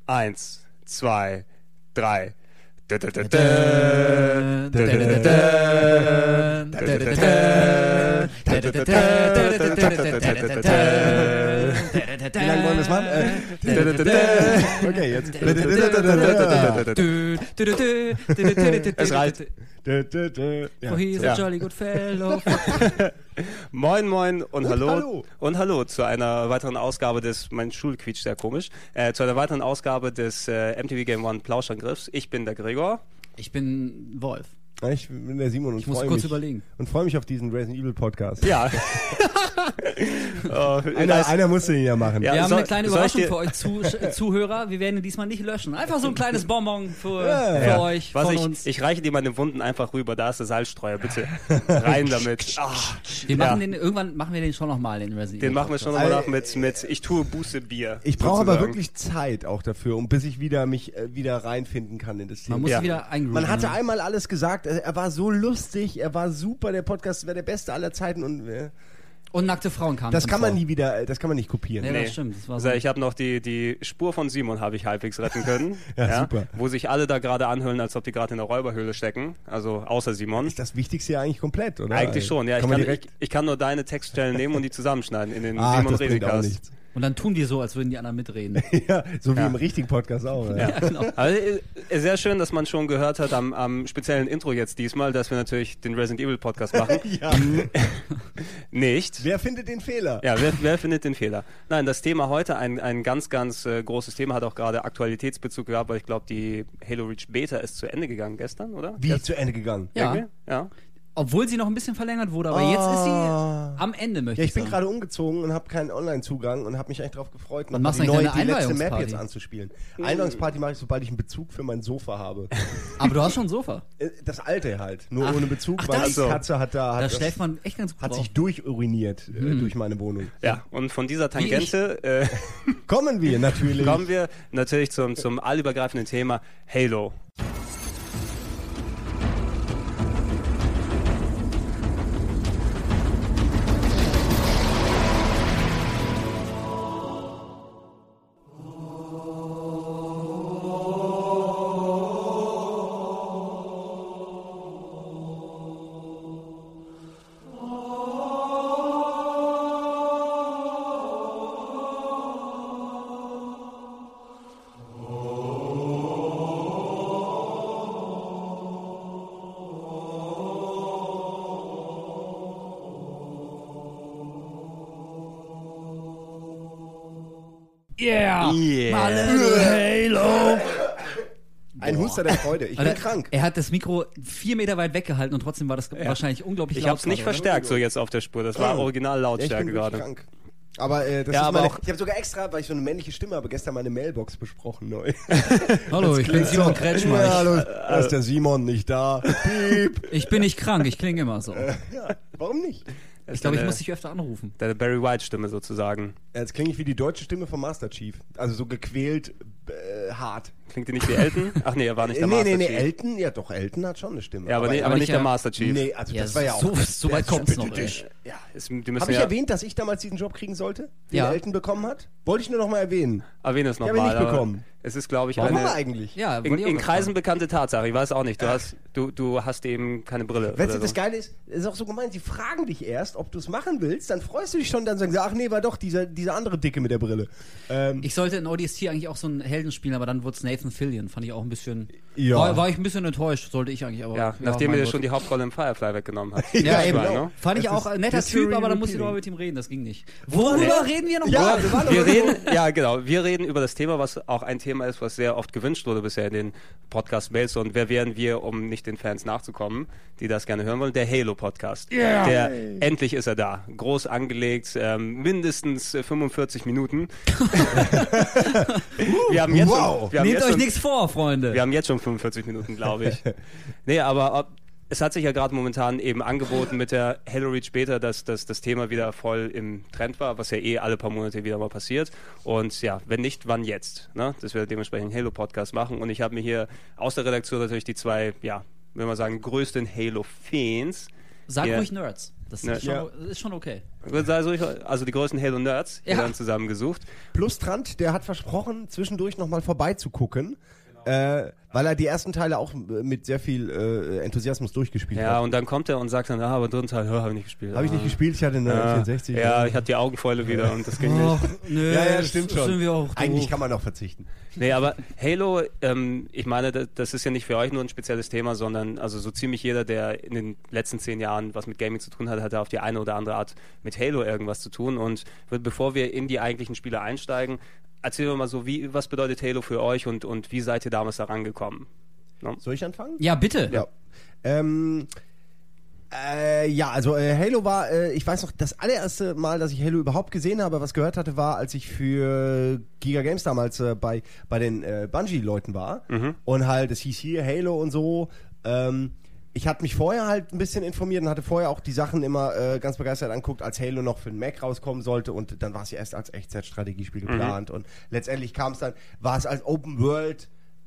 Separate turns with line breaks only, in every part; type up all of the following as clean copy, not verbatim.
1, 2, 3. Wie
lange wollen wir es machen? Okay, jetzt.
Es reicht.
Ja.
Oh, he's a jolly good fellow.
Moin, moin und hallo.
Hallo.
Und hallo zu einer weiteren Ausgabe des, mein Stuhl quietscht sehr komisch, zu einer weiteren Ausgabe des MTV Game One Plauschangriffs. Ich bin der Gregor.
Ich bin Wolf.
Ich bin der Simon und
Ich muss
freue
kurz
mich
überlegen.
und freue mich auf diesen Resident Evil Podcast.
Ja.
Einer musste ihn ja machen.
Ja.
Wir haben
soll-
eine kleine
soll ich
Überraschung
dir-
für euch Zuhörer. Wir werden ihn diesmal nicht löschen. Einfach so ein kleines Bonbon für
Ja.
euch,
Was
von
ich,
uns.
ich reiche dir meine Wunden einfach rüber. Da ist der Salzstreuer, bitte. Rein damit.
Wir
ja.
machen den, irgendwann machen wir den schon nochmal, den Resident
Den
Evil
machen wir schon
Podcast.
nochmal nach mit ich tue Buße Bier.
Ich brauche aber
sozusagen.
wirklich Zeit auch dafür, bis ich mich wieder reinfinden kann in das Thema.
Man muss
Ja.
sich wieder eingrooven.
Man hatte einmal alles gesagt, er war so lustig, er war super, der Podcast wäre der beste aller Zeiten und
Und nackte Frauen kamen.
das
drin
kann man
vor.
nie wieder, das kann man nicht kopieren.
Ja,
Nee.
das stimmt. Das war
Also
so.
ich habe noch die Spur von Simon habe ich halbwegs retten können.
Ja, super.
Wo sich alle da gerade anhüllen, als ob die gerade in der Räuberhöhle stecken. Also außer Simon.
Ist das Wichtigste ja eigentlich komplett, oder?
Eigentlich schon, ja.
Kann man direkt,
Ich kann nur deine Textstellen nehmen und die zusammenschneiden in den
ach,
Simon
das bringt auch
Redecast.
nichts.
Und dann tun wir so, als würden die anderen mitreden.
Ja, so wie
Ja.
im richtigen Podcast auch. Ja.
Ja.
genau.
Also, sehr schön, dass man schon gehört hat am speziellen Intro jetzt diesmal, dass wir natürlich den Resident Evil Podcast machen.
Ja.
Nicht.
Wer findet den Fehler?
Ja, wer findet den Fehler? Nein, das Thema heute, ein ganz, ganz großes Thema, hat auch gerade Aktualitätsbezug gehabt, weil ich glaube, die Halo Reach Beta ist zu Ende gegangen gestern, oder?
Wie zu Ende gegangen?
Ja.
Irgendwie? Ja.
Obwohl sie noch ein bisschen verlängert wurde, aber jetzt ist sie am Ende, möchte
Ja,
ich
ich bin
sagen.
gerade umgezogen und habe keinen Online-Zugang und habe mich eigentlich darauf gefreut,
Wann
noch
machst
die
du eigentlich
die
deine
letzte Map
Einweihungsparty?
jetzt anzuspielen. Einweihungsparty mache ich, sobald ich einen Bezug für mein Sofa habe.
Aber du hast schon ein Sofa.
Das alte halt, nur
Ach.
ohne Bezug,
Ach,
weil
das-
die Katze hat
Da schläft man echt ganz gut
hat
drauf.
sich durchuriniert durch meine Wohnung.
Ja, und von dieser Tangente
Kommen wir natürlich.
kommen wir natürlich zum allübergreifenden Thema Halo.
Yeah!
Yeah.
Mal a little Halo!
Ein Huster der Freude. Ich bin
Alter,
krank.
Er hat das Mikro 4 Meter weit weggehalten und trotzdem war das wahrscheinlich unglaublich
Ich
laut.
habe es nicht
gerade, oder?
verstärkt so jetzt auf der Spur. Das war original
Ja, ich
Lautstärke
bin wirklich
gerade.
krank. Aber das
Ja,
ist
aber
meine,
auch-
ich habe sogar extra, weil ich so eine männliche Stimme habe, gestern meine Mailbox besprochen neu.
Hallo, ich bin Simon Kretschmer.
Ja, hallo, da ist der Simon nicht da. Piep.
Ich bin nicht krank, ich klinge immer so.
Ja, warum nicht?
Ich glaube, ich muss dich öfter anrufen.
Deine Barry White Stimme sozusagen.
Jetzt klinge ich wie die deutsche Stimme vom Master Chief. Also so gequält, hart.
Klingt die nicht wie Elton? Ach nee, er war nicht der Master
nee,
Chief.
Elton, ja doch, Elton hat schon eine Stimme.
Ja, aber nicht
nicht
der
der-
Master Chief.
Nee, also
Ja,
das war ja auch...
so weit kommt's noch, ey.
Ja, die müssen
Habe ich
ja
erwähnt, dass ich damals diesen Job kriegen sollte, den
Ja.
Elton bekommen hat? Wollte ich nur noch mal erwähnen.
erwähnen es
hab ich
nochmal.
nicht bekommen.
Es ist, glaube ich,
Warum
eine
eigentlich?
Ja,
in,
wollte ich auch
in
noch
Kreisen
fragen.
bekannte Tatsache. Ich weiß auch nicht. Du hast eben keine Brille.
Weißt du,
oder
das
so.
Geile ist auch so gemeint, sie fragen dich erst, ob du es machen willst, dann freust du dich schon, dann sagen sie, ach nee, war doch dieser andere Dicke mit der Brille.
Ich sollte in ODST eigentlich auch so einen Helden spielen, aber dann wurde es Nathan Fillion. Fand ich auch ein bisschen.
Ja.
War ich ein bisschen enttäuscht, sollte ich eigentlich, aber.
Ja, nachdem
mein
er
Gott.
schon die Hauptrolle im Firefly weggenommen hat.
Ja,
Ja,
eben.
genau.
Ne?
Fand ich
Das
auch
ist
ein netter
History
Typ, aber da musste ich
repeating.
noch mal mit ihm reden, das ging nicht. Worüber reden wir noch
Ja,
mal?
wir waren
Wir reden, ja genau, wir reden über das Thema, was auch ein Thema ist, was sehr oft gewünscht wurde bisher in den Podcast-Mails. Und wer wären wir, um nicht den Fans nachzukommen, die das gerne hören wollen? Der Halo-Podcast.
Yeah.
Der, endlich ist er da. Groß angelegt, mindestens 45 Minuten. Wir haben jetzt
Wow.
schon, wir haben
Nehmt
jetzt
euch
schon,
nichts vor, Freunde.
wir haben jetzt schon 45 Minuten, glaube ich. Nee, aber es hat sich ja gerade momentan eben angeboten mit der Halo Reach Beta, dass das Thema wieder voll im Trend war, was ja alle paar Monate wieder mal passiert. Und ja, wenn nicht, wann jetzt? Ne? Dass wir dementsprechend einen Halo-Podcast machen. Und ich habe mir hier aus der Redaktion natürlich die zwei, ja, wenn wir sagen, größten Halo-Fans.
Sag
Ja.
ruhig Nerds. Das
Ne.
ist schon okay.
Also die größten Halo-Nerds, die dann zusammengesucht.
Plus Trant, der hat versprochen, zwischendurch nochmal vorbeizugucken, weil er die ersten Teile auch mit sehr viel Enthusiasmus durchgespielt hat.
Ja, und dann kommt er und sagt dann, aber dritten Teil, habe ich nicht gespielt.
Habe ich nicht gespielt, ich hatte eine 64.
Ja, ich hatte die Augenfäule wieder und das ging nicht.
Nö,
Ja, stimmt schon.
Sind wir auch
Eigentlich
doof.
kann man auch verzichten.
Nee, aber Halo, ich meine, das ist ja nicht für euch nur ein spezielles Thema, sondern also so ziemlich jeder, der in den letzten 10 Jahren was mit Gaming zu tun hat, hat auf die eine oder andere Art mit Halo irgendwas zu tun. Und bevor wir in die eigentlichen Spiele einsteigen, erzählen wir mal so, was bedeutet Halo für euch und wie seid ihr damals da rangekommen? No?
Soll ich anfangen?
Ja, bitte.
Ja. Also Halo war, ich weiß noch, das allererste Mal, dass ich Halo überhaupt gesehen habe, was gehört hatte, war, als ich für Giga Games damals bei den Bungie-Leuten war. Und halt, es hieß hier Halo und so. Ich hatte mich vorher halt ein bisschen informiert und hatte vorher auch die Sachen immer ganz begeistert angeguckt, als Halo noch für den Mac rauskommen sollte, und dann war es ja erst als Echtzeitstrategiespiel geplant und letztendlich war es als Open World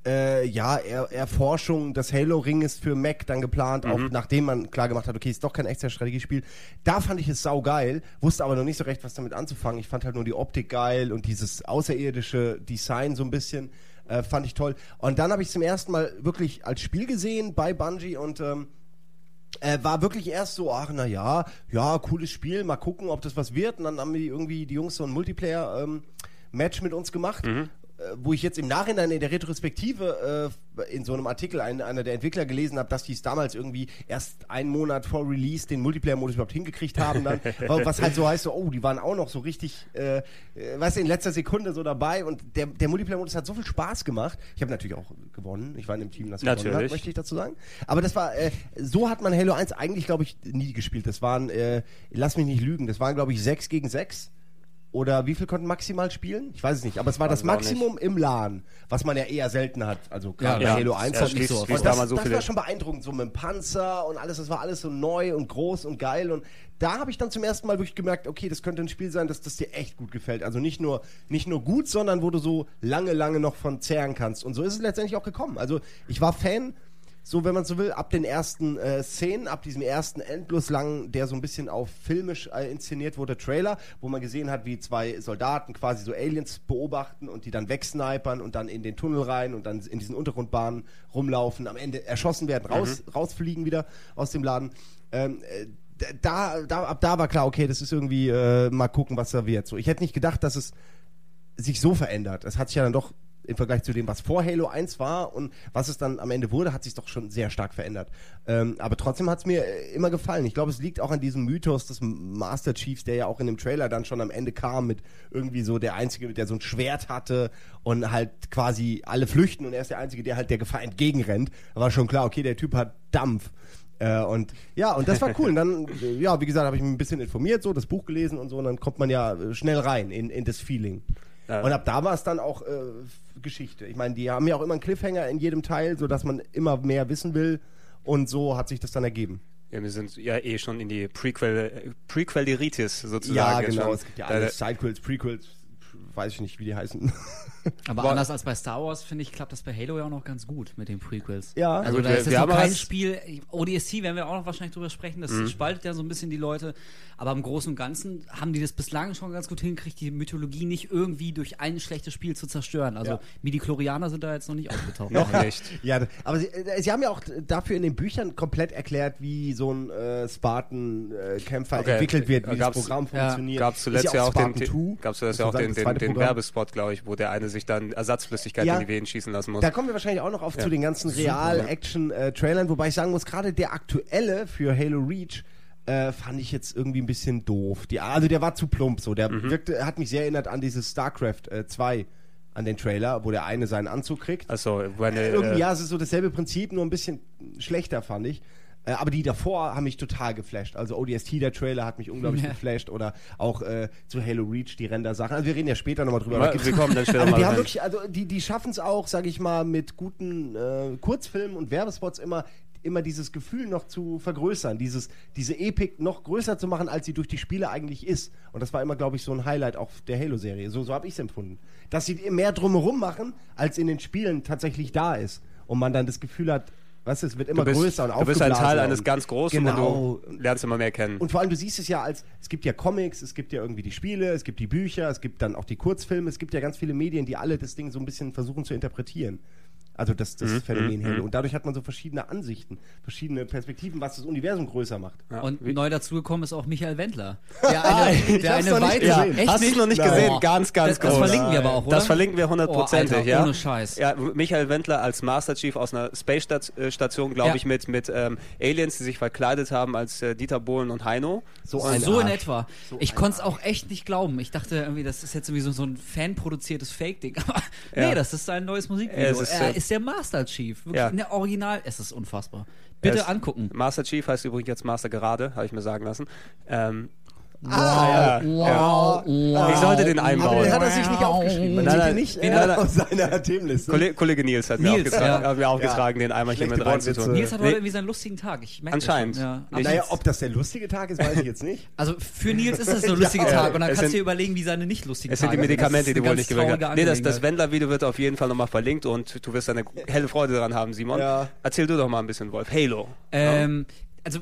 Erforschung des Halo-Ringes für Mac dann geplant, auch nachdem man klar gemacht hat, okay, ist doch kein Echtzeitstrategiespiel. Da fand ich es saugeil, wusste aber noch nicht so recht, was damit anzufangen. Ich fand halt nur die Optik geil und dieses außerirdische Design so ein bisschen. Fand ich toll. Und dann habe ich zum ersten Mal wirklich als Spiel gesehen bei Bungie und war wirklich erst so, cooles Spiel, mal gucken, ob das was wird. Und dann haben die Jungs so ein Multiplayer-Match mit uns gemacht, wo ich jetzt im Nachhinein in der Retrospektive in so einem Artikel einer der Entwickler gelesen habe, dass die es damals irgendwie erst einen Monat vor Release den Multiplayer-Modus überhaupt hingekriegt haben. Dann, was halt so heißt, die waren auch noch so richtig, in letzter Sekunde so dabei, und der Multiplayer-Modus hat so viel Spaß gemacht. Ich habe natürlich auch gewonnen. Ich war in dem Team, das gewonnen hat, möchte ich dazu sagen. Aber das war, so hat man Halo 1 eigentlich, glaube ich, nie gespielt. Das waren, lass mich nicht lügen, das waren, glaube ich, 6 gegen 6. Oder wie viel konnten maximal spielen? Ich weiß es nicht. Aber es war das Maximum im LAN, was man ja eher selten hat. Also gerade bei Halo 1
kommt nicht so oft. Und
das war schon beeindruckend, so mit dem Panzer und alles. Das war alles so neu und groß und geil. Und da habe ich dann zum ersten Mal wirklich gemerkt, okay, das könnte ein Spiel sein, das dir echt gut gefällt. Also nicht nur gut, sondern wo du so lange noch von zehren kannst. Und so ist es letztendlich auch gekommen. Also ich war Fan, so, wenn man so will, ab den ersten Szenen, ab diesem ersten endlos langen, der so ein bisschen auf filmisch inszeniert wurde, Trailer, wo man gesehen hat, wie 2 Soldaten quasi so Aliens beobachten und die dann wegsnipern und dann in den Tunnel rein und dann in diesen Untergrundbahnen rumlaufen, am Ende erschossen werden, rausfliegen wieder aus dem Laden. Ab da war klar, okay, das ist irgendwie, mal gucken, was da wird. So, ich hätte nicht gedacht, dass es sich so verändert. Es hat sich ja dann doch im Vergleich zu dem, was vor Halo 1 war und was es dann am Ende wurde, hat sich doch schon sehr stark verändert. Aber trotzdem hat es mir immer gefallen. Ich glaube, es liegt auch an diesem Mythos des Master Chiefs, der ja auch in dem Trailer dann schon am Ende kam, mit irgendwie so der Einzige, der so ein Schwert hatte und halt quasi alle flüchten, und er ist der Einzige, der halt der Gefahr entgegenrennt. Da war schon klar, okay, der Typ hat Dampf. Und das war cool. Und dann, wie gesagt, habe ich mich ein bisschen informiert, so das Buch gelesen und so, und dann kommt man ja schnell rein in das Feeling. Und ab da war es dann auch Geschichte. Ich meine, die haben ja auch immer einen Cliffhanger in jedem Teil, sodass man immer mehr wissen will, und so hat sich das dann ergeben.
Ja, wir sind ja schon in die Prequel-Iritis sozusagen.
Ja, genau.
Schon.
Es gibt ja alle Sidequels, Prequels, weiß ich nicht, wie die heißen.
Aber anders als bei Star Wars, finde ich, klappt das bei Halo ja auch noch ganz gut mit den Prequels.
Ja.
Also
gut,
da ist
wir
jetzt noch
haben
kein
was-
Spiel, ODST werden wir auch noch wahrscheinlich drüber sprechen, das spaltet ja so ein bisschen die Leute, aber im Großen und Ganzen haben die das bislang schon ganz gut hingekriegt, die Mythologie nicht irgendwie durch ein schlechtes Spiel zu zerstören. Also Midi-Chlorianer sind da jetzt noch nicht aufgetaucht.
Noch nicht.
Ja, aber sie haben ja auch dafür in den Büchern komplett erklärt, wie so ein Spartan-Kämpfer entwickelt wird, wie das Programm funktioniert.
Gab es zuletzt
Ist
ja auch
Spartan 2,
gab's zuletzt ja auch
sozusagen das zweite
den
Programm.
Werbespot, glaube ich, wo der eine sich dann Ersatzflüssigkeit in die Venen schießen lassen muss.
Da kommen wir wahrscheinlich auch noch zu den ganzen Real-Action-Trailern, wobei ich sagen muss, gerade der aktuelle für Halo Reach fand ich jetzt irgendwie ein bisschen doof. Also der war zu plump so. Der hat mich sehr erinnert an dieses StarCraft 2, an den Trailer, wo der eine seinen Anzug kriegt.
Also,
irgendwie, es ist so dasselbe Prinzip, nur ein bisschen schlechter, fand ich. Aber die davor haben mich total geflasht. Also ODST, der Trailer, hat mich unglaublich geflasht. Oder auch zu Halo Reach, die Render-Sachen. Also wir reden ja später nochmal drüber.
Wir kommen dann später
also
mal
die haben
rein.
wirklich, also die schaffen es auch, sage ich mal, mit guten Kurzfilmen und Werbespots immer dieses Gefühl noch zu vergrößern, diese Epik noch größer zu machen, als sie durch die Spiele eigentlich ist. Und das war immer, glaube ich, so ein Highlight auch der Halo-Serie. So habe ich es empfunden. Dass sie mehr drumherum machen, als in den Spielen tatsächlich da ist. Und man dann das Gefühl hat, Weißt du, es wird immer größer und aufgeblasen.
Du bist ein Teil eines ganz Großen
genau.
und du lernst immer mehr kennen.
Und vor allem, du siehst es ja es gibt ja Comics, es gibt ja irgendwie die Spiele, es gibt die Bücher, es gibt dann auch die Kurzfilme, es gibt ja ganz viele Medien, die alle das Ding so ein bisschen versuchen zu interpretieren. Also das Phänomen Halo. Und dadurch hat man so verschiedene Ansichten, verschiedene Perspektiven, was das Universum größer macht.
Ja. Und neu dazugekommen ist auch Michael Wendler.
Der eine weitere...
Ja, hast du es noch nicht gesehen? Ganz groß.
Das verlinken wir aber auch, oder?
Das verlinken wir 100%. Ja.
Ohne Scheiß.
Ja, Michael Wendler als Master Chief aus einer Space-Station, glaube ich, mit Aliens, die sich verkleidet haben als Dieter Bohlen und Heino.
So in etwa. Ich konnte es auch echt nicht glauben. Ich dachte irgendwie, das ist jetzt irgendwie so ein fanproduziertes Fake-Ding. Aber nee, das ist sein neues Musikvideo. Er ist der Master Chief. Wirklich in der Original. Es ist unfassbar. Bitte angucken.
Master Chief heißt übrigens jetzt Master gerade, habe ich mir sagen lassen.
Wow.
Ich sollte den einbauen.
Aber den hat er sich nicht aufgeschrieben. Man sieht ihn nicht aus seiner Themenliste.
Kollege Nils hat mir aufgetragen, den einmal hier mit reinzutun.
Nils hat heute irgendwie seinen lustigen Tag. Ich merke
anscheinend.
Naja, ob das der lustige Tag ist, weiß ich jetzt nicht.
Also für Nils ist das der lustige Tag. Und dann kannst du dir überlegen, wie seine nicht lustigen Tage sind.
Es sind die Medikamente, die wohl nicht gewirkt haben. Nee, das Wendler-Video wird auf jeden Fall nochmal verlinkt und du wirst eine helle Freude daran haben, Simon. Ja. Erzähl du doch mal ein bisschen, Wolf. Halo.
Also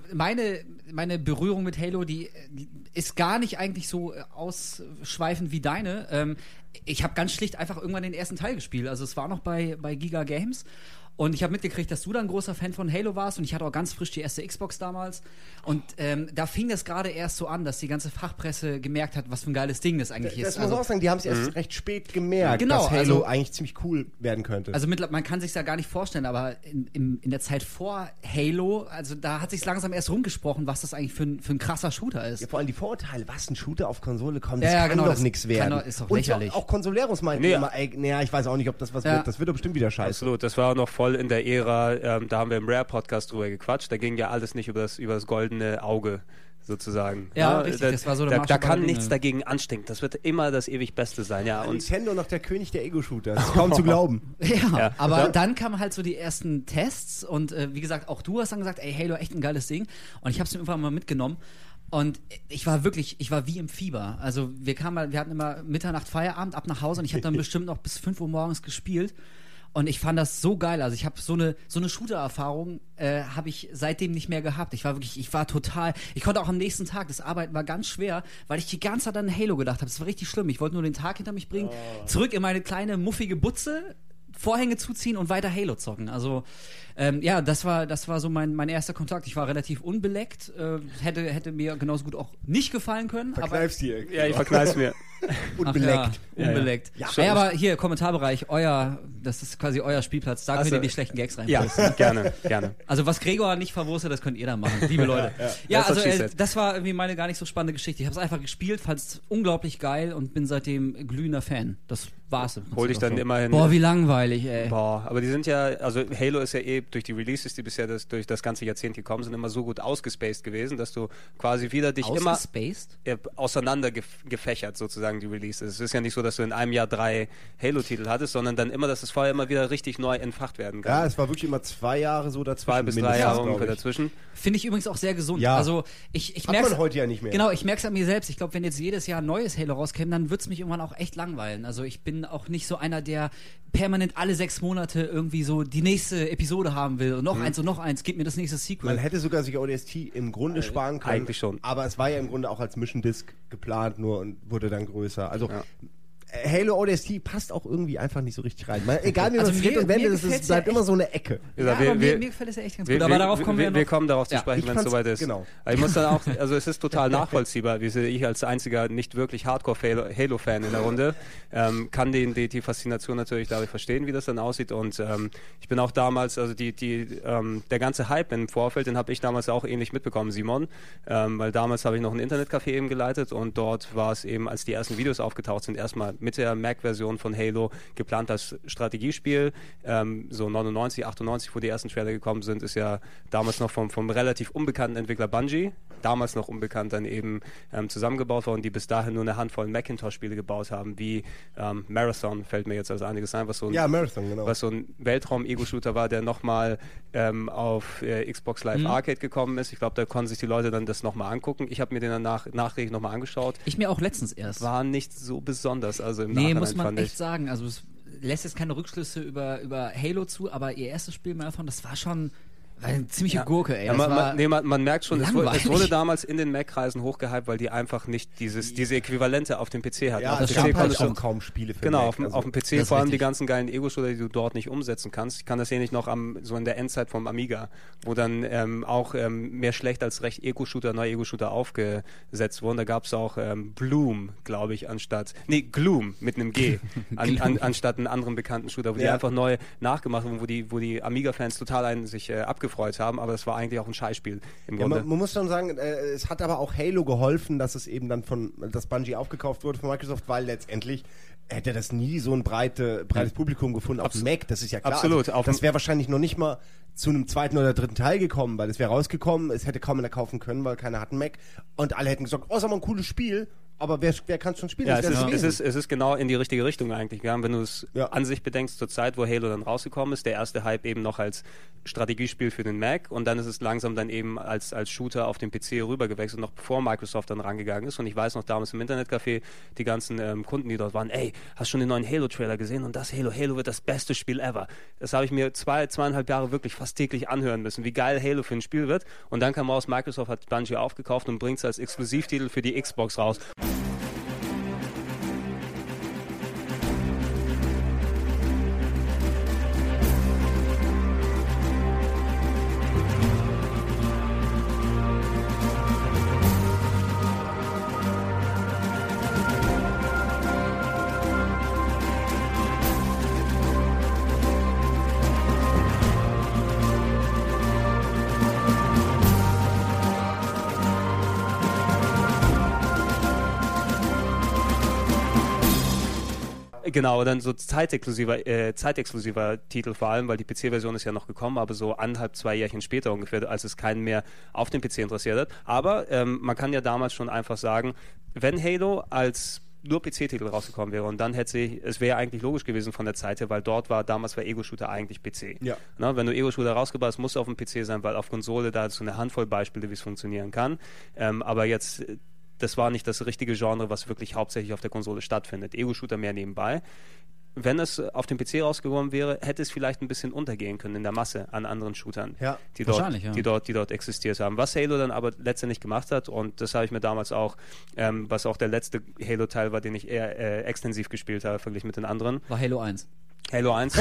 meine Berührung mit Halo, die ist gar nicht eigentlich so ausschweifend wie deine. Ich habe ganz schlicht einfach irgendwann den ersten Teil gespielt. Also es war noch bei Giga Games. Und ich habe mitgekriegt, dass du dann ein großer Fan von Halo warst und ich hatte auch ganz frisch die erste Xbox damals und da fing das gerade erst so an, dass die ganze Fachpresse gemerkt hat, was für ein geiles Ding das eigentlich ist.
Das muss man auch sagen, die haben es erst recht spät gemerkt, dass Halo eigentlich ziemlich cool werden könnte.
Also man kann sich ja gar nicht vorstellen, aber in der Zeit vor Halo, also da hat sich langsam erst rumgesprochen, was das eigentlich für ein krasser Shooter ist.
Ja, vor allem die Vorurteile, was ein Shooter auf Konsole kommt, das kann doch nichts werden.
Ist doch lächerlich.
Und auch Consoleros meinten immer, ich weiß auch nicht, ob das was wird, das wird doch bestimmt wieder scheiße.
Absolut, das war noch voll in der Ära, da haben wir im Rare-Podcast drüber gequatscht, da ging ja alles nicht über das goldene Auge sozusagen.
Ja, richtig, das war so der
da kann nichts dagegen anstinken, das wird immer das ewig Beste sein. Ja, und
Nintendo noch der König der Ego-Shooter, das ist kaum zu glauben.
Aber dann kamen halt so die ersten Tests und wie gesagt, auch du hast dann gesagt, ey, Halo, echt ein geiles Ding und ich habe es mir irgendwann mal mitgenommen. Und ich war wie im Fieber. Also wir hatten immer Mitternacht Feierabend, ab nach Hause und ich habe dann bestimmt noch bis 5 Uhr morgens gespielt. Und ich fand das so geil. Also ich habe so eine Shooter-Erfahrung habe ich seitdem nicht mehr gehabt. Ich konnte auch am nächsten Tag, das Arbeiten war ganz schwer, weil ich die ganze Zeit an Halo gedacht habe. Das war richtig schlimm. Ich wollte nur den Tag hinter mich bringen, zurück in meine kleine muffige Butze, Vorhänge zuziehen und weiter Halo zocken. Also das war so mein erster Kontakt. Ich war relativ unbeleckt, hätte mir genauso gut auch nicht gefallen können.
Verkneif's dir.
Ja, ich verkneif's mir.
Unbeleckt.
Unbeleckt. Ja, aber hier, Kommentarbereich, das ist quasi euer Spielplatz, da könnt ihr die schlechten Gags rein.
Ja, gerne.
Also was Gregor nicht verwurstet, das könnt ihr dann machen, liebe Leute. Das war irgendwie meine gar nicht so spannende Geschichte. Ich habe es einfach gespielt, fand es unglaublich geil und bin seitdem glühender Fan. Das war's.
Hol dich dann immerhin.
Boah, wie langweilig, ey.
Boah, aber die sind ja, also Halo ist ja durch die Releases, die bisher durch das ganze Jahrzehnt gekommen sind, immer so gut ausgespaced gewesen, dass du quasi wieder dich immer auseinander gefächert sozusagen, die Releases. Es ist ja nicht so, dass du in einem Jahr 3 Halo-Titel hattest, sondern dann immer, dass es vorher immer wieder richtig neu entfacht werden kann.
Ja, es war wirklich immer 2 Jahre so dazwischen.
2 bis 3 Jahre ungefähr dazwischen.
Finde ich übrigens auch sehr gesund.
Ja.
Also ich
merke es heute ja nicht mehr.
Genau, ich merke es an mir selbst. Ich glaube, wenn jetzt jedes Jahr ein neues Halo rauskäme, dann würde es mich irgendwann auch echt langweilen. Also ich bin auch nicht so einer, der permanent alle 6 Monate irgendwie so die nächste Episode haben will und noch eins und noch eins, gib mir das nächste Sequel.
Man hätte sogar sich ODST im Grunde sparen können.
Eigentlich schon.
Aber es war ja im Grunde auch als Mission Disc geplant nur und wurde dann größer. Also Halo ODST passt auch irgendwie einfach nicht so richtig rein. Egal wie man es dreht und wendet, es bleibt immer so eine Ecke.
Ja, aber mir gefällt es ja echt ganz gut. Aber darauf kommen wir noch.
Wir kommen darauf zu sprechen, wenn es soweit ist.
Genau.
Aber ich muss dann auch, also es ist total nachvollziehbar, wie ich als einziger nicht wirklich Hardcore-Halo-Fan in der Runde kann die Faszination natürlich dadurch verstehen, wie das dann aussieht. Und ich bin auch damals, also der ganze Hype im Vorfeld, den habe ich damals auch ähnlich mitbekommen, Simon, weil damals habe ich noch ein Internetcafé eben geleitet und dort war es eben, als die ersten Videos aufgetaucht sind, erstmal mit der Mac-Version von Halo geplant als Strategiespiel. So 99, 98, wo die ersten Trailer gekommen sind, ist ja damals noch vom relativ unbekannten Entwickler Bungie, damals noch unbekannt, dann eben zusammengebaut worden, die bis dahin nur eine Handvoll Macintosh-Spiele gebaut haben, wie Marathon, fällt mir jetzt als einiges ein, was so ein Weltraum-Ego-Shooter war, der nochmal auf Xbox Live Arcade gekommen ist. Ich glaube, da konnten sich die Leute dann das nochmal angucken. Ich habe mir den dann nachträglich nochmal angeschaut.
Ich mir auch letztens erst.
War nicht so besonders, also im Nachhinein
muss man echt sagen. Also es lässt jetzt keine Rückschlüsse über Halo zu, aber ihr erstes Spiel Marathon, das war schon Eine ziemliche Gurke, ey.
Ja, man merkt schon, es wurde damals in den Mac-Kreisen hochgehypt, weil die einfach nicht diese Äquivalente auf dem PC hatten.
Ja,
auf
es
dem
gab
PC
halt
konntest
auch kaum Spiele für
Genau,
Mac,
auf dem PC vor allem die ganzen geilen Ego-Shooter, die du dort nicht umsetzen kannst. Ich kann das ähnlich noch so in der Endzeit vom Amiga, wo dann auch mehr schlecht als recht neue Ego-Shooter aufgesetzt wurden. Da gab es auch Bloom, glaube ich, Gloom mit einem G, anstatt einen anderen bekannten Shooter, wo die einfach neu nachgemacht wurden, wo die Amiga-Fans total sich abgefreut haben, aber das war eigentlich auch ein Scheißspiel im Grunde.
Man muss schon sagen, es hat aber auch Halo geholfen, dass es eben dann dass Bungie aufgekauft wurde von Microsoft, weil letztendlich hätte das nie so ein breites Publikum gefunden auf dem Mac, das ist ja klar.
Absolut.
Also, das wäre wahrscheinlich noch nicht mal zu einem zweiten oder dritten Teil gekommen, weil es wäre rausgekommen, es hätte kaum einer kaufen können, weil keiner hat einen Mac und alle hätten gesagt, oh, ist aber ein cooles Spiel. Aber wer kann es schon spielen?
Ja, es ist genau in die richtige Richtung eigentlich gegangen, wenn du es an sich bedenkst, zur Zeit, wo Halo dann rausgekommen ist, der erste Hype eben noch als Strategiespiel für den Mac und dann ist es langsam dann eben als Shooter auf den PC rübergewechselt, noch bevor Microsoft dann rangegangen ist. Und ich weiß noch damals im Internetcafé, die ganzen Kunden, die dort waren, ey, hast schon den neuen Halo-Trailer gesehen? Und das Halo wird das beste Spiel ever. Das habe ich mir 2,5 Jahre wirklich fast täglich anhören müssen, wie geil Halo für ein Spiel wird. Und dann kam raus, Microsoft hat Bungie aufgekauft und bringt es als Exklusivtitel für die Xbox raus. Genau, dann so zeitexklusiver Titel vor allem, weil die PC-Version ist ja noch gekommen, aber so 2 Jährchen später ungefähr, als es keinen mehr auf dem PC interessiert hat. Aber man kann ja damals schon einfach sagen, wenn Halo als nur PC-Titel rausgekommen wäre und dann es wäre eigentlich logisch gewesen von der Zeit her, weil damals war Ego-Shooter eigentlich PC.
Ja.
Na, wenn du Ego-Shooter rausgebracht hast, musst du auf dem PC sein, weil auf Konsole, da hast du eine Handvoll Beispiele, wie es funktionieren kann. Aber jetzt das war nicht das richtige Genre, was wirklich hauptsächlich auf der Konsole stattfindet. Ego-Shooter mehr nebenbei. Wenn es auf dem PC rausgekommen wäre, hätte es vielleicht ein bisschen untergehen können in der Masse an anderen Shootern, die dort existiert haben. Was Halo dann aber letztendlich gemacht hat, und das habe ich mir damals auch, was auch der letzte Halo-Teil war, den ich eher extensiv gespielt habe, verglichen mit den anderen.
War Halo 1.
Halo 1,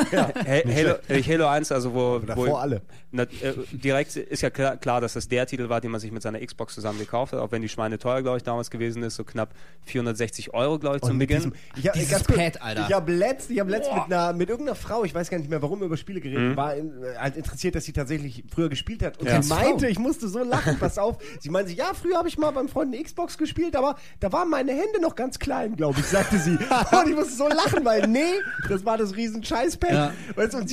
Halo 1, also wo
alle.
Direkt ist ja klar, dass das der Titel war, den man sich mit seiner Xbox zusammen gekauft hat, auch wenn die Schweine teuer, glaube ich, damals gewesen ist, so knapp 460 €, glaube ich, zum Beginn.
Dieses Pad, Alter.
Ich habe letzt mit irgendeiner Frau, ich weiß gar nicht mehr, warum, über Spiele geredet, war halt interessiert, dass sie tatsächlich früher gespielt hat. Und sie meinte, ich musste so lachen, pass auf, sie meinte, ja, früher habe ich mal beim Freund eine Xbox gespielt, aber da waren meine Hände noch ganz klein, glaube ich, sagte sie. Und ich musste so lachen, weil das war das riesen Scheiß-Pad. Ja. Weißt du, und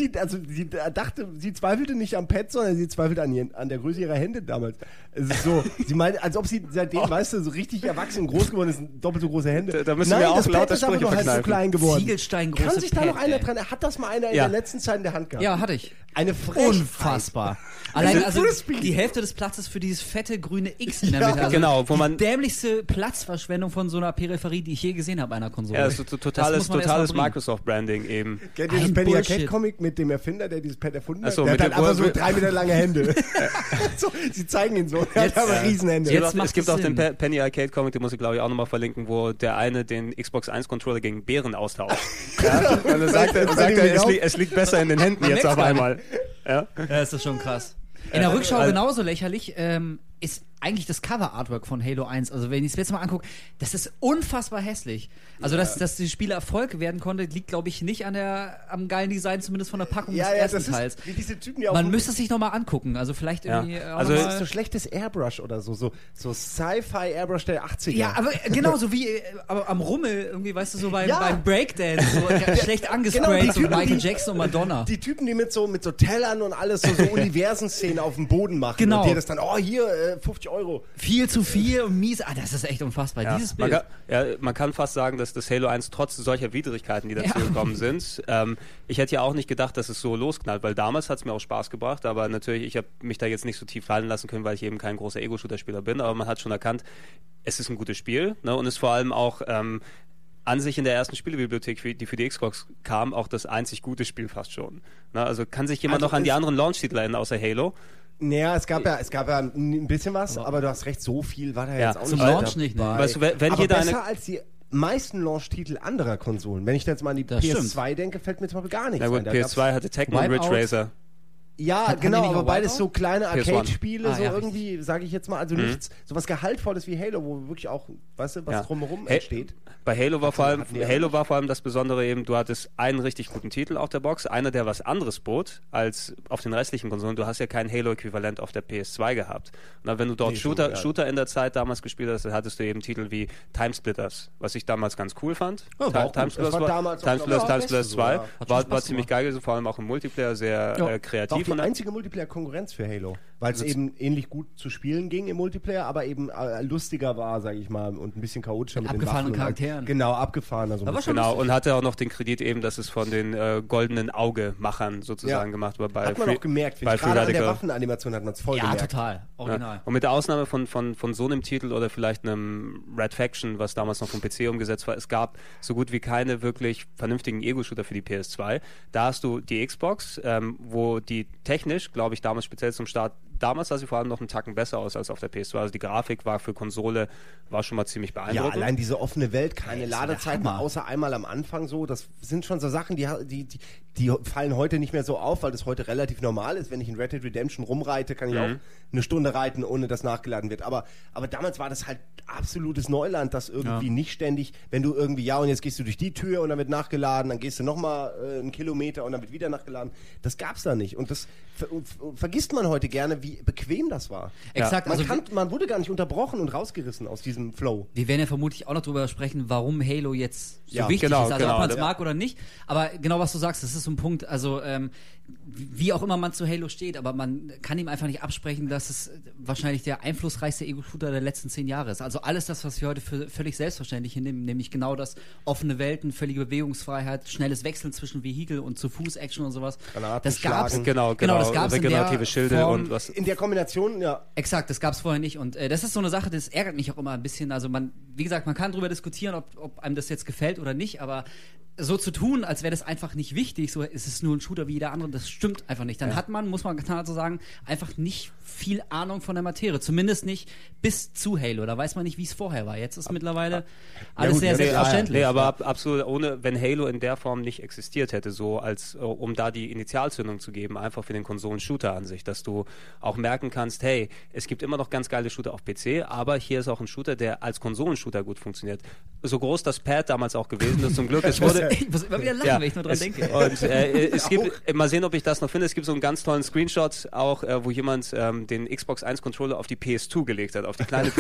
sie zweifelte nicht am Pad, sondern sie zweifelte an der Größe ihrer Hände damals. Es ist so, sie meinte, als ob sie seitdem, weißt du, so richtig erwachsen und groß geworden ist, doppelt so große Hände.
Da müssen wir auch lauter Sprüche verkneifen.
Halt so klein geworden.
Ziegelstein-große
Kann sich da noch einer dran, hat das mal einer in der letzten Zeit in der Hand gehabt?
Ja, hatte ich.
Eine Frechheit.
Unfassbar. Allein die Hälfte des Platzes für dieses fette grüne X in der Mitte. Also
genau,
die dämlichste Platzverschwendung von so einer Peripherie, die ich je gesehen habe, einer Konsole.
Ja, das ist totales Microsoft-Branding eben.
Kennt ihr das Penny Arcade-Comic mit dem Erfinder, der dieses Pad erfunden hat? Der hat einfach so 3 Meter lange Hände. So, sie zeigen ihn so. Er hat aber Riesenhände.
Es gibt auch den Penny Arcade-Comic, den muss ich, glaube ich, auch nochmal verlinken, wo der eine den Xbox 1-Controller gegen Bären austauscht. Ja? Und dann sagt er, es liegt besser in den Händen jetzt auf einmal. Ja,
das ist schon krass. In der Rückschau genauso lächerlich ist eigentlich das Cover-Artwork von Halo 1. Also wenn ich es jetzt mal angucke, das ist unfassbar hässlich. Also dass die Spiele Erfolg werden konnte, liegt, glaube ich, nicht am geilen Design, zumindest von der Packung des ersten Teils.
Wie diese Typen,
Man müsste es sich nochmal angucken. Also vielleicht irgendwie
also es ist so schlechtes Airbrush oder so Sci-Fi Airbrush der 80er.
Ja, aber genau, so wie aber am Rummel irgendwie, weißt du, so beim Breakdance, so schlecht angesprayt, so Michael Jackson und Madonna.
Die Typen, die mit so Tellern und alles so Universenszenen auf dem Boden machen.
Genau.
Und dir das dann, hier, 50 €.
Viel zu viel und mies. Das ist echt unfassbar.
Ja.
Dieses Bild.
Man kann fast sagen, dass das Halo 1 trotz solcher Widrigkeiten, die dazu gekommen sind, ich hätte ja auch nicht gedacht, dass es so losknallt, weil damals hat es mir auch Spaß gebracht, aber natürlich, ich habe mich da jetzt nicht so tief fallen lassen können, weil ich eben kein großer Ego-Shooter-Spieler bin, aber man hat schon erkannt, es ist ein gutes Spiel, ne, und ist vor allem auch an sich in der ersten Spielebibliothek, die für die Xbox kam, auch das einzig gute Spiel fast schon. Na, also kann sich jemand noch an die anderen Launch-Titel erinnern, außer Halo?
Naja, es gab ja ein bisschen was, aber du hast recht, so viel war da jetzt auch
zum
nicht
Launch nicht, ne?
Weißt du, wenn
aber
jeder
besser als die meisten Launch-Titel anderer Konsolen. Wenn ich jetzt mal an die PS2 denke, fällt mir zum Beispiel gar nichts
ein.
ein. Da
PS2 hatte Tekken und Ridge Racer.
Ja, genau, aber beides so kleine Arcade-Spiele, so
ja,
irgendwie, sage ich jetzt mal, also nichts, sowas Gehaltvolles wie Halo, wo wirklich auch, weißt du, was drumherum entsteht.
Bei Halo war vor allem das Besondere eben, du hattest einen richtig guten Titel auf der Box, einer, der was anderes bot als auf den restlichen Konsolen. Du hast ja kein Halo-Äquivalent auf der PS2 gehabt. Und wenn du dort Shooter in der Zeit damals gespielt hast, dann hattest du eben Titel wie Timesplitters, was ich damals ganz cool fand. Timesplitters 2 war ziemlich geil gewesen, vor allem auch im Multiplayer, sehr kreativ.
Die einzige Multiplayer-Konkurrenz für Halo, weil es eben ähnlich gut zu spielen ging im Multiplayer, aber eben lustiger war, sage ich mal, und ein bisschen chaotischer mit
abgefahrenen
den Waffen.
Charakteren.
Genau, abgefahrener. So
genau, und hatte auch noch den Kredit eben, dass es von den goldenen Auge-Machern sozusagen gemacht war.
Hat man auch gemerkt, gerade an der Waffenanimation hat man es voll gemerkt.
Ja, total, original.
Ja. Und mit der Ausnahme von so einem Titel oder vielleicht einem Red Faction, was damals noch vom PC umgesetzt war, es gab so gut wie keine wirklich vernünftigen Ego-Shooter für die PS2. Da hast du die Xbox, wo die technisch, glaube ich, damals speziell zum Start, damals sah sie vor allem noch einen Tacken besser aus als auf der PS2. Also die Grafik war für Konsole, war schon mal ziemlich beeindruckend.
Ja, allein diese offene Welt, keine Ladezeit, außer einmal am Anfang so, das sind schon so Sachen, die fallen heute nicht mehr so auf, weil das heute relativ normal ist. Wenn ich in Red Dead Redemption rumreite, kann ich auch eine Stunde reiten, ohne dass nachgeladen wird. Aber damals war das halt absolutes Neuland, das irgendwie nicht ständig, wenn du irgendwie, und jetzt gehst du durch die Tür und dann wird nachgeladen, dann gehst du nochmal einen Kilometer und dann wird wieder nachgeladen. Das gab's da nicht. Und das vergisst man heute gerne, wie bequem das war.
Exakt.
Man wurde gar nicht unterbrochen und rausgerissen aus diesem Flow.
Wir werden ja vermutlich auch noch darüber sprechen, warum Halo jetzt so wichtig ist. Also ob man es mag oder nicht. Aber genau, was du sagst, das ist so ein Punkt, also wie auch immer man zu Halo steht, aber man kann ihm einfach nicht absprechen, dass es wahrscheinlich der einflussreichste Ego-Shooter der letzten 10 Jahre ist. Also alles das, was wir heute für völlig selbstverständlich hinnehmen, nämlich genau das, offene Welten, völlige Bewegungsfreiheit, schnelles Wechseln zwischen Vehikel und zu Fuß-Action und sowas.
Das gab's.
Genau,
das gab's
regenerative Schilde
Form,
und was.
In der Kombination, ja.
Exakt, das gab's vorher nicht. Und das ist so eine Sache, das ärgert mich auch immer ein bisschen. Also wie gesagt, man kann drüber diskutieren, ob einem das jetzt gefällt oder nicht, aber so zu tun, als wäre das einfach nicht wichtig, so ist es nur ein Shooter wie jeder andere, das stimmt einfach nicht. Dann hat man, muss man klar so sagen, einfach nicht viel Ahnung von der Materie. Zumindest nicht bis zu Halo. Da weiß man nicht, wie es vorher war. Jetzt ist mittlerweile alles sehr selbstverständlich.
Nee, aber absolut wenn Halo in der Form nicht existiert hätte, so als um da die Initialzündung zu geben, einfach für den Konsolen-Shooter an sich, dass du auch merken kannst, hey, es gibt immer noch ganz geile Shooter auf PC, aber hier ist auch ein Shooter, der als Konsolen-Shooter gut funktioniert. So groß das Pad damals auch gewesen ist, zum Glück, es wurde
ich muss immer wieder lachen, wenn ich nur dran denke.
Und es gibt, mal sehen, ob ich das noch finde, es gibt so einen ganz tollen Screenshot auch, wo jemand den Xbox 1 Controller auf die PS2 gelegt hat, auf die kleine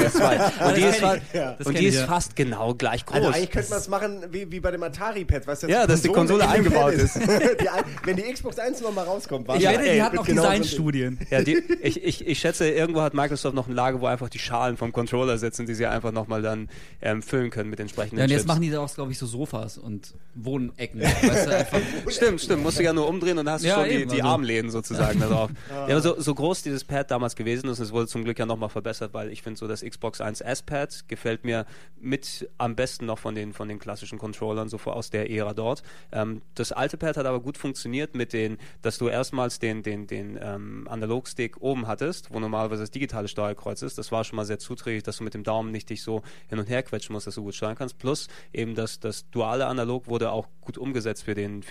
PS2. Und die ist fast genau gleich groß.
Also eigentlich könnte man es machen wie bei dem Atari-Pad, weißt du,
dass die Konsole eingebaut ist.
Wenn die Xbox 1 nochmal rauskommt.
Die hat noch Designstudien.
Ja, ich schätze, irgendwo hat Microsoft noch ein Lager, wo einfach die Schalen vom Controller sitzen, die sie einfach nochmal dann füllen können mit entsprechenden
Chips.
Ja,
und jetzt machen die da auch, glaube ich, so Sofas und Wohnecken. Weißt du, einfach
Stimmt. Musst du ja nur umdrehen und hast schon die Armlehnen sozusagen da drauf. Ja, aber so groß dieses Pad damals gewesen ist, es wurde zum Glück ja nochmal verbessert, weil ich finde so, das Xbox 1 S-Pad gefällt mir mit am besten noch von den klassischen Controllern, so aus der Ära dort. Das alte Pad hat aber gut funktioniert dass du erstmals den Analogstick oben hattest, wo normalerweise das digitale Steuerkreuz ist. Das war schon mal sehr zuträglich, dass du mit dem Daumen nicht dich so hin und her quetschen musst, dass du gut steuern kannst. Plus eben das duale Analog wurde auch gut umgesetzt für den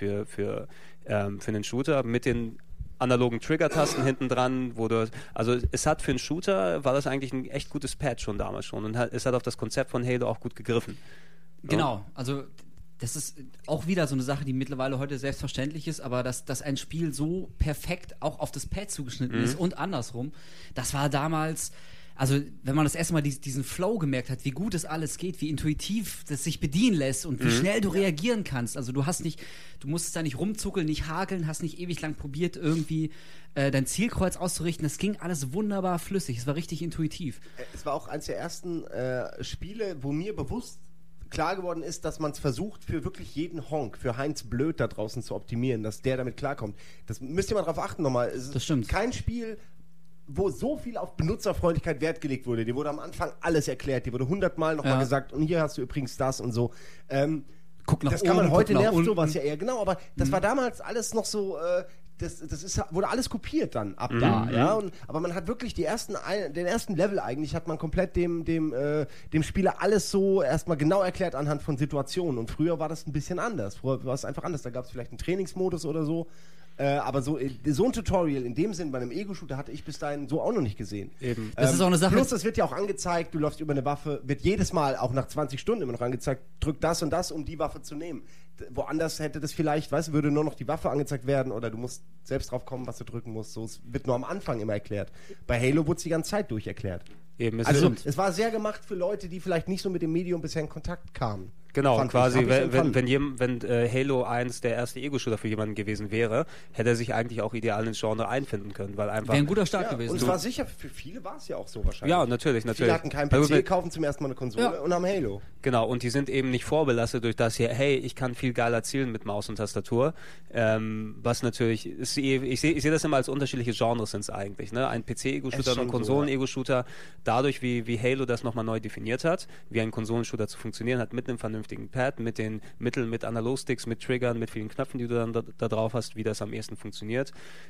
Shooter mit den analogen Trigger-Tasten hinten dran, also es hat für einen Shooter, war das eigentlich ein echt gutes Pad schon damals schon und es hat auf das Konzept von Halo auch gut gegriffen.
Genau, also das ist auch wieder so eine Sache, die mittlerweile heute selbstverständlich ist, aber dass ein Spiel so perfekt auch auf das Pad zugeschnitten ist und andersrum, das war damals. Also, wenn man das erste Mal diesen Flow gemerkt hat, wie gut es alles geht, wie intuitiv das sich bedienen lässt und wie schnell du reagieren kannst. Also, du musstest da nicht rumzuckeln, nicht hakeln, hast nicht ewig lang probiert, irgendwie dein Zielkreuz auszurichten. Das ging alles wunderbar flüssig. Es war richtig intuitiv.
Es war auch eines der ersten Spiele, wo mir bewusst klar geworden ist, dass man es versucht, für wirklich jeden Honk, für Heinz Blöd da draußen zu optimieren, dass der damit klarkommt. Das müsst ihr mal drauf achten nochmal.
Das stimmt.
Kein Spiel wo so viel auf Benutzerfreundlichkeit Wert gelegt wurde. Dir wurde am Anfang alles erklärt, dir wurde 100-mal nochmal gesagt, und hier hast du übrigens das und so.
Guck nach
das
oben,
kann man heute
guck nach
nervt
unten.
sowas ja eher, genau, aber das war damals alles noch so, wurde alles kopiert dann ab da, ja, aber man hat wirklich den ersten Level eigentlich hat man komplett dem Spieler alles so erstmal genau erklärt anhand von Situationen, und früher war das ein bisschen anders, früher war es einfach anders, da gab es vielleicht einen Trainingsmodus oder so, aber so ein Tutorial in dem Sinn bei einem Ego-Shooter hatte ich bis dahin so auch noch nicht gesehen.
Eben.
Das ist auch eine Sache.
Plus, es wird ja auch angezeigt, du läufst über eine Waffe, wird jedes Mal, auch nach 20 Stunden immer noch angezeigt, drück das und das, um die Waffe zu nehmen. Woanders hätte das vielleicht, würde nur noch die Waffe angezeigt werden oder du musst selbst drauf kommen, was du drücken musst. So, es wird nur am Anfang immer erklärt. Bei Halo wurde es die ganze Zeit durcherklärt.
Eben,
Es war sehr gemacht für Leute, die vielleicht nicht so mit dem Medium bisher in Kontakt kamen.
Genau,
Fand
quasi,
ich.
wenn Halo 1 der erste Ego-Shooter für jemanden gewesen wäre, hätte er sich eigentlich auch ideal ins Genre einfinden können, weil einfach...
Wäre ein guter Start
Ja,
gewesen.
und es war sicher, für viele war es ja auch so wahrscheinlich.
Ja, natürlich.
Viele hatten keinen PC, kaufen zum ersten Mal eine Konsole und haben Halo.
Genau, und die sind eben nicht vorbelastet durch das hier, hey, ich kann viel geiler zielen mit Maus und Tastatur, was natürlich, ich sehe das immer als unterschiedliche Genres sind es eigentlich, ne? Ein PC-Ego-Shooter und ein Konsolen-Ego-Shooter, dadurch, wie Halo das nochmal neu definiert hat, wie ein Konsolenshooter zu funktionieren hat, mit einem vernünftigen Pad, mit den Mitteln, mit Analogsticks, mit Triggern, mit vielen Knöpfen, die du dann da drauf hast, wie das am ehesten funktioniert.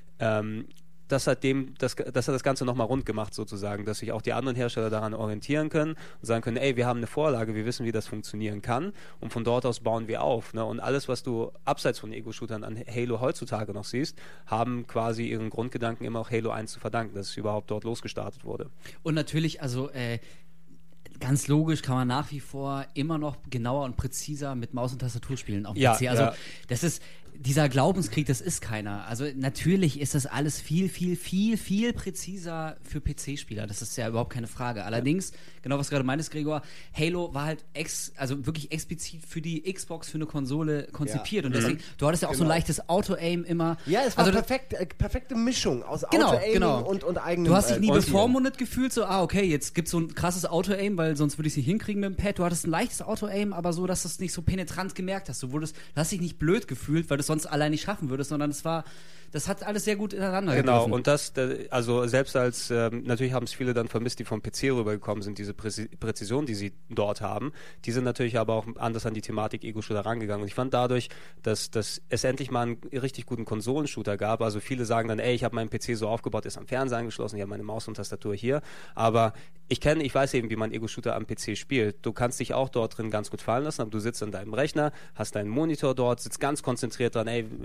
Das hat das Ganze nochmal rund gemacht sozusagen, dass sich auch die anderen Hersteller daran orientieren können und sagen können, ey, wir haben eine Vorlage, wir wissen, wie das funktionieren kann und von dort aus bauen wir auf. Ne? Und alles, was du abseits von Ego-Shootern an Halo heutzutage noch siehst, haben quasi ihren Grundgedanken immer auch Halo 1 zu verdanken, dass es überhaupt dort losgestartet wurde.
Und natürlich, also ganz logisch kann man nach wie vor immer noch genauer und präziser mit Maus und Tastatur spielen auf dem PC. Also das ist dieser Glaubenskrieg, das ist keiner. Also natürlich ist das alles viel, viel, viel, viel präziser für PC-Spieler. Das ist ja überhaupt keine Frage. Allerdings, genau was du gerade meintest, Gregor, Halo war halt also wirklich explizit für die Xbox, für eine Konsole konzipiert. Und deswegen, du hattest ja auch so ein leichtes Auto-Aim immer.
Ja, es war
also
perfekte Mischung aus
Auto-Aim
und eigenem.
Du hast dich nie bevormundet gefühlt, so, okay, jetzt gibt's so ein krasses Auto-Aim, weil sonst würde ich es nicht hinkriegen mit dem Pad. Du hattest ein leichtes Auto-Aim, aber so, dass du es nicht so penetrant gemerkt hast. Du hast dich nicht blöd gefühlt, weil du es sonst allein nicht schaffen würdest, sondern das hat alles sehr gut ineinander
Genau,
gegriffen.
und also selbst als, natürlich haben es viele dann vermisst, die vom PC rübergekommen sind, diese Präzision, die sie dort haben, die sind natürlich aber auch anders an die Thematik Ego-Shooter rangegangen. Und ich fand dadurch, dass es endlich mal einen richtig guten Konsolenshooter gab, also viele sagen dann, ey, ich habe meinen PC so aufgebaut, ist am Fernseher angeschlossen, ich habe meine Maus und Tastatur hier, aber ich weiß eben, wie man Ego-Shooter am PC spielt. Du kannst dich auch dort drin ganz gut fallen lassen, aber du sitzt an deinem Rechner, hast deinen Monitor dort, sitzt ganz konzentriert dran, ey,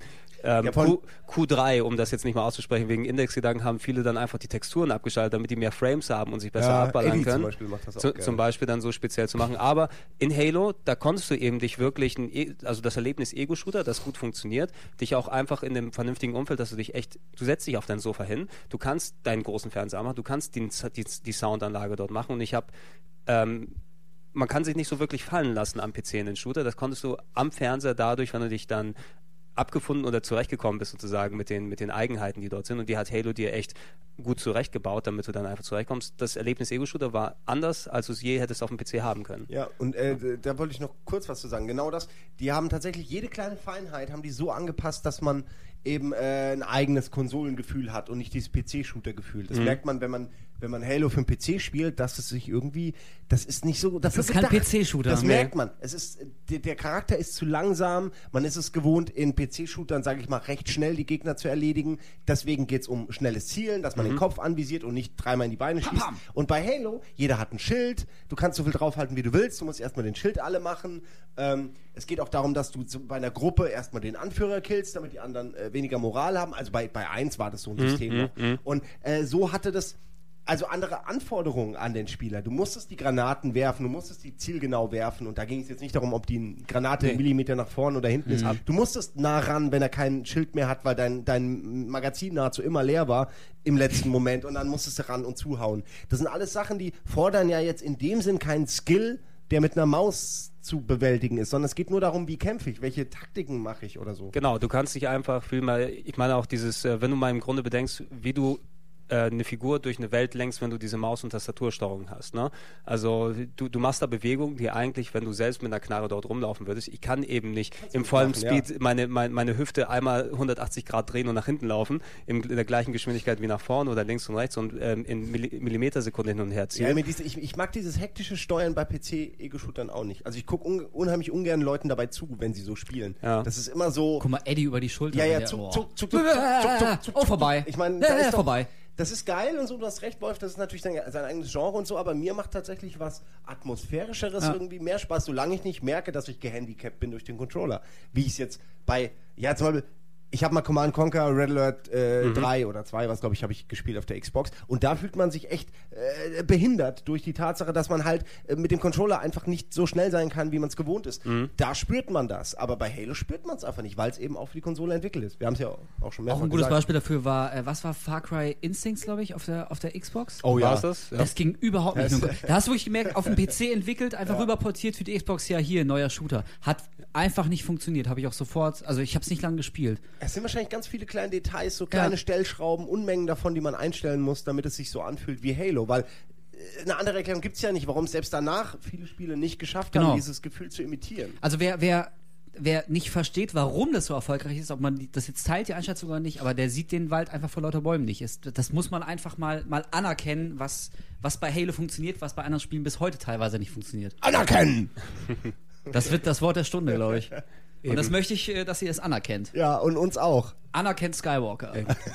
Q3, um das jetzt nicht mal auszusprechen, wegen Indexgedanken haben viele dann einfach die Texturen abgeschaltet, damit die mehr Frames haben und sich besser abballern können. Zum Beispiel macht das auch zum Beispiel dann so speziell zu machen. Aber in Halo, da konntest du eben dich wirklich, also das Erlebnis Ego-Shooter, das gut funktioniert, dich auch einfach in einem vernünftigen Umfeld, dass du setzt dich auf dein Sofa hin, du kannst deinen großen Fernseher machen, du kannst die Soundanlage dort machen und ich habe man kann sich nicht so wirklich fallen lassen am PC in den Shooter, das konntest du am Fernseher dadurch, wenn du dich dann abgefunden oder zurechtgekommen bist sozusagen mit den Eigenheiten, die dort sind, und die hat Halo dir echt gut zurechtgebaut, damit du dann einfach zurechtkommst. Das Erlebnis Ego-Shooter war anders, als du es je hättest auf dem PC haben können.
Ja, und da wollte ich noch kurz was zu sagen. Genau das, die haben tatsächlich jede kleine Feinheit, haben die so angepasst, dass man eben ein eigenes Konsolengefühl hat und nicht dieses PC-Shooter-Gefühl. Das merkt man, wenn man Halo für den PC spielt, dass es sich irgendwie, das ist nicht so...
Das ist kein PC-Shooter.
Das merkt man. Es ist, der Charakter ist zu langsam, man ist es gewohnt, in PC-Shootern, sage ich mal, recht schnell die Gegner zu erledigen. Deswegen geht es um schnelles Zielen, dass man den Kopf anvisiert und nicht dreimal in die Beine schießt. Und bei Halo, jeder hat ein Schild, du kannst so viel draufhalten, wie du willst, du musst erstmal den Schild alle machen. Es geht auch darum, dass du bei einer Gruppe erstmal den Anführer killst, damit die anderen weniger Moral haben. Also bei 1 war das so ein System. Und so hatte das also andere Anforderungen an den Spieler. Du musstest die Granaten werfen, du musstest die zielgenau werfen und da ging es jetzt nicht darum, ob die Granate einen Millimeter nach vorne oder hinten ist. Du musstest nah ran, wenn er kein Schild mehr hat, weil dein Magazin nahezu immer leer war im letzten Moment und dann musstest du ran und zuhauen. Das sind alles Sachen, die fordern ja jetzt in dem Sinn keinen Skill, der mit einer Maus zu bewältigen ist, sondern es geht nur darum, wie kämpfe ich, welche Taktiken mache ich oder so.
Genau, du kannst dich einfach viel mehr, ich meine auch dieses, wenn du mal im Grunde bedenkst, wie du eine Figur durch eine Welt lenkst, wenn du diese Maus- und Tastatursteuerung hast. Ne? Also du machst da Bewegungen, die eigentlich, wenn du selbst mit einer Knarre dort rumlaufen würdest, ich kann eben nicht im vollen Speed meine Hüfte einmal 180 Grad drehen und nach hinten laufen, in der gleichen Geschwindigkeit wie nach vorne oder links und rechts und in Millimetersekunden hin und her ziehen.
Ja, ich mag dieses hektische Steuern bei PC-Ego-Shootern auch nicht. Also ich gucke unheimlich ungern Leuten dabei zu, wenn sie so spielen.
Ja.
Das ist immer so...
Guck mal, Eddie über die Schulter.
Ja, zuck.
Oh, vorbei.
Ich meine, da ist doch,
vorbei.
Das ist geil und so, du hast recht, Wolf, das ist natürlich sein eigenes Genre und so, aber mir macht tatsächlich was Atmosphärischeres irgendwie mehr Spaß, solange ich nicht merke, dass ich gehandicapt bin durch den Controller. Wie ich es jetzt bei, zum Beispiel, ich habe mal Command & Conquer Red Alert 3 oder 2, was glaube ich, habe ich gespielt auf der Xbox. Und da fühlt man sich echt behindert durch die Tatsache, dass man halt mit dem Controller einfach nicht so schnell sein kann, wie man es gewohnt ist. Da spürt man das. Aber bei Halo spürt man es einfach nicht, weil es eben auch für die Konsole entwickelt ist. Wir haben es ja auch schon mehrfach
Auch ein gutes
gesagt.
Beispiel dafür war, was war Far Cry Instincts, glaube ich, auf der Xbox?
Oh ja.
War's das? Ja.
Das ging überhaupt nicht. Da hast du wirklich gemerkt, auf dem PC entwickelt, einfach rüberportiert für die Xbox, ja hier, neuer Shooter. Hat einfach nicht funktioniert, habe ich auch sofort, also ich habe es nicht lange gespielt.
Es sind wahrscheinlich ganz viele kleine Details, so kleine Stellschrauben, Unmengen davon, die man einstellen muss, damit es sich so anfühlt wie Halo, weil eine andere Erklärung gibt es ja nicht, warum es selbst danach viele Spiele nicht geschafft haben, dieses Gefühl zu imitieren.
Also wer nicht versteht, warum das so erfolgreich ist, ob man das jetzt teilt, die Einschätzung oder nicht, aber der sieht den Wald einfach vor lauter Bäumen nicht. Das muss man einfach mal anerkennen, was bei Halo funktioniert, was bei anderen Spielen bis heute teilweise nicht funktioniert.
Anerkennen!
Das wird das Wort der Stunde, glaube ich. Und das möchte ich, dass ihr es anerkennt.
Ja, und uns auch.
Anerkennt Skywalker.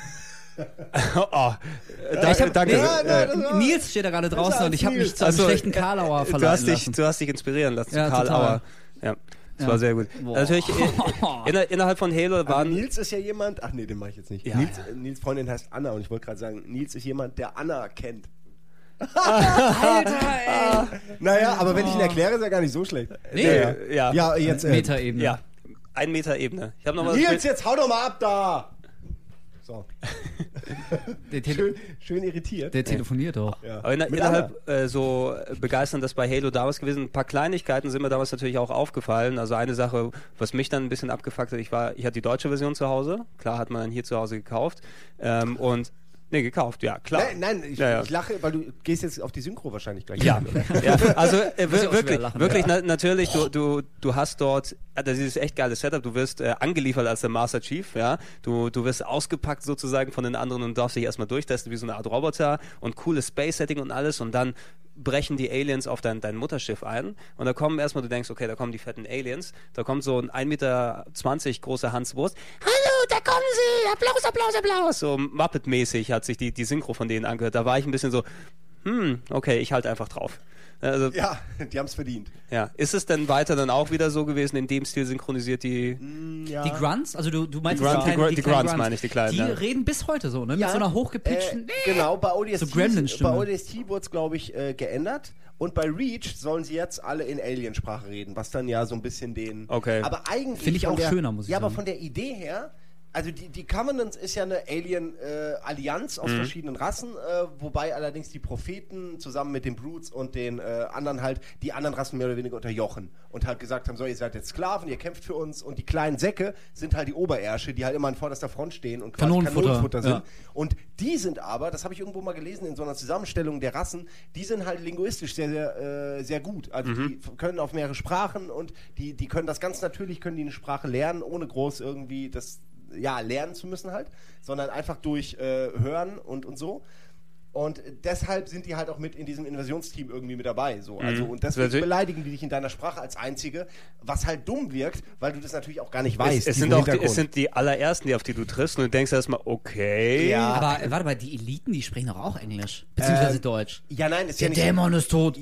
Danke.
Nils steht da gerade draußen und ich habe mich zu einem schlechten Karlauer verlassen lassen.
Du hast dich inspirieren lassen
Ja,
zu Karl
total.
Auer. Ja, das war sehr gut. Natürlich, innerhalb von Halo waren...
Nils ist ja jemand... Ach nee, den mache ich jetzt nicht.
Ja,
Nils Freundin heißt Anna und ich wollte gerade sagen, Nils ist jemand, der Anna kennt.
Alter, ey!
Naja, aber wenn ich ihn erkläre, ist er gar nicht so schlecht.
Nee.
Ja, jetzt...
Metaebene.
Ja, 1 Meter Ebene. Ich habe noch was...
Nils, jetzt hau doch mal ab da! So.
Der
Schön irritiert.
Der telefoniert doch.
Ja.
Aber innerhalb so begeisternd das bei Halo damals gewesen. Ein paar Kleinigkeiten sind mir damals natürlich auch aufgefallen. Also eine Sache, was mich dann ein bisschen abgefuckt hat, ich hatte die deutsche Version zu Hause. Klar hat man dann hier zu Hause gekauft. Gekauft, ja, klar.
Nein, ich lache, weil du gehst jetzt auf die Synchro wahrscheinlich gleich.
Ja, ja, also
lachen,
wirklich, natürlich, du hast dort, das ist echt geiles Setup, du wirst angeliefert als der Master Chief, ja, du wirst ausgepackt sozusagen von den anderen und darfst dich erstmal durchtesten wie so eine Art Roboter und cooles Space-Setting und alles und dann brechen die Aliens auf dein Mutterschiff ein und da kommen erstmal, du denkst, okay, da kommen die fetten Aliens, da kommt so ein 1,20 Meter großer Hans Wurst, hallo, da kommen sie, Applaus, Applaus, Applaus, so Muppet-mäßig hat sich die Synchro von denen angehört, da war ich ein bisschen so, okay, ich halte einfach drauf. Also,
ja, die haben es verdient.
Ja, ist es denn weiter dann auch wieder so gewesen, in dem Stil synchronisiert die...
Ja.
Die Grunts, also du meinst
die Grunts meine ich, die kleinen.
Die reden bis heute so, ne? Mit so einer hochgepitchten...
Genau, bei ODST,
so Gremlin-Stimme.
bei ODST wurde es, glaube ich, geändert. Und bei Reach sollen sie jetzt alle in Aliensprache reden, was dann ja so ein bisschen den...
Okay.
Aber eigentlich...
Finde ich auch schöner, muss ich sagen.
Ja, aber von der Idee her... Also die Covenants ist ja eine Alien-Allianz aus verschiedenen Rassen, wobei allerdings die Propheten zusammen mit den Brutes und den anderen halt die anderen Rassen mehr oder weniger unterjochen und halt gesagt haben, so, ihr seid jetzt Sklaven, ihr kämpft für uns und die kleinen Säcke sind halt die Oberärsche, die halt immer an vorderster Front stehen und quasi Kanonenfutter sind. Ja. Und die sind aber, das habe ich irgendwo mal gelesen in so einer Zusammenstellung der Rassen, die sind halt linguistisch sehr, sehr, sehr gut. Also die können auf mehrere Sprachen und die können das ganz natürlich, können die eine Sprache lernen, ohne groß irgendwie das lernen zu müssen halt, sondern einfach durch Hören und so. Und deshalb sind die halt auch mit in diesem Invasionsteam irgendwie mit dabei. So. Also, und deswegen beleidigen die dich in deiner Sprache als Einzige, was halt dumm wirkt, weil du das natürlich auch gar nicht weißt.
Es sind die allerersten, auf die du triffst und du denkst erstmal, okay.
Ja. Aber warte mal, die Eliten, die sprechen doch auch Englisch. Beziehungsweise Deutsch.
Ja, nein, ist
der
ja nicht...
Dämon ist tot.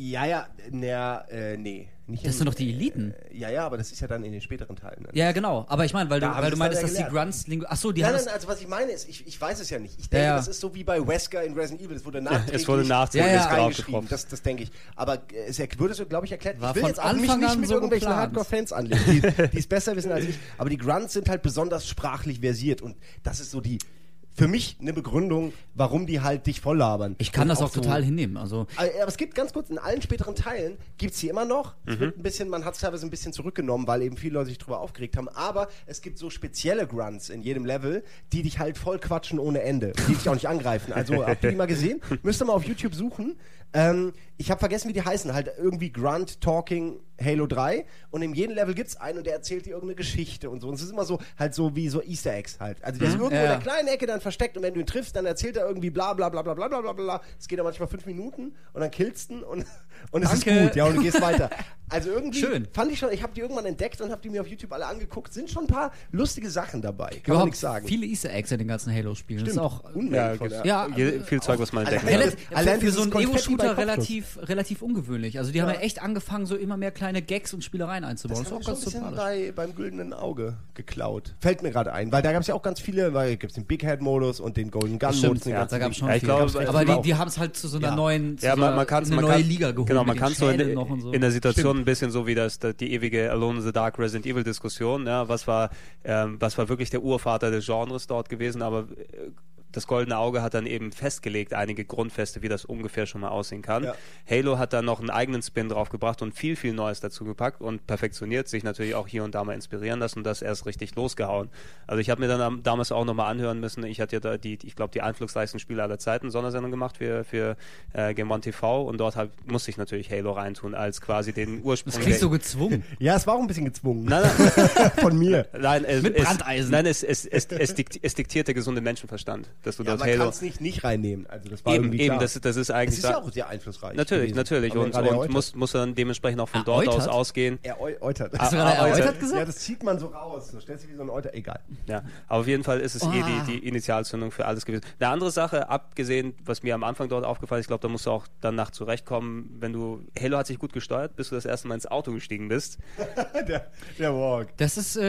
Nee. Nicht
das sind doch die Eliten.
Aber das ist ja dann in den späteren Teilen. Dann.
Ja, genau. Aber ich meine, weil du meintest, dass die Grunts... Achso, die haben...
Nein, also was ich meine ist, ich weiß es ja nicht. Ich denke, das ist so wie bei Wesker in Resident Evil. Es wurde nachträglich reingeschrieben. Das denke ich. Aber es würde so, glaube ich, erklärt.
War
ich will
von
jetzt auch
Anfang
nicht
an
mit
so
irgendwelchen
geplant.
Hardcore-Fans anlegen, die es besser wissen als ich. Aber die Grunts sind halt besonders sprachlich versiert. Und das ist so die für mich eine Begründung, warum die halt dich voll labern.
Ich kann
Und
das auch
so,
total hinnehmen. Also
aber es gibt ganz kurz, in allen späteren Teilen gibt es die immer noch. Es wird ein bisschen, man hat es teilweise ein bisschen zurückgenommen, weil eben viele Leute sich drüber aufgeregt haben. Aber es gibt so spezielle Grunts in jedem Level, die dich halt voll quatschen ohne Ende. Die dich auch nicht angreifen. Also habt ihr die mal gesehen? Müsst ihr mal auf YouTube suchen. Ich habe vergessen, wie die heißen. Halt irgendwie Grunt Talking Halo 3. Und in jedem Level gibt es einen und der erzählt dir irgendeine Geschichte und so. Und es ist immer so, halt so wie so Easter Eggs halt. Also der ist irgendwo in der kleinen Ecke dann versteckt und wenn du ihn triffst, dann erzählt er irgendwie bla bla bla bla bla bla bla bla. Es geht dann manchmal 5 Minuten und dann killst du ihn und es ist gut, ja, und du gehst weiter. Also irgendwie fand ich schon, ich habe die irgendwann entdeckt und habe die mir auf YouTube alle angeguckt. Sind schon ein paar lustige Sachen dabei, kann man nichts sagen.
Viele Easter Eggs in den ganzen Halo-Spielen.
Stimmt,
das ist auch
viel Zeug, was man entdecken
allein
für so einen
Konfetti
Ego-Shooter
bei Kopfschuss.
relativ ungewöhnlich. Also die haben ja echt angefangen, so immer mehr kleine Gags und Spielereien einzubauen.
Das ist auch ganz sympathisch. Beim Güldenen Auge geklaut. Fällt mir gerade ein, weil da gab es ja auch ganz viele, weil gibt es den Big Head Modus und den Golden Gun Modus.
Da gab es schon
viele.
Aber die haben es halt zu so einer neuen neue Liga geholt.
Genau, man kann so
in
der Situation ein bisschen so wie die ewige Alone in the Dark Resident Evil Diskussion, ja, was war wirklich der Urvater des Genres dort gewesen, aber das Goldene Auge hat dann eben festgelegt, einige Grundfeste, wie das ungefähr schon mal aussehen kann. Ja. Halo hat dann noch einen eigenen Spin draufgebracht und viel, viel Neues dazu gepackt und perfektioniert, sich natürlich auch hier und da mal inspirieren lassen und das erst richtig losgehauen. Also ich habe mir dann damals auch nochmal anhören müssen, ich hatte ja da die einflussreichsten Spiele aller Zeiten, Sondersendung gemacht für Game One TV und dort musste ich natürlich Halo reintun, als quasi den Ursprung.
Das klingt so gezwungen.
Ja, es war auch ein bisschen gezwungen.
Nein.
Von mir.
Nein,
mit Brandeisen.
Es diktiert der gesunde Menschenverstand. Dass du dort
man
Halo
kann es nicht reinnehmen. Also das war
eben,
irgendwie klar.
Das ist eigentlich.
Es ist ja auch sehr einflussreich.
Natürlich. Und muss dann dementsprechend auch von dort aus ausgehen.
Er äutert.
Hast du gerade erläutert gesagt?
Ja, das zieht man so raus. Du stellst dich wie so ein Euter. Egal.
Ja, aber auf jeden Fall ist es die Initialzündung für alles gewesen. Eine andere Sache, abgesehen, was mir am Anfang dort aufgefallen ist, ich glaube, da musst du auch danach zurechtkommen, wenn du, Halo hat sich gut gesteuert, bis du das erste Mal ins Auto gestiegen bist.
der Walk.
Das ist,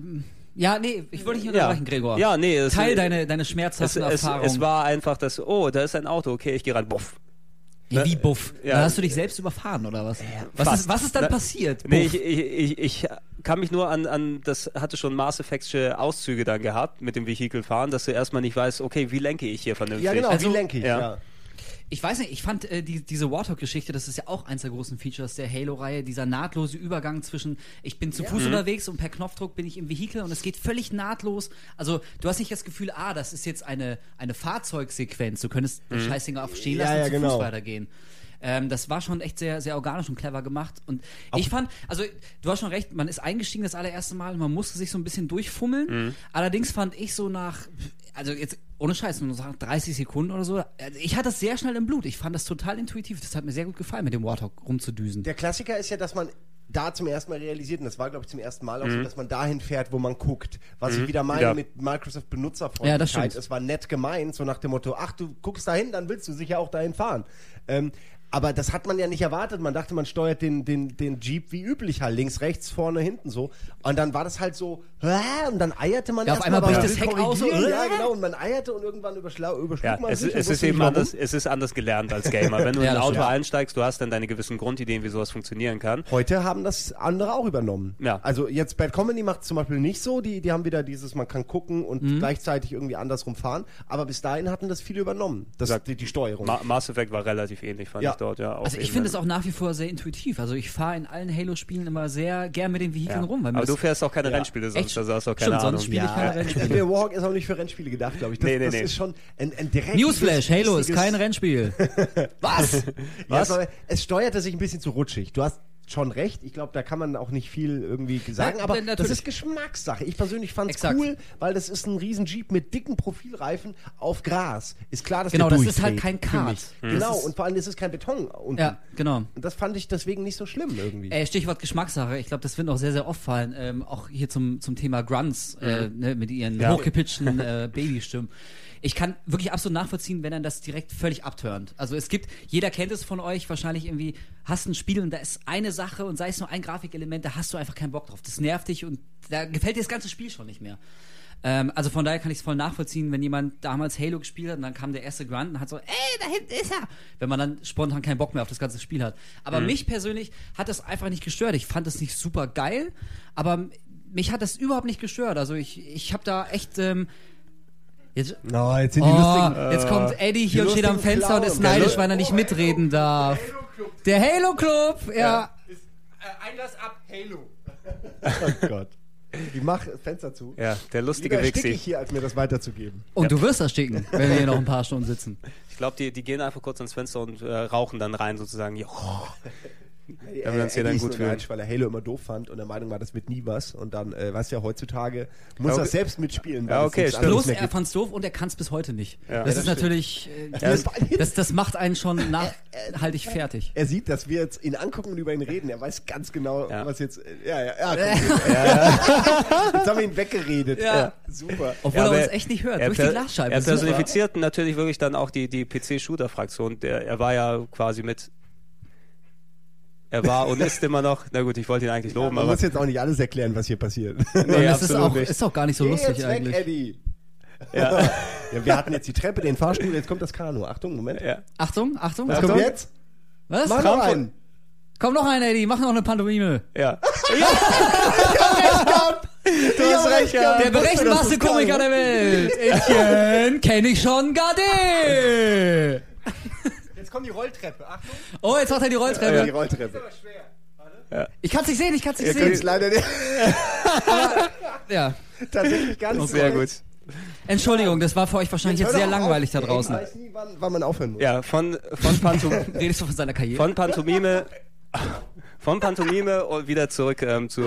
ja, nee, ich wollte nicht unterbrechen, Gregor.
Ja, nee.
Teil deine schmerzhaften Erfahrungen.
Es war einfach das, da ist ein Auto, okay, ich gehe rein, buff.
Wie buff?
Ja.
Dann hast du dich selbst überfahren, oder was? Was ist dann passiert?
Nee, ich kann mich nur an das hatte schon Mass Effectsche Auszüge dann gehabt mit dem Vehikel fahren, dass du erstmal nicht weißt, okay, wie lenke ich hier vernünftig?
Ja, genau, wie lenke ich, ja.
Ich weiß nicht, ich fand diese Warthog-Geschichte, das ist ja auch eins der großen Features der Halo-Reihe, dieser nahtlose Übergang zwischen, ich bin zu Fuß unterwegs und per Knopfdruck bin ich im Vehikel und es geht völlig nahtlos. Also du hast nicht das Gefühl, das ist jetzt eine Fahrzeugsequenz, du könntest das Scheißding auf stehen lassen und zu Fuß weitergehen. Das war schon echt sehr, sehr organisch und clever gemacht. Und ich fand, also du hast schon recht, man ist eingestiegen das allererste Mal, man musste sich so ein bisschen durchfummeln. Allerdings fand ich so also jetzt ohne Scheiß, nur nach 30 Sekunden oder so, ich hatte das sehr schnell im Blut. Ich fand das total intuitiv. Das hat mir sehr gut gefallen, mit dem Warthog rumzudüsen.
Der Klassiker ist ja, dass man da zum ersten Mal realisiert, und das war, glaube ich, zum ersten Mal auch so, dass man dahin fährt, wo man guckt. Was ich wieder meine mit Microsoft Benutzerfreundlichkeit. Es war nett gemeint, so nach dem Motto, ach, du guckst dahin, dann willst du sicher auch dahin fahren. Aber das hat man ja nicht erwartet. Man dachte, man steuert den Jeep wie üblich halt. Links, rechts, vorne, hinten so. Und dann war das halt so, und dann eierte man
auf einmal bricht das Heck aus.
Ja, genau. Und man eierte und irgendwann überschlug man sich.
Es ist eben anders, es ist anders gelernt als Gamer. Wenn du in ein Auto einsteigst, du hast dann deine gewissen Grundideen, wie sowas funktionieren kann.
Heute haben das andere auch übernommen.
Ja.
Also jetzt Bad Company macht es zum Beispiel nicht so. Die haben wieder dieses, man kann gucken und gleichzeitig irgendwie andersrum fahren. Aber bis dahin hatten das viele übernommen. Die Steuerung.
Mass Effect war relativ ähnlich, fand ich dort. Ja,
also ich finde es auch nach wie vor sehr intuitiv. Also ich fahre in allen Halo-Spielen immer sehr gern mit den Vehikeln rum. Weil
aber du fährst auch keine Rennspiele sonst, also hast du auch keine Ahnung.
Sonst spiele ich keine Rennspiele.
Der Warhawk ist auch nicht für Rennspiele gedacht, glaube ich. Das ist schon ein direkt
Newsflash, Halo ist kein Rennspiel. Was?
Ja, es steuerte sich ein bisschen zu rutschig. Du hast schon recht. Ich glaube, da kann man auch nicht viel irgendwie sagen, aber das ist Geschmackssache. Ich persönlich fand es cool, weil das ist ein riesen Jeep mit dicken Profilreifen auf Gras. Ist klar, dass
genau,
der
das ist halt kein Kart.
Genau, und vor allem ist es kein Beton unten.
Ja, genau.
Und das fand ich deswegen nicht so schlimm irgendwie.
Stichwort Geschmackssache. Ich glaube, das wird auch sehr, sehr oft fallen. Auch hier zum Thema Grunts mit ihren hochgepitchten Babystimmen. Ich kann wirklich absolut nachvollziehen, wenn er das direkt völlig abturnt. Also jeder kennt es von euch, wahrscheinlich irgendwie, hast ein Spiel und da ist eine Sache und sei es nur ein Grafikelement, da hast du einfach keinen Bock drauf. Das nervt dich und da gefällt dir das ganze Spiel schon nicht mehr. Also von daher kann ich es voll nachvollziehen, wenn jemand damals Halo gespielt hat und dann kam der erste Grunt und hat so, da hinten ist er! Wenn man dann spontan keinen Bock mehr auf das ganze Spiel hat. Aber mich persönlich hat das einfach nicht gestört. Ich fand es nicht super geil, aber mich hat das überhaupt nicht gestört. Also ich habe da echt... Jetzt
Jetzt sind die lustigen.
jetzt kommt Eddie hier und steht am
lustigen
Fenster und ist
Clown.
neidisch, weil er nicht mitreden darf. Der Halo Club, ja.
Einlass ab, Halo. Oh Gott. Ich mach Fenster zu.
Ja, der lustige
Lieber ersticke
Wixi.
ich hier, als mir das weiterzugeben.
Und du wirst ersticken, wenn wir hier noch ein paar Stunden sitzen.
Ich glaube, die gehen einfach kurz ans Fenster und rauchen dann rein sozusagen. Ja. Wenn wir uns hier dann gut fühlen.
Weil er Halo immer doof fand und der Meinung war, das wird nie was. Und dann, weißt du ja, heutzutage muss er selbst mitspielen. weil
Ja,
es
okay,
nichts
stimmt.
anderes
Bloß
mehr
er
gibt.
fand's doof und er kann's bis heute nicht.
Ja.
Das
Ja,
ist
das
natürlich, das macht einen schon nachhaltig fertig.
Er sieht, dass wir jetzt ihn angucken und über ihn reden. Er weiß ganz genau,
Ja.
was jetzt. Jetzt haben wir ihn weggeredet.
Ja.
Super.
Obwohl
Ja,
er uns
aber
echt nicht hört,
Er,
durch die Glasscheibe.
er
Super.
personifiziert natürlich wirklich dann auch die PC-Shooter-Fraktion. Er war ja quasi er war und ist immer noch, na gut, ich wollte ihn eigentlich loben,
Man
aber
muss jetzt auch nicht alles erklären, was hier passiert.
Und
nee,
es ist
absolut
auch,
nicht.
ist auch gar nicht so
Geh
lustig
jetzt
eigentlich.
weg, Eddie.
Ja.
Ja, wir hatten jetzt die Treppe, den Fahrstuhl, jetzt kommt das Kanu. Achtung, Moment.
Ja.
Achtung.
Was kommt jetzt?
Was?
Mach noch einen.
Komm noch ein, Eddie, mach noch eine Pantomime.
Ja.
Du hast recht,
Der berechenbarste Komiker der Welt. Etienne kenn ich schon Gade.
Jetzt kommt die Rolltreppe. Achtung.
Oh, jetzt macht er die
Die
Rolltreppe.
Rolltreppe.
Ich kann's nicht sehen, ich kann's nicht
Ihr könnt es
sehen.
leider nicht.
Ja.
Tatsächlich gar nicht.
Sehr gut.
Entschuldigung, das war für euch wahrscheinlich jetzt sehr langweilig da draußen.
Ich weiß nie, wann man aufhören muss.
Ja, von
Redest du von seiner Karriere?
Von Pantomime und wieder zurück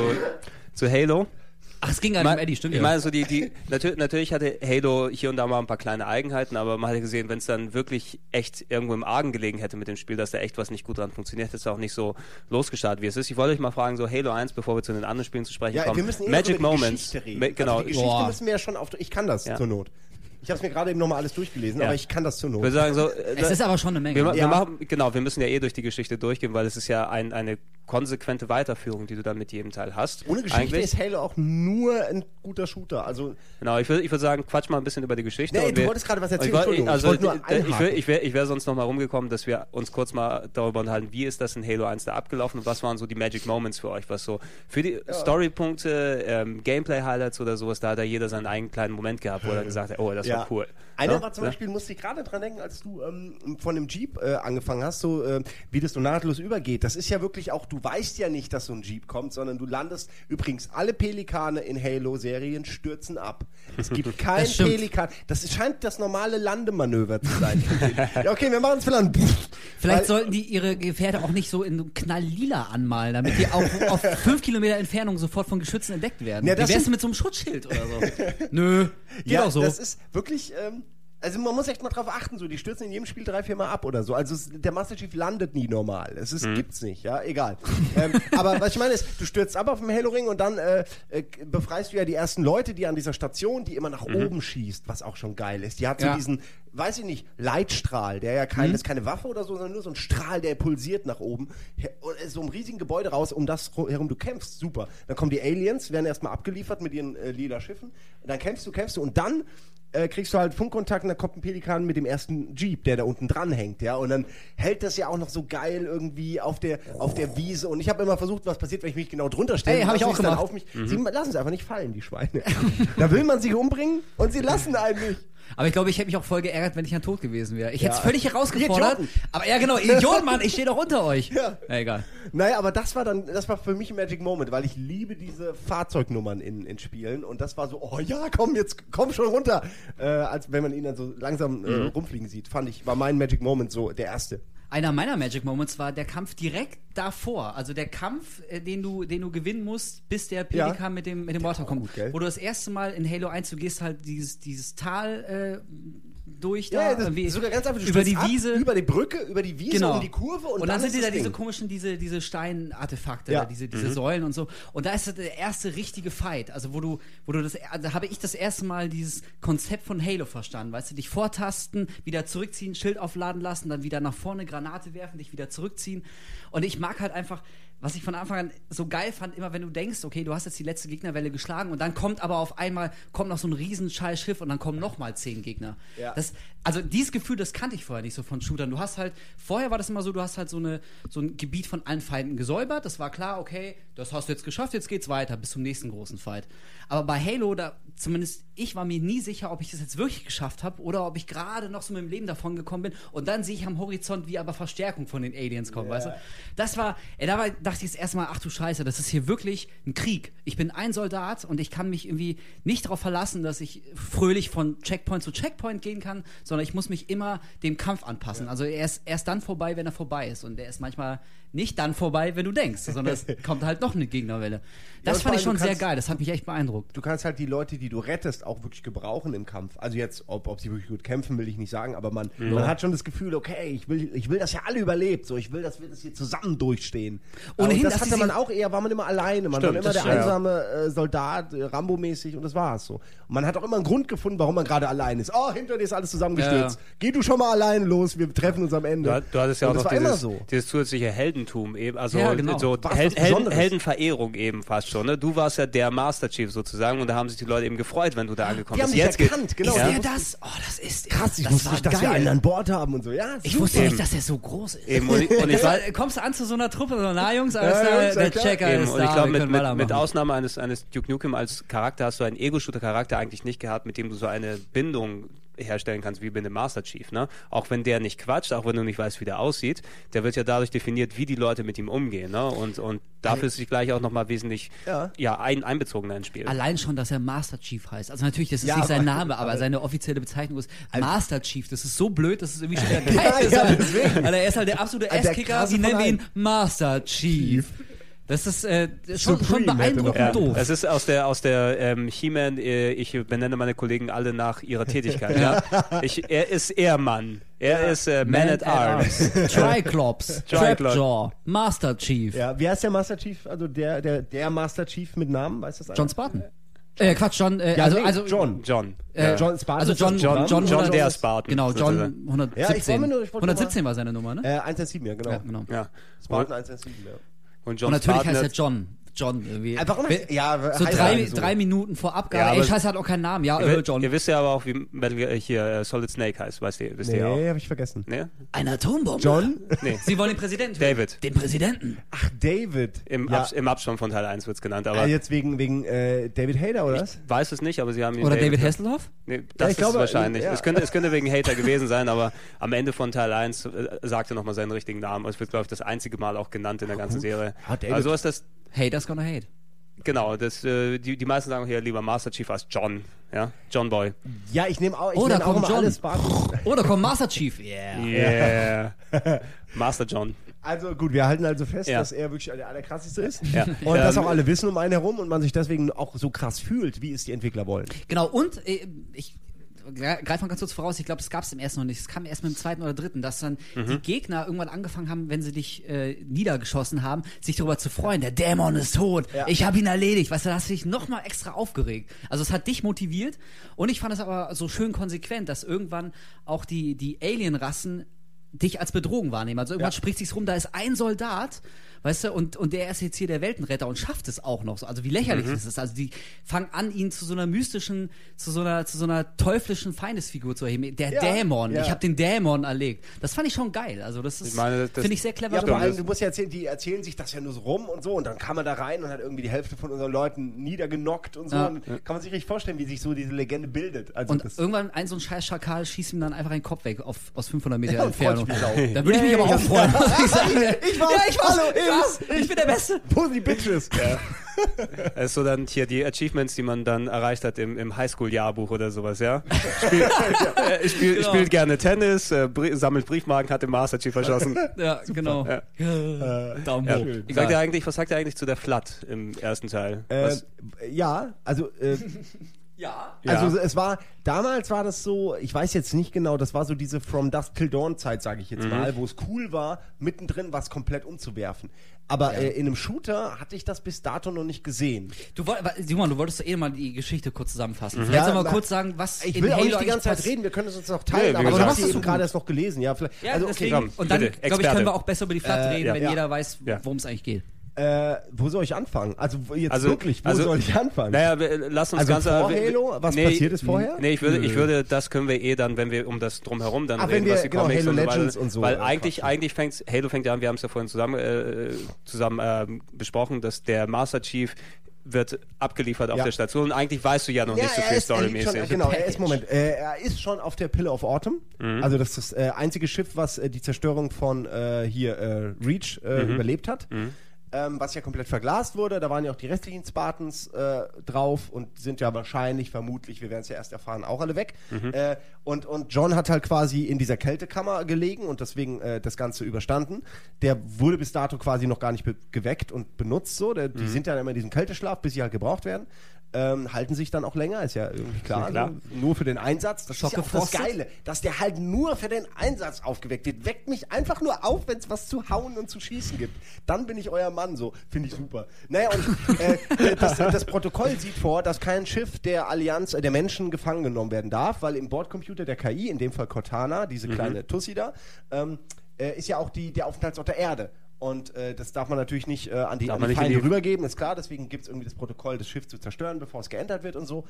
zu Halo.
Ach, es ging gar nicht um Eddie, stimmt
Ich
ja.
meine, so natürlich hatte Halo hier und da mal ein paar kleine Eigenheiten, aber man hat gesehen, wenn es dann wirklich echt irgendwo im Argen gelegen hätte mit dem Spiel, dass da echt was nicht gut dran funktioniert, hätte es auch nicht so losgestartet, wie es ist. Ich wollte euch mal fragen, so Halo 1, bevor wir zu den anderen Spielen zu sprechen
Ja,
kommen.
wir müssen
Magic
über die
Moments.
Geschichte reden.
Genau.
Also die Geschichte
Boah.
müssen wir ja schon ich kann das zur Not. Ich habe es mir gerade eben nochmal alles durchgelesen,
Ja.
aber ich kann das zur
Ich
Not.
würde sagen, so,
Es ist aber schon eine Menge.
wir müssen ja durch die Geschichte durchgehen, weil es ist ja eine konsequente Weiterführung, die du dann mit jedem Teil hast.
Ohne Geschichte
Eigentlich.
ist Halo auch nur ein guter Shooter. Also,
Genau, ich würd sagen, quatsch mal ein bisschen über die Geschichte.
nee,
und
du wolltest gerade was erzählen,
ich
Entschuldigung.
also,
wollte nur einhaken.
ich wäre sonst noch mal rumgekommen, dass wir uns kurz mal darüber unterhalten, wie ist das in Halo 1 da abgelaufen und was waren so die Magic Moments für euch, was so für die Storypunkte, Gameplay-Highlights oder sowas, da hat ja jeder seinen eigenen kleinen Moment gehabt, wo er dann gesagt hat, oh, das war cool.
Einer
Ja?
war zum Beispiel, musste ich gerade dran denken, als du von dem Jeep angefangen hast, so wie das so nahtlos übergeht. Das ist ja wirklich auch, du weißt ja nicht, dass so ein Jeep kommt, sondern du landest, übrigens, alle Pelikane in Halo-Serien stürzen ab. Es gibt kein
Das stimmt.
Pelikan. Das scheint das normale Landemanöver zu sein. Ja, okay, wir machen es vielleicht.
Vielleicht sollten die ihre Gefährte auch nicht so in knalllila anmalen, damit die auch auf 5 Kilometer Entfernung sofort von Geschützen entdeckt werden.
Ja,
Wie
das
wär's
sind-
mit so einem Schutzschild oder so? Nö, geht
Ja,
auch so.
das ist wirklich, also man muss echt mal drauf achten, so, die stürzen in jedem Spiel 3-4 Mal ab oder so. Also der Master Chief landet nie normal. Gibt's nicht, ja, egal. Aber was ich meine ist, du stürzt ab auf dem Halo-Ring und dann befreist du ja die ersten Leute, die an dieser Station, die immer nach oben schießt, was auch schon geil ist. Die hat so
Ja.
diesen, weiß ich nicht, Leitstrahl, der ja das ist keine Waffe oder so, sondern nur so ein Strahl, der pulsiert nach oben. Und so einem riesigen Gebäude raus, um das herum du kämpfst. Super. Dann kommen die Aliens, werden erstmal abgeliefert mit ihren lila Schiffen. Und dann kämpfst du und dann kriegst du halt Funkkontakt und dann kommt ein Pelikan mit dem ersten Jeep, der da unten dran hängt, ja, und dann hält das ja auch noch so geil irgendwie auf der Wiese und ich habe immer versucht, was passiert, wenn ich mich genau drunter stelle.
Ey, hab ich
Lassen
auch
sie es dann
gemacht.
auf mich. Sie lassen es einfach nicht fallen, die Schweine. Da will man sich umbringen und sie lassen einen nicht.
Aber ich glaube, ich hätte mich auch voll geärgert, wenn ich dann tot gewesen wäre. Ich hätte es
Ja.
völlig herausgefordert.
Idioten.
Aber ja, genau, Idiot, Mann, ich stehe doch unter euch.
Ja.
Egal.
Naja, aber das war für mich ein Magic Moment, weil ich liebe diese Fahrzeugnummern in Spielen und das war so, oh ja, komm schon runter, als wenn man ihn dann so langsam rumfliegen sieht, war mein Magic Moment so der erste.
Einer meiner Magic Moments war der Kampf direkt davor. Also der Kampf, den du gewinnen musst, bis der Pelikan mit dem Mortar kommt.
gut, gell?
Wo du das erste Mal in Halo 1, du gehst halt dieses Tal durch da.
Ja, das
irgendwie
ist sogar ganz einfach. Du
über
stürzt
die
ab,
Wiese.
über die Brücke, über die Wiese,
Genau.
um die Kurve und
dann sind
ist
dir da
das
diese
Ding.
komischen, diese Steinartefakte,
Ja.
diese Säulen und so. Und da ist der erste richtige Fight. Also da habe ich das erste Mal dieses Konzept von Halo verstanden. Weißt du, dich vortasten, wieder zurückziehen, Schild aufladen lassen, dann wieder nach vorne Granate werfen, dich wieder zurückziehen. Und ich mag halt einfach, was ich von Anfang an so geil fand, immer wenn du denkst, okay, du hast jetzt die letzte Gegnerwelle geschlagen und dann kommt aber auf einmal noch so ein riesen scheiß Schiff und dann kommen nochmal 10 Gegner.
Ja.
Also dieses Gefühl, das kannte ich vorher nicht so von Shootern. Du hast halt, vorher war das immer so, du hast halt so ein Gebiet von allen Feinden gesäubert, das war klar, okay, das hast du jetzt geschafft, jetzt geht's weiter bis zum nächsten großen Fight. Aber bei Halo, da zumindest ich war mir nie sicher, ob ich das jetzt wirklich geschafft habe oder ob ich gerade noch so mit dem Leben davon gekommen bin und dann sehe ich am Horizont, wie aber Verstärkung von den Aliens kommt, weißt du? Dachte ich das erste Mal, ach du Scheiße, das ist hier wirklich ein Krieg. Ich bin ein Soldat und ich kann mich irgendwie nicht darauf verlassen, dass ich fröhlich von Checkpoint zu Checkpoint gehen kann, sondern ich muss mich immer dem Kampf anpassen. Also er ist erst dann vorbei, wenn er vorbei ist und er ist manchmal nicht dann vorbei, wenn du denkst, sondern es kommt halt noch eine Gegnerwelle. Das fand ich schon sehr geil, das hat mich echt beeindruckt.
Du kannst halt die Leute, die du rettest, auch wirklich gebrauchen im Kampf. Also jetzt, ob sie wirklich gut kämpfen, will ich nicht sagen, aber man hat schon das Gefühl, okay, ich will, dass ihr alle überlebt, so, ich will, dass wir das hier zusammen durchstehen.
Ohnehin,
das hatte man auch eher, war man immer alleine, man war immer der einsame Soldat, Rambo-mäßig und das war's so. Und man hat auch immer einen Grund gefunden, warum man gerade allein ist. Oh, hinter dir ist alles zusammengestürzt. Ja. Geh du schon mal alleine los, wir treffen uns am Ende.
Du hattest ja auch noch dieses zusätzliche Heldentum eben, also so Heldenverehrung eben fast schon. Ne? Du warst ja der Master Chief sozusagen und da haben sich die Leute eben gefreut, wenn du da angekommen bist.
Die haben dich erkannt, genau.
Ist der das? Oh, das ist
krass. Ich wusste nicht, dass wir einen an Bord haben und so. Ja,
ich wusste nicht, dass er so groß ist.
Eben.
Kommst du an zu so einer Truppe, so, na Jungs, der Checker
eben.
ist
und
da.
Und ich glaube, mit Ausnahme eines Duke Nukem als Charakter hast du einen Ego-Shooter-Charakter eigentlich nicht gehabt, mit dem du so eine Bindung herstellen kannst, wie bei dem Master Chief, ne? Auch wenn der nicht quatscht, auch wenn du nicht weißt, wie der aussieht, der wird ja dadurch definiert, wie die Leute mit ihm umgehen, ne? Und dafür ist sich gleich auch nochmal wesentlich einbezogener ins Spiel.
Allein schon, dass er Master Chief heißt. Also natürlich, das ist nicht sein Name, aber seine offizielle Bezeichnung ist Master Chief. Das ist so blöd, dass es irgendwie schon wieder geil ist. Also er ist halt der absolute Ass-Kicker, die nennen ihn Master Chief. Das ist schon beeindruckend doof.
Es ist aus der He-Man, ich benenne meine Kollegen alle nach ihrer Tätigkeit. Er ist Ehrmann. Er ist Man at Arms.
Triclops, Trapjaw, Master Chief.
Ja, wie heißt der Master Chief? Also der Master Chief mit Namen, weißt du das?
John Spartan. Quatsch, John.
John.
John
Spartan.
Also John
der Spartan.
Genau, John 117.
Ja,
117 war seine Nummer, ne?
117, ja, genau.
Ja.
Spartan 117, ja.
Und natürlich heißt er John irgendwie.
Warum
so 3 Minuten vor Abgabe. Ich heiße halt auch keinen Namen. Ja, John.
Ihr wisst ja aber auch, wie hier Solid Snake heißt. Wisst ihr auch?
Nee, hab ich vergessen.
Nee?
Eine Atombombe.
John?
Nee.
Sie wollen den Präsidenten.
David.
Den Präsidenten.
Ach, David.
Im Abspann von Teil 1 wird es genannt. Aber
jetzt wegen David Hayter, oder was?
Ich weiß es nicht, aber sie haben ihn...
Oder David Hasselhoff?
Nee, das ist es wahrscheinlich. Ja. Es könnte wegen Hater gewesen sein, aber am Ende von Teil 1 sagt er nochmal seinen richtigen Namen. Es wird, glaube ich, das einzige Mal auch genannt in der ganzen Serie. Also ist das...
Haters gonna hate.
Genau, die meisten sagen hier lieber Master Chief als John. Ja? John Boy.
Ja, ich nehme auch,
Oder kommt John.
Alles
Oder kommt Master Chief.
Yeah. Master John.
Also gut, wir halten also fest, dass er wirklich der Allerkrasseste ist.
Ja.
Und das auch alle wissen um einen herum und man sich deswegen auch so krass fühlt, wie es die Entwickler wollen.
Genau, und ich greife mal ganz kurz voraus, ich glaube, das gab es im ersten noch nicht. Es kam erst mit dem zweiten oder dritten, dass dann die Gegner irgendwann angefangen haben, wenn sie dich niedergeschossen haben, sich darüber zu freuen. Der Dämon ist tot, ich habe ihn erledigt. Weißt du, da hast du dich nochmal extra aufgeregt. Also es hat dich motiviert und ich fand es aber so schön konsequent, dass irgendwann auch die Alien-Rassen dich als Bedrohung wahrnehmen. Also irgendwann spricht sich's rum, da ist ein Soldat, weißt du, und der ist jetzt hier der Weltenretter und schafft es auch noch so. Also wie lächerlich ist es. Also die fangen an, ihn zu so einer mystischen, zu so einer teuflischen Feindesfigur zu erheben. Der Dämon. Ja. Ich habe den Dämon erlegt. Das fand ich schon geil. Also das ist, finde ich sehr clever.
Ja, vor allem, du musst ja erzählen, die erzählen sich das ja nur so rum und so und dann kam er da rein und hat irgendwie die Hälfte von unseren Leuten niedergenockt und so. Ja. Und kann man sich richtig vorstellen, wie sich so diese Legende bildet. Also
und irgendwann so ein scheiß Schakal schießt ihm dann einfach einen Kopf weg aus 500 Meter Entfernung. Da würde ich mich aber auch freuen, muss ich sagen. Ich bin der Beste.
Wo sind die Bitches?
Ja. Das ist so dann hier die Achievements, die man dann erreicht hat im Highschool-Jahrbuch oder sowas, ja? Spielt gerne Tennis, sammelt Briefmarken, hat den Master Chief verschossen.
Ja, genau.
Ja.
Daumen hoch.
Was sagt er eigentlich zu der Flat im ersten Teil?
Also damals war das so, ich weiß jetzt nicht genau, das war so diese From Dusk Till Dawn Zeit, sage ich jetzt mal, wo es cool war, mittendrin was komplett umzuwerfen. Aber in einem Shooter hatte ich das bis dato noch nicht gesehen.
Simon, du wolltest mal die Geschichte kurz zusammenfassen. Vielleicht soll mal kurz sagen, was
ich will auch nicht die ganze Zeit reden, wir können es uns noch teilen, aber du hast es eben gerade erst noch gelesen. Ja, vielleicht.
Also, deswegen, und dann, glaube ich, können wir auch besser über die Flat reden, wenn jeder weiß, worum es eigentlich geht.
Wo soll ich anfangen? Also soll ich anfangen?
Naja, lass uns
ganz vor Halo, was passiert ist vorher?
Nee, ich würde, das können wir dann, wenn wir um das Drumherum dann reden, was die Comics
Halo Legends und so.
Weil eigentlich Halo fängt ja an, wir haben es ja vorhin zusammen besprochen, dass der Master Chief wird abgeliefert auf der Station. Und eigentlich weißt du ja noch nicht so viel storymäßig.
Genau, er ist schon auf der Pillar of Autumn. Also das ist das einzige Schiff, was die Zerstörung von Reach überlebt hat. Was ja komplett verglast wurde. Da waren ja auch die restlichen Spartans drauf und sind ja wahrscheinlich, vermutlich, wir werden es ja erst erfahren, auch alle weg. Und John hat halt quasi in dieser Kältekammer gelegen und deswegen das Ganze überstanden. Der wurde bis dato quasi noch gar nicht geweckt und benutzt. So. Die sind ja immer in diesem Kälteschlaf, bis sie halt gebraucht werden. Halten sich dann auch länger, ist ja irgendwie klar. Also nur für den Einsatz. Das ist ja auch das Geile, dass der halt nur für den Einsatz aufgeweckt wird. Weckt mich einfach nur auf, wenn es was zu hauen und zu schießen gibt. Dann bin ich euer Mann, so. Finde ich super. Naja, und das Protokoll sieht vor, dass kein Schiff der Allianz, der Menschen gefangen genommen werden darf, weil im Bordcomputer der KI, in dem Fall Cortana, diese kleine Tussi da, ist ja auch der Aufenthaltsort der Erde. Und das darf man natürlich nicht an die Feinde rübergeben, ist klar. Deswegen gibt es irgendwie das Protokoll, das Schiff zu zerstören, bevor es geentert wird und so.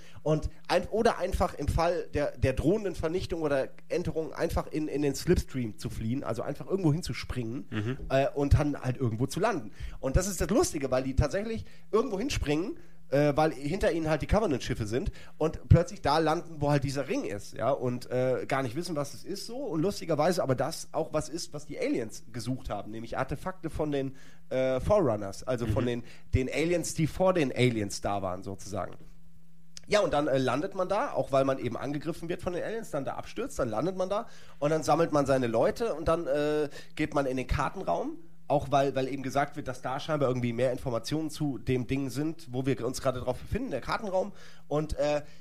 Oder einfach im Fall der drohenden Vernichtung oder Enterung einfach in den Slipstream zu fliehen, also einfach irgendwo hinzuspringen und dann halt irgendwo zu landen. Und das ist das Lustige, weil die tatsächlich irgendwo hinspringen, weil hinter ihnen halt die Covenant-Schiffe sind und plötzlich da landen, wo halt dieser Ring ist, ja, und gar nicht wissen, was es ist so und lustigerweise aber das auch was ist, was die Aliens gesucht haben, nämlich Artefakte von den Forerunners, also von den Aliens, die vor den Aliens da waren, sozusagen. Ja, und dann landet man da, auch weil man eben angegriffen wird von den Aliens, dann da abstürzt, dann landet man da und dann sammelt man seine Leute und dann geht man in den Kartenraum. Auch weil eben gesagt wird, dass da scheinbar irgendwie mehr Informationen zu dem Ding sind, wo wir uns gerade drauf befinden, der Kartenraum. Und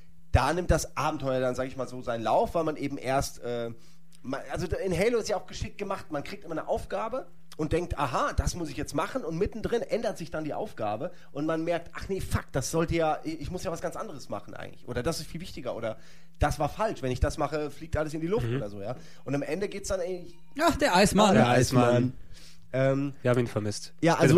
da nimmt das Abenteuer dann, sage ich mal so, seinen Lauf, weil man eben erst, also in Halo ist ja auch geschickt gemacht, man kriegt immer eine Aufgabe und denkt, aha, das muss ich jetzt machen und mittendrin ändert sich dann die Aufgabe und man merkt, ach nee, fuck, das sollte ja, ich muss ja was ganz anderes machen eigentlich oder das ist viel wichtiger oder das war falsch, wenn ich das mache, fliegt alles in die Luft oder so, ja. Und am Ende geht's dann eigentlich...
Ach, der Eismann.
Der Eismann. Wir haben ihn vermisst.
Ja, also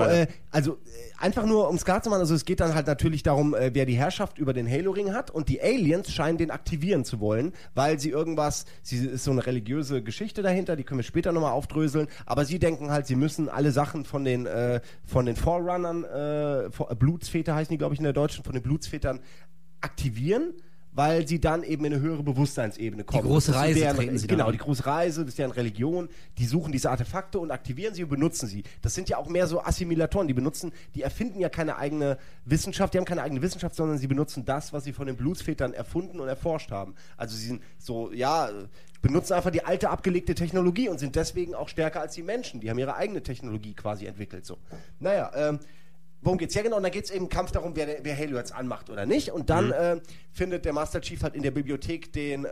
einfach nur, um es klar zu machen, also es geht dann halt natürlich darum, wer die Herrschaft über den Halo-Ring hat und die Aliens scheinen den aktivieren zu wollen, weil sie ist so eine religiöse Geschichte dahinter, die können wir später nochmal aufdröseln, aber sie denken halt, sie müssen alle Sachen von den Forerunnern, Blutsväter heißen die, glaube ich, in der Deutschen, von den Blutsvätern aktivieren, weil sie dann eben in eine höhere Bewusstseinsebene kommen.
Die große Reise treten sie
Genau, die große Reise, das ist deren Religion. Die suchen diese Artefakte und aktivieren sie und benutzen sie. Das sind ja auch mehr so Assimilatoren. Die erfinden ja keine eigene Wissenschaft, die haben keine eigene Wissenschaft, sondern sie benutzen das, was sie von den Blutsvätern erfunden und erforscht haben. Also sie sind so, benutzen einfach die alte, abgelegte Technologie und sind deswegen auch stärker als die Menschen. Die haben ihre eigene Technologie quasi entwickelt. So. Naja, worum geht's? Ja, genau, und dann geht's eben im Kampf darum, wer Halo jetzt anmacht oder nicht. Und dann findet der Master Chief halt in der Bibliothek den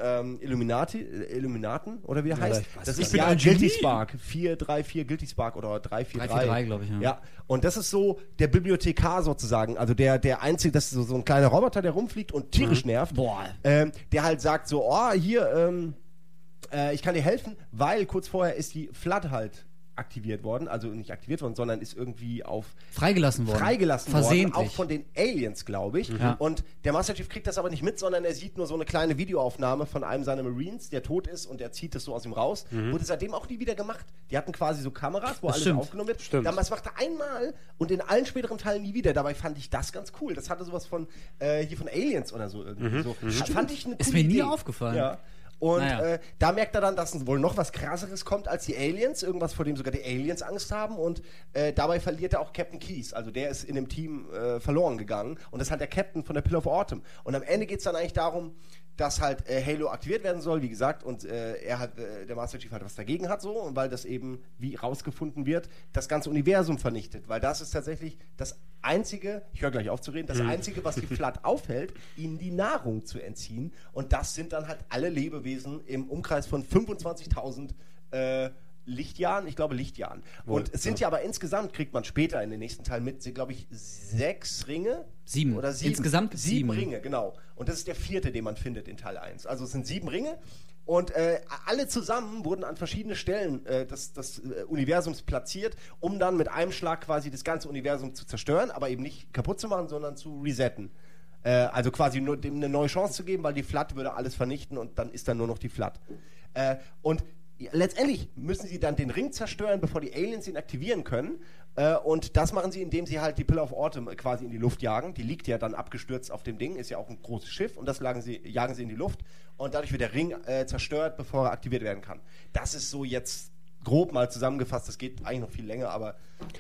Illuminaten, oder wie der heißt. Das ist ja Guilty Spark, 434 Guilty Spark oder 343.
343, glaube ich, ja.
Ja, und das ist so der Bibliothekar sozusagen, also der einzige, das ist so ein kleiner Roboter, der rumfliegt und tierisch nervt.
Boah.
Der halt sagt so, hier, ich kann dir helfen, weil kurz vorher ist die Flood halt aktiviert worden, also nicht aktiviert worden, sondern ist irgendwie
freigelassen
worden, auch von den Aliens, glaube ich.
Ja.
Und der Master Chief kriegt das aber nicht mit, sondern er sieht nur so eine kleine Videoaufnahme von einem seiner Marines, der tot ist und der zieht das so aus ihm raus. Wurde seitdem auch nie wieder gemacht. Die hatten quasi so Kameras, wo alles aufgenommen wird. Das macht er einmal und in allen späteren Teilen nie wieder. Dabei fand ich das ganz cool. Das hatte sowas von hier von Aliens oder so irgendwie. Fand ich eine coole
Ist mir nie
Idee.
Aufgefallen.
Ja. Und da merkt er dann, dass wohl noch was Krasseres kommt als die Aliens, irgendwas, vor dem sogar die Aliens Angst haben und dabei verliert er auch Captain Keyes, also der ist in dem Team verloren gegangen und das ist halt der Captain von der Pillar of Autumn. Und am Ende geht es dann eigentlich darum, dass halt Halo aktiviert werden soll, wie gesagt, und der Master Chief halt was dagegen hat so, und weil das eben, wie rausgefunden wird, das ganze Universum vernichtet, weil das ist tatsächlich das Einzige, ich höre gleich auf zu reden, das Einzige, was die Flood aufhält, ihnen die Nahrung zu entziehen, und das sind dann halt alle Lebewesen im Umkreis von 25.000 Lichtjahren, ich glaube Lichtjahren. Und es sind ja aber insgesamt, kriegt man später in den nächsten Teilen mit, glaube ich, 6 Ringe.
7.
Oder 7.
Insgesamt
7 Ringe, genau. Und das ist der 4., den man findet in Teil 1. Also es sind 7 Ringe. Und alle zusammen wurden an verschiedene Stellen des Universums platziert, um dann mit einem Schlag quasi das ganze Universum zu zerstören, aber eben nicht kaputt zu machen, sondern zu resetten. Also quasi nur dem eine neue Chance zu geben, weil die Flood würde alles vernichten und dann ist dann nur noch die Flood. Und letztendlich müssen sie dann den Ring zerstören, bevor die Aliens ihn aktivieren können. Und das machen sie, indem sie halt die Pillar of Autumn quasi in die Luft jagen. Die liegt ja dann abgestürzt auf dem Ding, ist ja auch ein großes Schiff. Und das jagen sie in die Luft. Und dadurch wird der Ring zerstört, bevor er aktiviert werden kann. Das ist so jetzt grob mal zusammengefasst. Das geht eigentlich noch viel länger, aber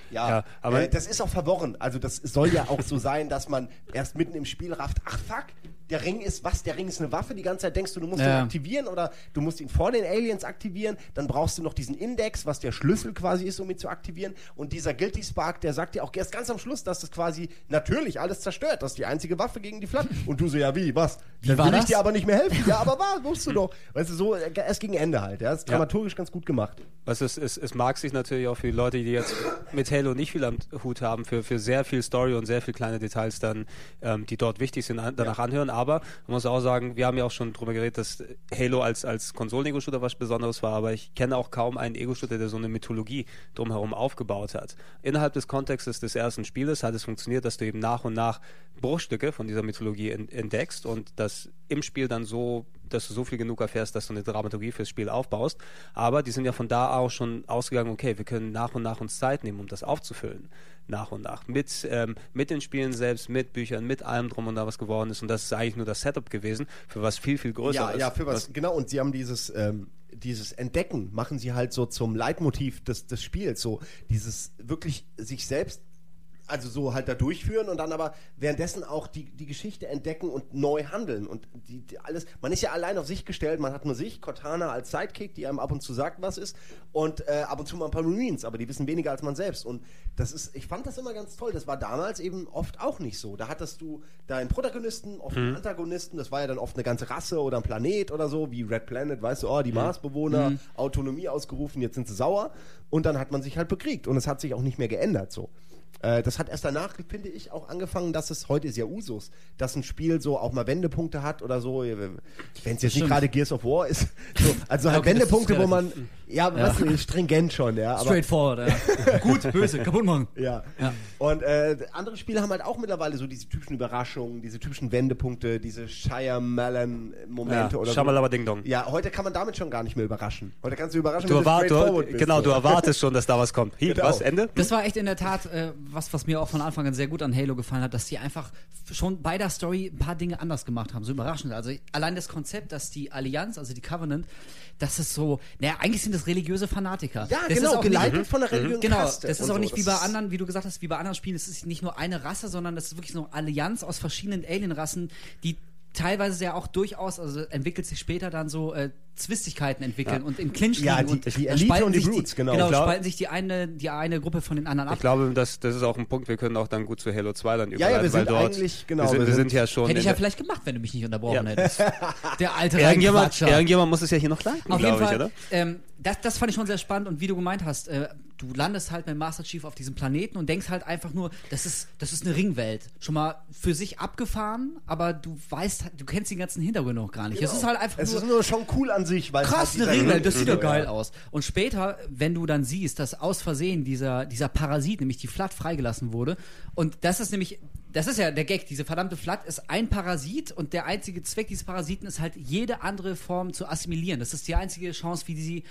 aber das ist auch verworren. Also das soll ja auch so sein, dass man erst mitten im Spiel rafft, ach fuck, der Ring ist was? Der Ring ist eine Waffe. Die ganze Zeit denkst du musst ihn aktivieren oder du musst ihn vor den Aliens aktivieren. Dann brauchst du noch diesen Index, was der Schlüssel quasi ist, um ihn zu aktivieren. Und dieser Guilty Spark, der sagt dir auch erst ganz am Schluss, dass das quasi natürlich alles zerstört. Das ist die einzige Waffe gegen die Flat. Und du so, ja wie, was? Dann will ich dir aber nicht mehr helfen. Ja, aber wusstest du doch. Weißt du, so erst gegen Ende halt. Ja? Das ist dramaturgisch ganz gut gemacht.
Also es mag sich natürlich auch für die Leute, die jetzt mit Halo nicht viel am Hut haben, für sehr viel Story und sehr viel kleine Details dann, die dort wichtig sind, danach anhören. Aber man muss auch sagen, wir haben ja auch schon drüber geredet, dass Halo als Konsolen-Ego-Shooter was Besonderes war, aber ich kenne auch kaum einen Ego-Shooter, der so eine Mythologie drumherum aufgebaut hat. Innerhalb des Kontextes des ersten Spieles hat es funktioniert, dass du eben nach und nach Bruchstücke von dieser Mythologie entdeckst und das im Spiel dann so, dass du so viel genug erfährst, dass du eine Dramaturgie fürs Spiel aufbaust. Aber die sind ja von da auch schon ausgegangen, okay, wir können nach und nach uns Zeit nehmen, um das aufzufüllen. Nach und nach. Mit den Spielen selbst, mit Büchern, mit allem drum und da was geworden ist. Und das ist eigentlich nur das Setup gewesen, für was viel, viel größer ist.
Ja, für was, genau. Und sie haben dieses Entdecken, machen sie halt so zum Leitmotiv des Spiels. So dieses wirklich sich selbst also so halt da durchführen und dann aber währenddessen auch die Geschichte entdecken und neu handeln und alles, man ist ja allein auf sich gestellt, man hat nur sich, Cortana als Sidekick, die einem ab und zu sagt, was ist und ab und zu mal ein paar Marines, aber die wissen weniger als man selbst und das ist, ich fand das immer ganz toll, das war damals eben oft auch nicht so, da hattest du deinen Protagonisten, oft einen Antagonisten, das war ja dann oft eine ganze Rasse oder ein Planet oder so, wie Red Planet, weißt du, die Marsbewohner, Autonomie ausgerufen, jetzt sind sie sauer und dann hat man sich halt bekriegt und es hat sich auch nicht mehr geändert so. Das hat erst danach, finde ich, auch angefangen, dass es heute ist ja Usus, dass ein Spiel so auch mal Wendepunkte hat oder so, wenn es jetzt nicht gerade Gears of War ist. So, also halt Wendepunkte, wo man, was stringent schon, ja. Aber,
straightforward, ja. Gut, böse, kaputt machen.
Ja. Und andere Spiele haben halt auch mittlerweile so diese typischen Überraschungen, diese typischen Wendepunkte, diese Shyamalan-Momente oder so.
Schamalaba Ding Dong.
Ja, heute kann man damit schon gar nicht mehr überraschen. Heute kannst du überraschen,
wenn du straightforward bist. Genau, du erwartest schon, dass da was kommt. Hier, was, Ende?
Das war echt in der Tat was mir auch von Anfang an sehr gut an Halo gefallen hat, dass die einfach schon bei der Story ein paar Dinge anders gemacht haben, so überraschend. Also allein das Konzept, dass die Allianz, also die Covenant, das ist so, eigentlich sind das religiöse Fanatiker.
Ja,
das
genau, geleitet von der religiösen
Kaste. Das ist auch nicht wie bei anderen, wie du gesagt hast, wie bei anderen Spielen, es ist nicht nur eine Rasse, sondern das ist wirklich so eine Allianz aus verschiedenen Alienrassen, die teilweise ja auch durchaus, also entwickelt sich später dann so Zwistigkeiten entwickeln und im Clinch liegen.
Ja, die Elite und die Brutes, genau.
Genau, spalten sich die eine Gruppe von den anderen ab.
Ich glaube, das ist auch ein Punkt, wir können auch dann gut zu Halo 2 dann überleiten,
wir sind
weil dort,
eigentlich, genau.
Wir sind ja schon...
Hätte ich ja vielleicht gemacht, wenn du mich nicht unterbrochen hättest. Der alte
Irgendjemand muss es ja hier noch leiten,
auf jeden Fall,
oder?
Das fand ich schon sehr spannend und wie du gemeint hast, du landest halt mit Master Chief auf diesem Planeten und denkst halt einfach nur, das ist eine Ringwelt. Schon mal für sich abgefahren, aber du kennst den ganzen Hintergrund noch gar nicht.
Genau.
Es ist halt einfach
es ist nur schon cool an sich, weil
krass, eine Ringwelt, das sieht doch geil aus. Und später, wenn du dann siehst, dass aus Versehen dieser Parasit, nämlich die Flat, freigelassen wurde und das ist ja der Gag, diese verdammte Flat ist ein Parasit und der einzige Zweck dieses Parasiten ist halt, jede andere Form zu assimilieren. Das ist die einzige Chance, wie sie,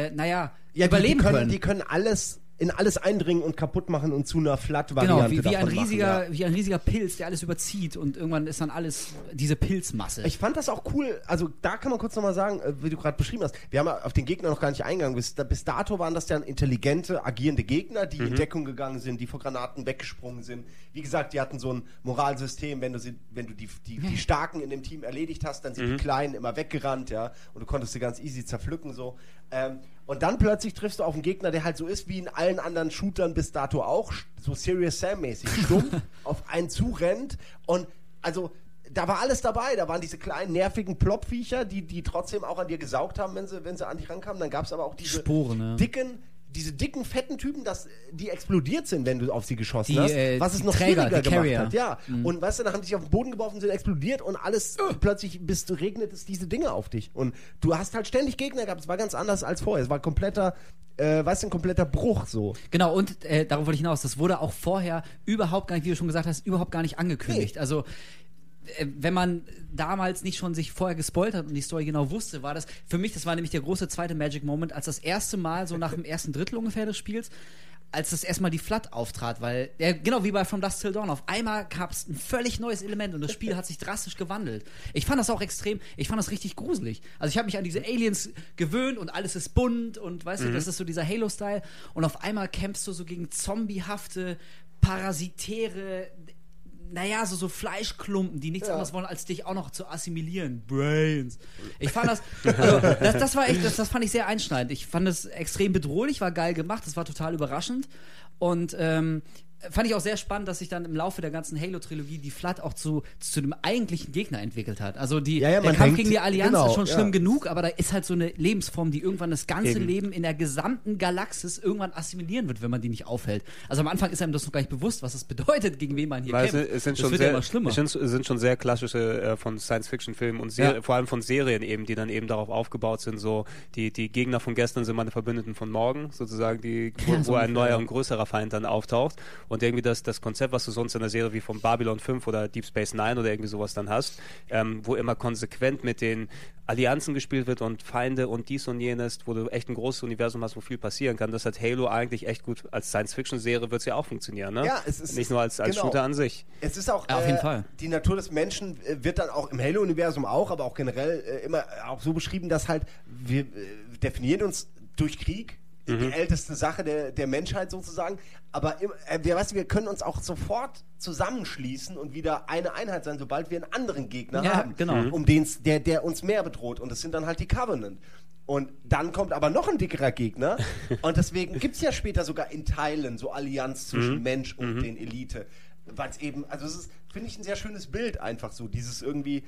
überleben können.
Die können in alles eindringen und kaputt machen und zu einer Flat-Variante
genau, wie ein
machen,
riesiger Pilz, der alles überzieht und irgendwann ist dann alles diese Pilzmasse.
Ich fand das auch cool, also da kann man kurz nochmal sagen, wie du gerade beschrieben hast, wir haben auf den Gegner noch gar nicht eingegangen, bis dato waren das dann intelligente, agierende Gegner, die in Deckung gegangen sind, die vor Granaten weggesprungen sind. Wie gesagt, die hatten so ein Moralsystem, wenn du die Starken in dem Team erledigt hast, dann sind die Kleinen immer weggerannt, ja, und du konntest sie ganz easy zerpflücken, so. Und dann plötzlich triffst du auf einen Gegner, der halt so ist wie in allen anderen Shootern bis dato auch, so Serious Sam-mäßig, stumpf auf einen zurennt und also da war alles dabei, da waren diese kleinen nervigen Plopviecher, die trotzdem auch an dir gesaugt haben, wenn sie an dich rankamen, dann gab es aber auch diese
Sporen,
dicken, fetten Typen, die explodiert sind, wenn du auf sie geschossen hast, was es noch
Träger,
schwieriger gemacht
Carrier.
hat. Ja. Und weißt du, dann haben die sich auf den Boden geworfen, sind explodiert und alles plötzlich regnet es diese Dinge auf dich. Und du hast halt ständig Gegner gehabt, es war ganz anders als vorher. Es war ein kompletter Bruch so.
Genau, und darauf wollte ich hinaus, das wurde auch vorher überhaupt gar nicht, wie du schon gesagt hast, überhaupt gar nicht angekündigt.
Nee.
Also wenn man damals nicht schon sich vorher gespoilt hat und die Story genau wusste, war das, für mich, das war nämlich der große zweite Magic Moment, als das erste Mal, so nach dem ersten Drittel ungefähr des Spiels, als das erstmal die Flood auftrat, weil, genau wie bei From Dusk Till Dawn, auf einmal gab es ein völlig neues Element und das Spiel hat sich drastisch gewandelt. Ich fand das auch ich fand das richtig gruselig. Also ich habe mich an diese Aliens gewöhnt und alles ist bunt und weißt du, das ist so dieser Halo-Style und auf einmal kämpfst du so gegen zombiehafte, parasitäre, naja, so Fleischklumpen, die nichts anderes wollen, als dich auch noch zu assimilieren. Brains. Ich fand das war echt, das fand ich sehr einschneidend. Ich fand es extrem bedrohlich, war geil gemacht, das war total überraschend und fand ich auch sehr spannend, dass sich dann im Laufe der ganzen Halo-Trilogie die Flood auch zu dem eigentlichen Gegner entwickelt hat. Also der Kampf gegen die Allianz ist schon schlimm genug, aber da ist halt so eine Lebensform, die irgendwann das ganze Leben in der gesamten Galaxis irgendwann assimilieren wird, wenn man die nicht aufhält. Also am Anfang ist einem das noch gar nicht bewusst, was es bedeutet, gegen wen man hier kämpft.
Es sind schon immer schlimmer. Es sind schon sehr klassische von Science-Fiction-Filmen und vor allem von Serien eben, die dann eben darauf aufgebaut sind, so die Gegner von gestern sind meine Verbündeten von morgen, sozusagen, wo ein neuer und größerer Feind dann auftaucht. Und irgendwie das Konzept, was du sonst in einer Serie wie von Babylon 5 oder Deep Space Nine oder irgendwie sowas dann hast, wo immer konsequent mit den Allianzen gespielt wird und Feinde und dies und jenes, wo du echt ein großes Universum hast, wo viel passieren kann. Das hat Halo eigentlich echt gut, als Science-Fiction-Serie wird es ja auch funktionieren, ne?
Ja, es ist
nicht nur als Shooter an sich.
Es ist auch,
auf jeden Fall.
Die Natur des Menschen wird dann auch im Halo-Universum auch, aber auch generell immer auch so beschrieben, dass halt wir definieren uns durch Krieg, die älteste Sache der Menschheit sozusagen, aber wir können uns auch sofort zusammenschließen und wieder eine Einheit sein, sobald wir einen anderen Gegner haben, um der uns mehr bedroht, und das sind dann halt die Covenant. Und dann kommt aber noch ein dickerer Gegner und deswegen gibt es ja später sogar in Teilen so Allianz zwischen Mensch und den Elite, weil es eben, also es ist, finde ich, ein sehr schönes Bild einfach so, dieses irgendwie,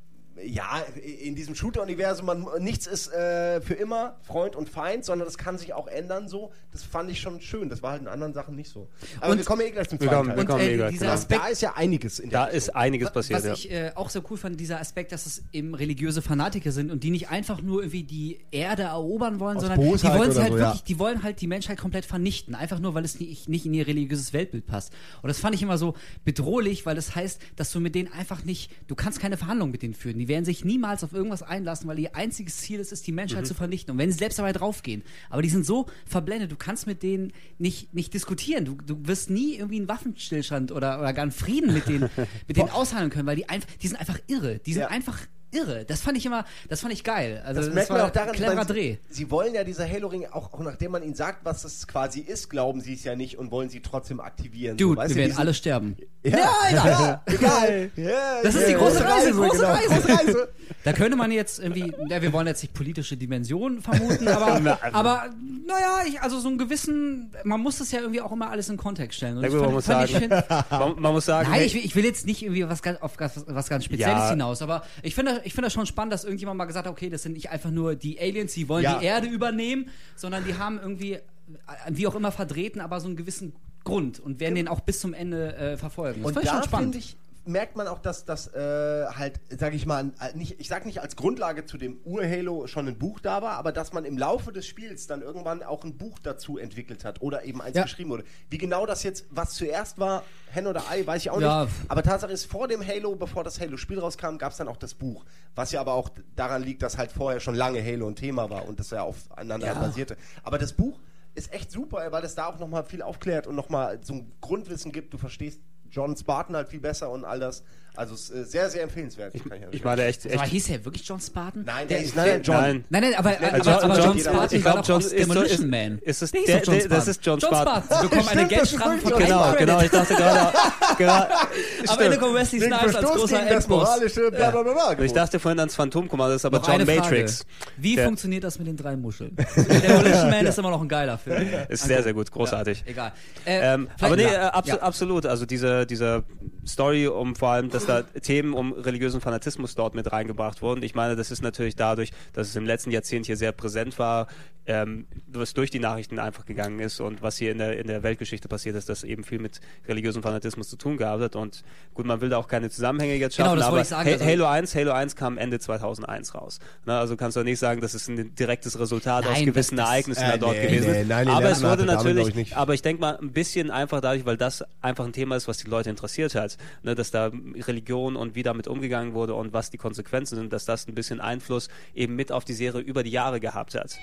ja, in diesem Shooter-Universum, nichts ist für immer Freund und Feind, sondern das kann sich auch ändern so. Das fand ich schon schön. Das war halt in anderen Sachen nicht so. Aber wir kommen gleich zum zweiten Teil.
Dieser Aspekt,
da ist ja einiges in
der passiert.
Was ich auch sehr cool fand, dieser Aspekt, dass es eben religiöse Fanatiker sind und die nicht einfach nur irgendwie die Erde erobern wollen, sondern die wollen halt wirklich, die wollen halt die Menschheit komplett vernichten. Einfach nur, weil es nicht in ihr religiöses Weltbild passt. Und das fand ich immer so bedrohlich, weil das heißt, dass du mit denen einfach nicht, du kannst keine Verhandlungen mit denen führen. Die werden sich niemals auf irgendwas einlassen, weil ihr einziges Ziel ist, die Menschheit zu vernichten. Und wenn sie selbst dabei draufgehen. Aber die sind so verblendet, du kannst mit denen nicht diskutieren. Du wirst nie irgendwie einen Waffenstillstand oder gar einen Frieden mit denen aushandeln können, weil die sind einfach irre. Die sind einfach irre. Das fand ich geil. Also
das merkt man auch daran,
cleverer Dreh.
Sie wollen ja dieser Halo-Ring, auch nachdem man ihnen sagt, was es quasi ist, glauben sie es ja nicht und wollen sie trotzdem aktivieren.
Dude, wir werden alle sterben.
Ja, egal.
Das ist die große Reise, große Reise.
Da
könnte man jetzt irgendwie, wir wollen jetzt nicht politische Dimensionen vermuten, aber naja, also so einen gewissen, man muss das ja irgendwie auch immer alles in Kontext stellen. Und
man muss sagen,
nein, ich will jetzt nicht irgendwie auf was ganz Spezielles hinaus, aber ich finde das schon spannend, dass irgendjemand mal gesagt hat, okay, das sind nicht einfach nur die Aliens, die wollen die Erde übernehmen, sondern die haben irgendwie, wie auch immer verdrehten, aber so einen gewissen Grund und werden den auch bis zum Ende verfolgen. Das
und da, finde ich, merkt man auch, dass das halt, sage ich mal, ich sag nicht als Grundlage zu dem Ur-Halo schon ein Buch da war, aber dass man im Laufe des Spiels dann irgendwann auch ein Buch dazu entwickelt hat oder eben eins geschrieben wurde. Wie genau das jetzt, was zuerst war, Hen oder Ei, weiß ich auch nicht. Aber Tatsache ist, vor dem Halo, bevor das Halo-Spiel rauskam, gab es dann auch das Buch. Was ja aber auch daran liegt, dass halt vorher schon lange Halo ein Thema war und das ja aufeinander basierte. Aber das Buch ist echt super, weil das da auch nochmal viel aufklärt und nochmal so ein Grundwissen gibt. Du verstehst John Spartan halt viel besser und all das. Also es ist sehr, sehr empfehlenswert.
Ich meine echt.
Aber hieß er wirklich John Spartan?
Nein, der ist John.
Nein, aber John Spartan war doch aus Demolition Man.
Das ist John Spartan.
Sie bekommen eine Geldstrafe von
Genau, ich dachte gerade.
Am Ende kommt Wesley Snipes als großer Endboss.
Ich dachte vorhin ans Phantomkommando, das ist aber John Matrix.
Wie funktioniert das mit den 3 Muscheln? Demolition Man ist immer noch ein geiler Film.
Ist sehr, sehr gut, großartig.
Egal.
Aber nee, absolut. Also diese Story vor allem, dass da Themen um religiösen Fanatismus dort mit reingebracht wurden. Ich meine, das ist natürlich dadurch, dass es im letzten Jahrzehnt hier sehr präsent war, was durch die Nachrichten einfach gegangen ist und was hier in der Weltgeschichte passiert ist, das eben viel mit religiösem Fanatismus zu tun gehabt hat. Und gut, man will da auch keine Zusammenhänge jetzt schaffen,
das
aber
ich sagen,
Halo 1 kam Ende 2001 raus. Na, also kannst du nicht sagen, das ist ein direktes Resultat aus gewissen Ereignissen da dort gewesen.
Nein,
aber es wurde aber ich denke mal, ein bisschen einfach dadurch, weil das einfach ein Thema ist, was die Leute interessiert hat, ne, dass da Religion und wie damit umgegangen wurde und was die Konsequenzen sind, dass das ein bisschen Einfluss eben mit auf die Serie über die Jahre gehabt hat.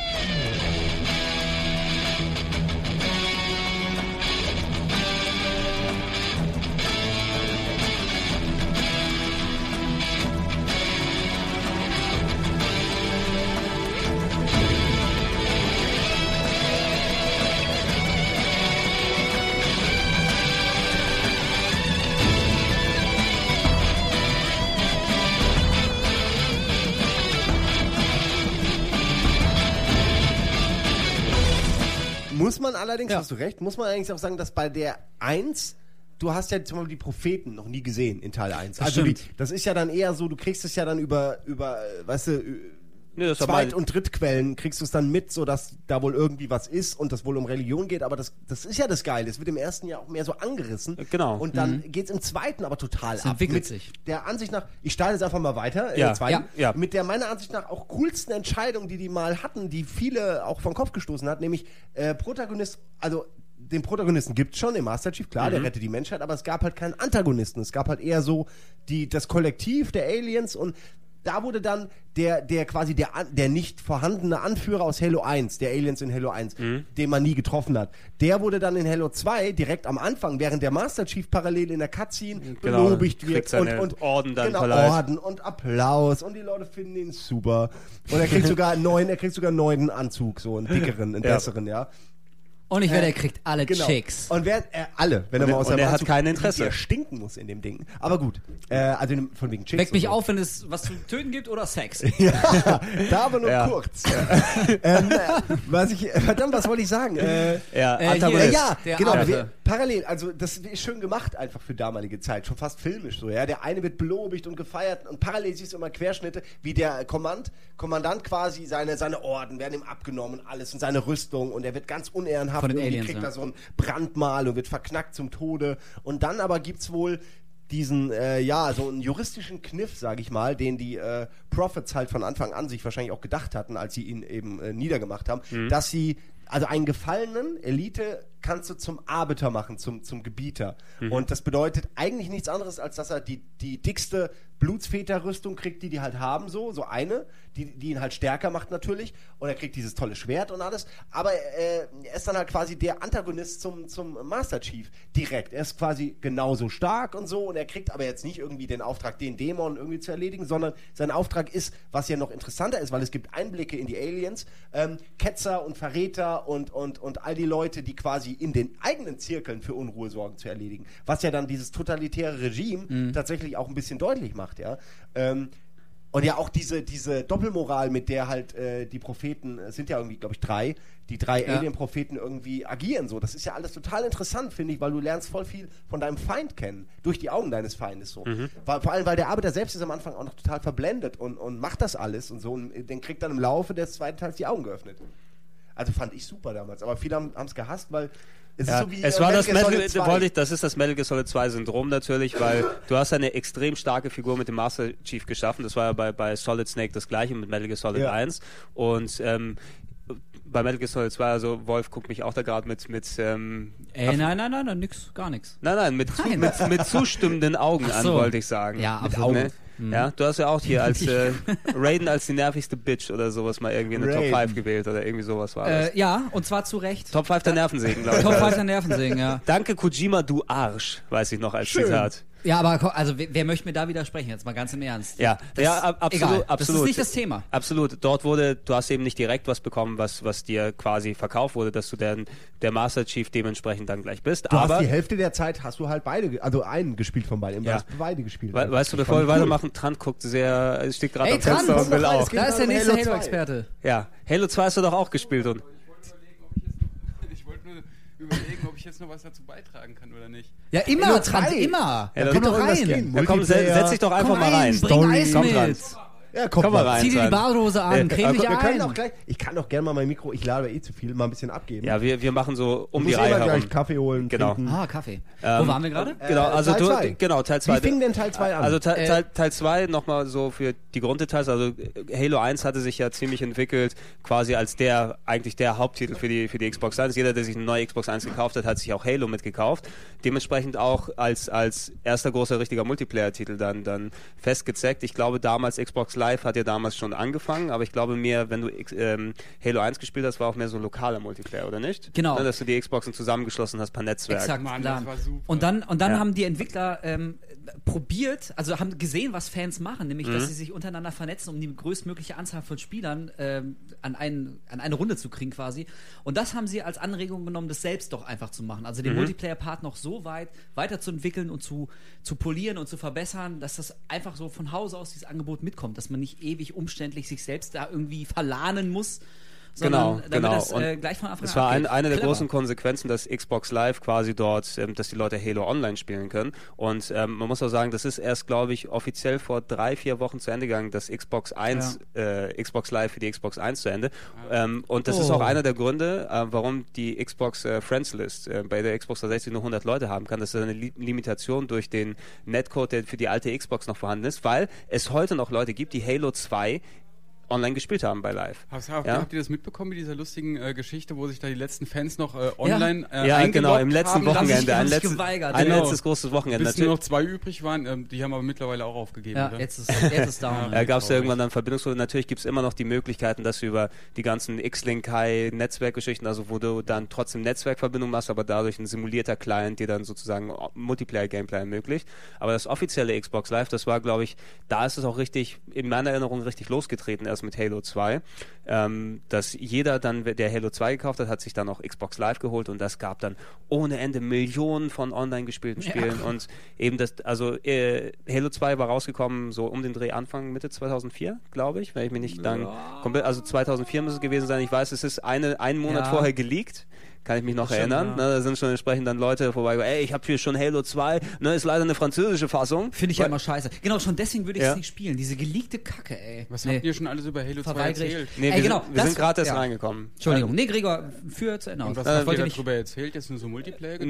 Muss man allerdings, hast du recht, muss man allerdings auch sagen, dass bei der 1, du hast ja zum Beispiel die Propheten noch nie gesehen in Teil 1. Also das ist ja dann eher so, du kriegst es ja dann über weißt du, Zweit- und Drittquellen kriegst du es dann mit, so dass da wohl irgendwie was ist und das wohl um Religion geht, aber das ist ja das Geile. Es wird im ersten Jahr auch mehr so angerissen.
Genau.
Und dann geht's im zweiten aber total
ab. Entwickelt sich.
Der Ansicht nach, ich starte jetzt einfach mal weiter, mit der meiner Ansicht nach auch coolsten Entscheidung, die mal hatten, die viele auch vom Kopf gestoßen hat, nämlich Protagonist, also den Protagonisten gibt es schon im Master Chief, klar, der rettet die Menschheit, aber es gab halt keinen Antagonisten. Es gab halt eher so das Kollektiv der Aliens und da wurde dann der quasi der nicht vorhandene Anführer aus Halo 1, der Aliens in Halo 1, den man nie getroffen hat, der wurde dann in Halo 2 direkt am Anfang, während der Master Chief parallel in der Cutscene belobigt wird und
Orden dann
Orden und Applaus und die Leute finden ihn super und er kriegt sogar einen neuen Anzug, so einen dickeren, einen besseren, ja.
Und ich werde, er kriegt alle Chicks.
Und alle, wenn er mal aus
der
Anzug
hat kein Interesse.
Er stinken muss in dem Ding. Aber gut, also von wegen Chicks.
Weckt mich auf, wenn es was zu töten gibt oder Sex.
Ja, da aber nur kurz. Was wollte ich sagen? Parallel, also das ist schön gemacht einfach für damalige Zeit, schon fast filmisch so, ja. Der eine wird belobigt und gefeiert und parallel siehst du immer Querschnitte, wie der Kommandant quasi seine Orden werden ihm abgenommen, alles und seine Rüstung und er wird ganz unehrenhaft.
Von den Aliens,
kriegt da so ein Brandmal und wird verknackt zum Tode. Und dann aber gibt's wohl diesen, so einen juristischen Kniff, sage ich mal, den die Prophets halt von Anfang an sich wahrscheinlich auch gedacht hatten, als sie ihn eben niedergemacht haben, dass sie, also einen gefallenen Elite kannst du zum Arbiter machen, zum Gebieter. Und das bedeutet eigentlich nichts anderes, als dass er die dickste Blutsväterrüstung kriegt, die halt haben, so eine, die ihn halt stärker macht natürlich. Und er kriegt dieses tolle Schwert und alles. Aber er ist dann halt quasi der Antagonist zum Master Chief direkt. Er ist quasi genauso stark und so. Und er kriegt aber jetzt nicht irgendwie den Auftrag, den Dämon irgendwie zu erledigen, sondern sein Auftrag ist, was ja noch interessanter ist, weil es gibt Einblicke in die Aliens, Ketzer und Verräter und all die Leute, die quasi in den eigenen Zirkeln für Unruhe sorgen, zu erledigen. Was ja dann dieses totalitäre Regime tatsächlich auch ein bisschen deutlich macht, ja. Und ja auch diese Doppelmoral, mit der halt die Propheten, es sind ja irgendwie, glaube ich, die drei Alien-Propheten irgendwie agieren so. Das ist ja alles total interessant, finde ich, weil du lernst voll viel von deinem Feind kennen, durch die Augen deines Feindes so. Vor allem, weil der Arbeiter selbst ist am Anfang auch noch total verblendet und macht das alles und so und den kriegt dann im Laufe des zweiten Teils die Augen geöffnet. Also fand ich super damals, aber viele haben es gehasst, weil es ist so wie
es war das ist das Metal Gear Solid 2 Syndrom natürlich, weil du hast eine extrem starke Figur mit dem Master Chief geschaffen. Das war ja bei Solid Snake das gleiche mit Metal Gear Solid 1 und bei Metal Gear Solid 2, also Wolf guckt mich auch da gerade mit
nein, gar nichts.
Nein, mit zustimmenden Augen an, wollte ich sagen.
Ja,
mit
Augen.
Ne? Ja, du hast ja auch hier als Raiden als die nervigste Bitch oder sowas mal irgendwie in der Top 5 gewählt oder irgendwie sowas war das.
Ja, und zwar zu Recht.
Top 5 der Nervensägen, glaube ich.
Top 5 der Nervensägen, ja.
Danke Kojima, du Arsch, weiß ich noch als Zitat.
Ja, aber also wer möchte mir da widersprechen, jetzt mal ganz im Ernst?
Ja, absolut,
egal.
absolut.
Das ist nicht das Thema.
Absolut. Dort du hast eben nicht direkt was bekommen, was dir quasi verkauft wurde, dass du der Master Chief dementsprechend dann gleich bist.
Du hast die Hälfte der Zeit hast du halt beide, also einen gespielt von beiden. Du hast beide gespielt.
Weißt du, bevor wir weitermachen, Trant guckt steht gerade am
Trant,
Fenster und will auch.
Da ist der nächste Halo-Experte.
Ja, Halo 2 hast du doch auch gespielt und
überlegen, ob ich jetzt noch was dazu beitragen kann oder nicht.
Ja, immer, Trant, immer.
Ja, komm doch rein. Ja, komm, setz dich doch einfach mal rein.
Bring Eis mit.
Ja, komm
Komm mal
mal
rein.
Zieh dir die Badehose an, creme dich
wir können auch
ein.
gleich, ich kann auch gerne mal mein Mikro, ich labe zu viel, mal ein bisschen abgeben.
Ja, wir machen so um
ich
die
muss
Reihe
immer
herum.
gleich Kaffee holen,
Genau.
trinken.
Kaffee. Wo waren wir gerade?
Genau, also
Teil zwei.
Teil 2.
Wie fing denn Teil 2 an?
Also Teil 2 nochmal so für die Grunddetails. Also Halo 1 hatte sich ja ziemlich entwickelt, quasi als eigentlich der Haupttitel für die Xbox 1. Jeder, der sich eine neue Xbox 1 gekauft hat, hat sich auch Halo mitgekauft. Dementsprechend auch als erster großer richtiger Multiplayer-Titel dann festgezeckt. Ich glaube damals, Xbox Live hat ja damals schon angefangen, aber ich glaube mehr, wenn du Halo 1 gespielt hast, war auch mehr so lokaler Multiplayer, oder nicht?
Genau.
Ne, dass du die Xboxen zusammengeschlossen hast per Netzwerk.
Exakt.
Mann,
LAN.
das war super.
Und dann haben die Entwickler probiert, also haben gesehen, was Fans machen, nämlich, dass sie sich untereinander vernetzen, um die größtmögliche Anzahl von Spielern an eine Runde zu kriegen quasi. Und das haben sie als Anregung genommen, das selbst doch einfach zu machen. Also den Multiplayer-Part noch so weit weiterzuentwickeln und zu polieren und zu verbessern, dass das einfach so von Hause aus dieses Angebot mitkommt, dass man nicht ewig umständlich sich selbst da irgendwie verlahnen muss, sondern damit das gleich von Anfang an
Es war
abgeht.
eine der
Clever.
großen Konsequenzen, dass Xbox Live quasi dort, dass die Leute Halo Online spielen können. Und man muss auch sagen, das ist erst, glaube ich, offiziell vor 3-4 Wochen zu Ende gegangen, das Xbox Live für die Xbox 1 zu Ende. Und das ist auch einer der Gründe, warum die Xbox Friends List bei der Xbox 360 nur 100 Leute haben kann. Das ist eine Limitation durch den Netcode, der für die alte Xbox noch vorhanden ist, weil es heute noch Leute gibt, die Halo 2 online gespielt haben bei Live.
Habt ihr das mitbekommen mit dieser lustigen Geschichte, wo sich da die letzten Fans noch online
ja, genau, im letzten Wochenende.
Haben sich geweigert.
Ein
Genau.
letztes großes Wochenende.
Bis nur noch 2 übrig waren, die haben aber mittlerweile auch aufgegeben,
Ja,
oder?
jetzt ist down.
Da gab es ja irgendwann dann Verbindungsprobleme. Natürlich gibt es immer noch die Möglichkeiten, dass du über die ganzen X-Link High Netzwerkgeschichten, also wo du dann trotzdem Netzwerkverbindung machst, aber dadurch ein simulierter Client dir dann sozusagen Multiplayer-Gameplay ermöglicht. Aber das offizielle Xbox Live, das war, glaube ich, da ist es auch richtig, in meiner Erinnerung richtig losgetreten, erst mit Halo 2. Dass jeder dann, der Halo 2 gekauft hat sich dann auch Xbox Live geholt und das gab dann ohne Ende Millionen von online gespielten Spielen und eben das, also Halo 2 war rausgekommen so um den Dreh Anfang Mitte 2004, glaube ich, wenn ich mich nicht dann komplett, also 2004 muss es gewesen sein, ich weiß, es ist einen Monat vorher geleakt, kann ich mich noch erinnern. Ne, da sind schon entsprechend dann Leute vorbei, ey, ich habe hier schon Halo 2, ne, ist leider eine französische Fassung.
Finde ich ja immer scheiße. Genau, schon deswegen würde ich es nicht spielen. Diese geleakte Kacke, ey.
Was habt ihr schon alles über Halo 2 erzählt?
Nee, wir sind gerade erst reingekommen.
Entschuldigung. Nee, Gregor, führ zu Ende aus.
Und was habt ihr darüber erzählt? Jetzt nur so Multiplayer?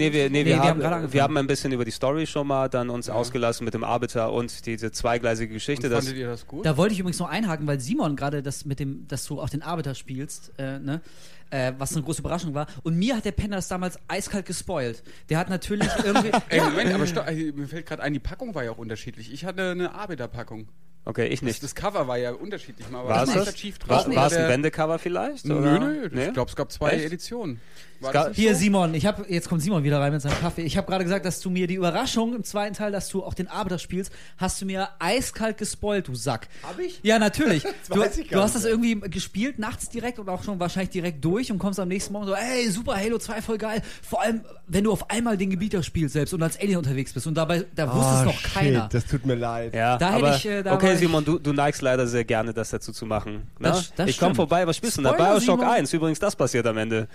Wir haben ein bisschen über die Story schon mal dann uns ausgelassen mit dem Arbiter und diese zweigleisige Geschichte.
Fandet ihr das gut?
Da wollte ich übrigens noch einhaken, weil Simon gerade das mit dem, dass du auch den Arbiter spielst, ne? Was eine große Überraschung war. Und mir hat der Penner das damals eiskalt gespoilt. Der hat natürlich irgendwie...
Moment, aber mir fällt gerade ein, die Packung war ja auch unterschiedlich. Ich hatte eine Arbeiterpackung.
Okay, ich nicht.
Das Cover war ja unterschiedlich. Mal
war es das? War es ein Wendecover vielleicht?
Nö. Ich glaube, es gab 2 Editionen.
Hier, so? Simon, jetzt kommt Simon wieder rein mit seinem Kaffee. Ich habe gerade gesagt, dass du mir die Überraschung im zweiten Teil, dass du auch den Arbeiter spielst, hast du mir eiskalt gespoilt, du Sack.
Hab ich?
Ja, natürlich. Du hast das
nicht.
irgendwie gespielt, nachts direkt und auch schon wahrscheinlich direkt durch und kommst am nächsten Morgen so, ey, super, Halo 2, voll geil. Vor allem, wenn du auf einmal den Gebieter spielst selbst und als Alien unterwegs bist und dabei, da wusste es noch keiner.
Das tut mir leid.
Ja,
Da
aber,
hätte ich, da
okay,
war
Simon, du neigst leider sehr gerne, das dazu zu machen. Ne?
Das
Ich komme
stimmt.
vorbei, was spielst du denn da?
Spoiler,
Bioshock
Simon.
1, übrigens, das passiert am Ende.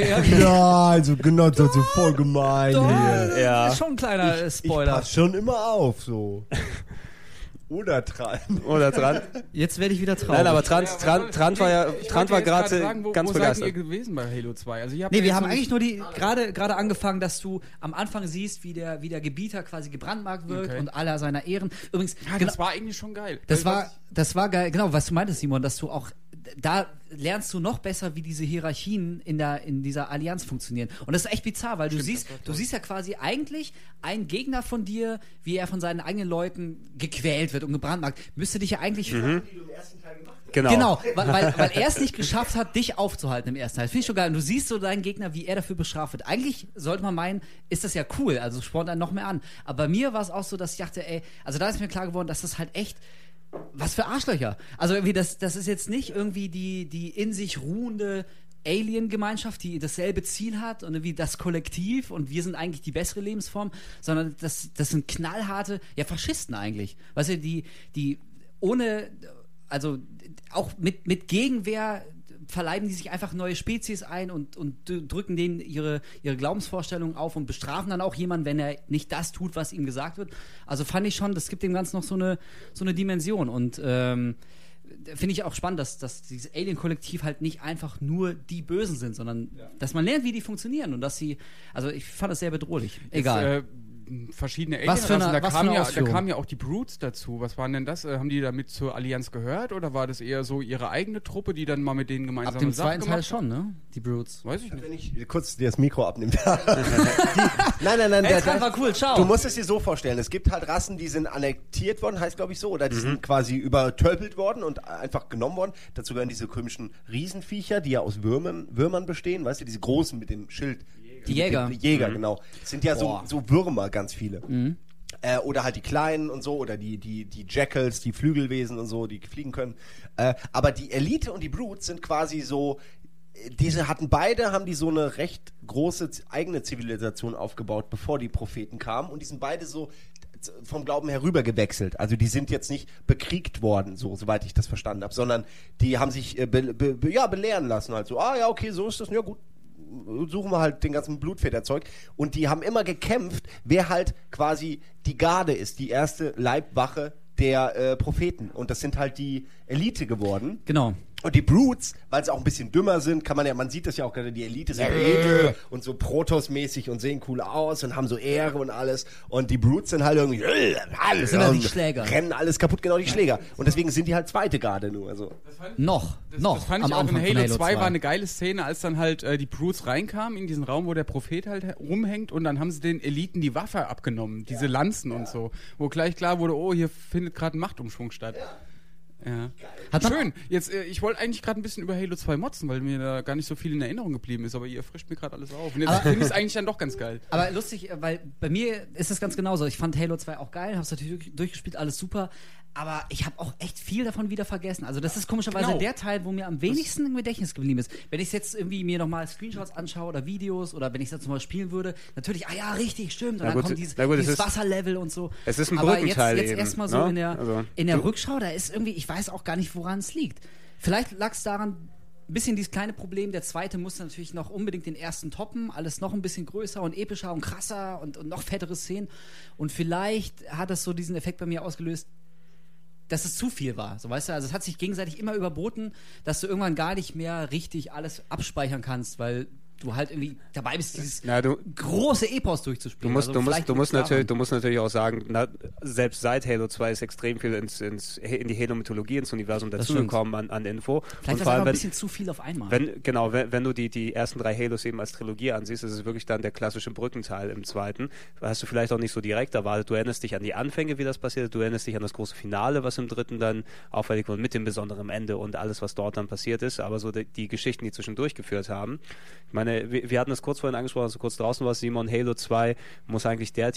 Ja, also genau, das ist voll gemein hier.
Ja.
Das ist schon ein kleiner
Ich
Spoiler.
pass schon immer auf, so. Oder dran.
Oder dran?
Jetzt werde ich wieder traurig.
Nein, aber Trant war gerade ganz
wo
begeistert.
seid ihr gewesen bei Halo 2? Also
Nee, wir haben eigentlich nur gerade angefangen, dass du am Anfang siehst, wie der Gebieter quasi gebrandmarkt wird und aller seiner Ehren. Übrigens,
ja, das war eigentlich schon geil.
das war geil, genau, was du meintest, Simon, dass du auch, da lernst du noch besser, wie diese Hierarchien in dieser Allianz funktionieren. Und das ist echt bizarr, weil du siehst ja quasi eigentlich einen Gegner von dir, wie er von seinen eigenen Leuten gequält wird und gebrandmarkt, müsste dich ja eigentlich... Genau, weil er es nicht geschafft hat, dich aufzuhalten im ersten Teil. Das finde ich schon geil. Und du siehst so deinen Gegner, wie er dafür bestraft wird. Eigentlich sollte man meinen, ist das ja cool, also spornt einen noch mehr an. Aber bei mir war es auch so, dass ich dachte, ey, also da ist mir klar geworden, dass das halt echt, was für Arschlöcher. Also irgendwie, das ist jetzt nicht irgendwie die in sich ruhende Alien-Gemeinschaft, die dasselbe Ziel hat und irgendwie das Kollektiv und wir sind eigentlich die bessere Lebensform, sondern das sind knallharte, ja, Faschisten eigentlich. Weißt du, die ohne, also auch mit Gegenwehr verleiben die sich einfach neue Spezies ein und drücken denen ihre Glaubensvorstellungen auf und bestrafen dann auch jemanden, wenn er nicht das tut, was ihm gesagt wird. Also fand ich schon, das gibt dem Ganzen noch so eine Dimension und finde ich auch spannend, dass dieses Alien-Kollektiv halt nicht einfach nur die Bösen sind, sondern dass man lernt, wie die funktionieren und dass sie, also ich fand das sehr bedrohlich. Egal.
Verschiedene
Alienrassen,
da kamen ja auch die Brutes dazu. Was waren denn das? Haben die damit zur Allianz gehört oder war das eher so ihre eigene Truppe, die dann mal mit denen gemeinsam
Ab dem zweiten Teil schon, ne? Die Brutes.
Weiß ich nicht.
Wenn ich kurz dir das Mikro abnehme. Nein.
Das war cool, ciao.
Du musst es dir so vorstellen, es gibt halt Rassen, die sind annektiert worden, heißt glaube ich so, oder die sind quasi übertölpelt worden und einfach genommen worden. Dazu gehören diese komischen Riesenviecher, die ja aus Würmern bestehen, weißt du, diese großen mit dem Schild.
Die Jäger.
Die Jäger, genau. Das sind ja so Würmer, ganz viele. Oder halt die Kleinen und so, oder die Jackals, die Flügelwesen und so, die fliegen können. Aber die Elite und die Brutes sind quasi so, haben die so eine recht große eigene Zivilisation aufgebaut, bevor die Propheten kamen. Und die sind beide so vom Glauben herüber gewechselt. Also die sind jetzt nicht bekriegt worden, soweit ich das verstanden habe, sondern die haben sich belehren lassen. Halt so, okay, so ist das, ja gut. Suchen wir halt den ganzen Blutfederzeug und die haben immer gekämpft, wer halt quasi die Garde ist, die erste Leibwache der Propheten und das sind halt die Elite geworden.
Genau.
Und die Brutes, weil sie auch ein bisschen dümmer sind, man sieht das ja auch gerade, die Elite sind Elite und so Protoss-mäßig und sehen cool aus und haben so Ehre und alles. Und die Brutes sind halt irgendwie
das sind halt die Schläger.
Rennen alles kaputt, genau die Schläger. Und deswegen sind die halt zweite Garde nur. Also.
Das fand ich auch in Halo 2 war eine geile Szene, als dann halt die Brutes reinkamen in diesen Raum, wo der Prophet halt rumhängt und dann haben sie den Eliten die Waffe abgenommen, diese Lanzen und so. Wo gleich klar wurde, hier findet gerade ein Machtumschwung statt. Ja. Schön. Jetzt, ich wollte eigentlich gerade ein bisschen über Halo 2 motzen, weil mir da gar nicht so viel in Erinnerung geblieben ist, aber ihr frischt mir gerade alles auf. Und jetzt finde ich es eigentlich dann doch ganz geil.
Aber lustig, weil bei mir ist es ganz genauso. Ich fand Halo 2 auch geil, habe es natürlich durchgespielt, alles super. Aber ich habe auch echt viel davon wieder vergessen. Also das ist komischerweise der Teil, wo mir am wenigsten im Gedächtnis geblieben ist. Wenn ich jetzt irgendwie mir nochmal Screenshots anschaue oder Videos oder wenn ich es jetzt nochmal spielen würde, natürlich, richtig, stimmt. Und dann kommt dieses Wasserlevel und so.
Es ist ein Brückenteil
aber jetzt erstmal so in der Rückschau, da ist irgendwie, ich weiß auch gar nicht, woran es liegt. Vielleicht lag es daran, ein bisschen dieses kleine Problem, der zweite musste natürlich noch unbedingt den ersten toppen, alles noch ein bisschen größer und epischer und krasser und noch fettere Szenen. Und vielleicht hat das so diesen Effekt bei mir ausgelöst, dass es zu viel war, so weißt du, also es hat sich gegenseitig immer überboten, dass du irgendwann gar nicht mehr richtig alles abspeichern kannst, weil du halt irgendwie dabei bist, dieses große Epos durchzuspielen.
Du musst natürlich auch sagen, selbst seit Halo 2 ist extrem viel in die Halo-Mythologie, ins Universum dazugekommen an Info.
Vielleicht war es aber ein bisschen zu viel auf einmal.
Wenn du die ersten 3 Halos eben als Trilogie ansiehst, ist es wirklich dann der klassische Brückenteil im zweiten. Hast du vielleicht auch nicht so direkt erwartet. Du erinnerst dich an die Anfänge, wie das passiert, du erinnerst dich an das große Finale, was im dritten dann auffällig wurde, mit dem besonderen Ende und alles, was dort dann passiert ist, aber so die Geschichten, die zwischendurch geführt haben. Ich meine, wir hatten es kurz vorhin angesprochen, als du kurz draußen warst, Simon, Halo 2 ist eigentlich der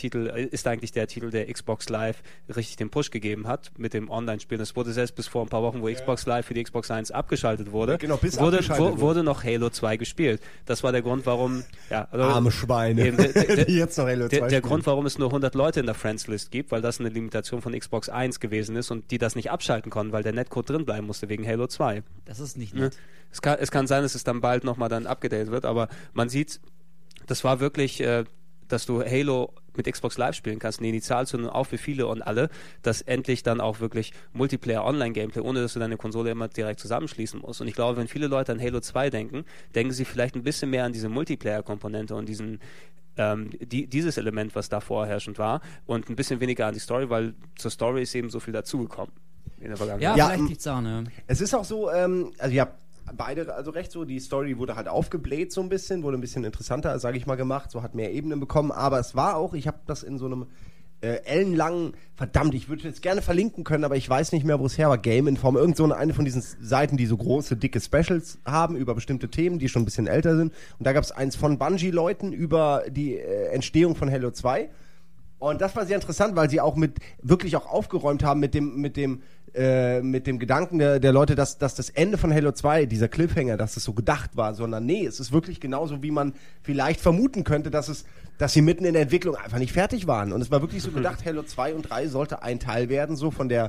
Titel, der Xbox Live richtig den Push gegeben hat mit dem Online-Spielen. Es wurde selbst bis vor ein paar Wochen, wo Xbox Live für die Xbox 1 abgeschaltet wurde, wurde noch Halo 2 gespielt. Das war der Grund, warum...
arme Schweine, die jetzt noch Halo 2
der Grund, warum es nur 100 Leute in der Friends-List gibt, weil das eine Limitation von Xbox 1 gewesen ist und die das nicht abschalten konnten, weil der Netcode drin bleiben musste wegen Halo 2.
Das ist nicht nett.
Es kann sein, dass es dann bald nochmal dann abgedatet wird, aber man sieht, das war wirklich, dass du Halo mit Xbox Live spielen kannst, eine Initialzündung auch für viele und alle, dass endlich dann auch wirklich Multiplayer-Online-Gameplay, ohne dass du deine Konsole immer direkt zusammenschließen musst. Und ich glaube, wenn viele Leute an Halo 2 denken sie vielleicht ein bisschen mehr an diese Multiplayer-Komponente und dieses Element, was da vorherrschend war, und ein bisschen weniger an die Story, weil zur Story ist eben so viel dazugekommen in der Vergangenheit.
Ja, vielleicht liegt's daran,
Es ist auch so, also ihr habt beide also recht so, die Story wurde halt aufgebläht so ein bisschen, wurde ein bisschen interessanter, sage ich mal, gemacht, so hat mehr Ebenen bekommen, aber es war auch, ich habe das in so einem ellenlangen, verdammt, ich würde jetzt gerne verlinken können, aber ich weiß nicht mehr, wo es her war, Game Informer, eine von diesen Seiten, die so große, dicke Specials haben über bestimmte Themen, die schon ein bisschen älter sind, und da gab es eins von Bungie-Leuten über die Entstehung von Halo 2. Und das war sehr interessant, weil sie auch wirklich auch aufgeräumt haben mit dem Gedanken der Leute, dass das Ende von Halo 2, dieser Cliffhanger, dass es so gedacht war, sondern nee, es ist wirklich genauso, wie man vielleicht vermuten könnte, dass sie mitten in der Entwicklung einfach nicht fertig waren. Und es war wirklich so gedacht, Halo 2 und 3 sollte ein Teil werden, so von der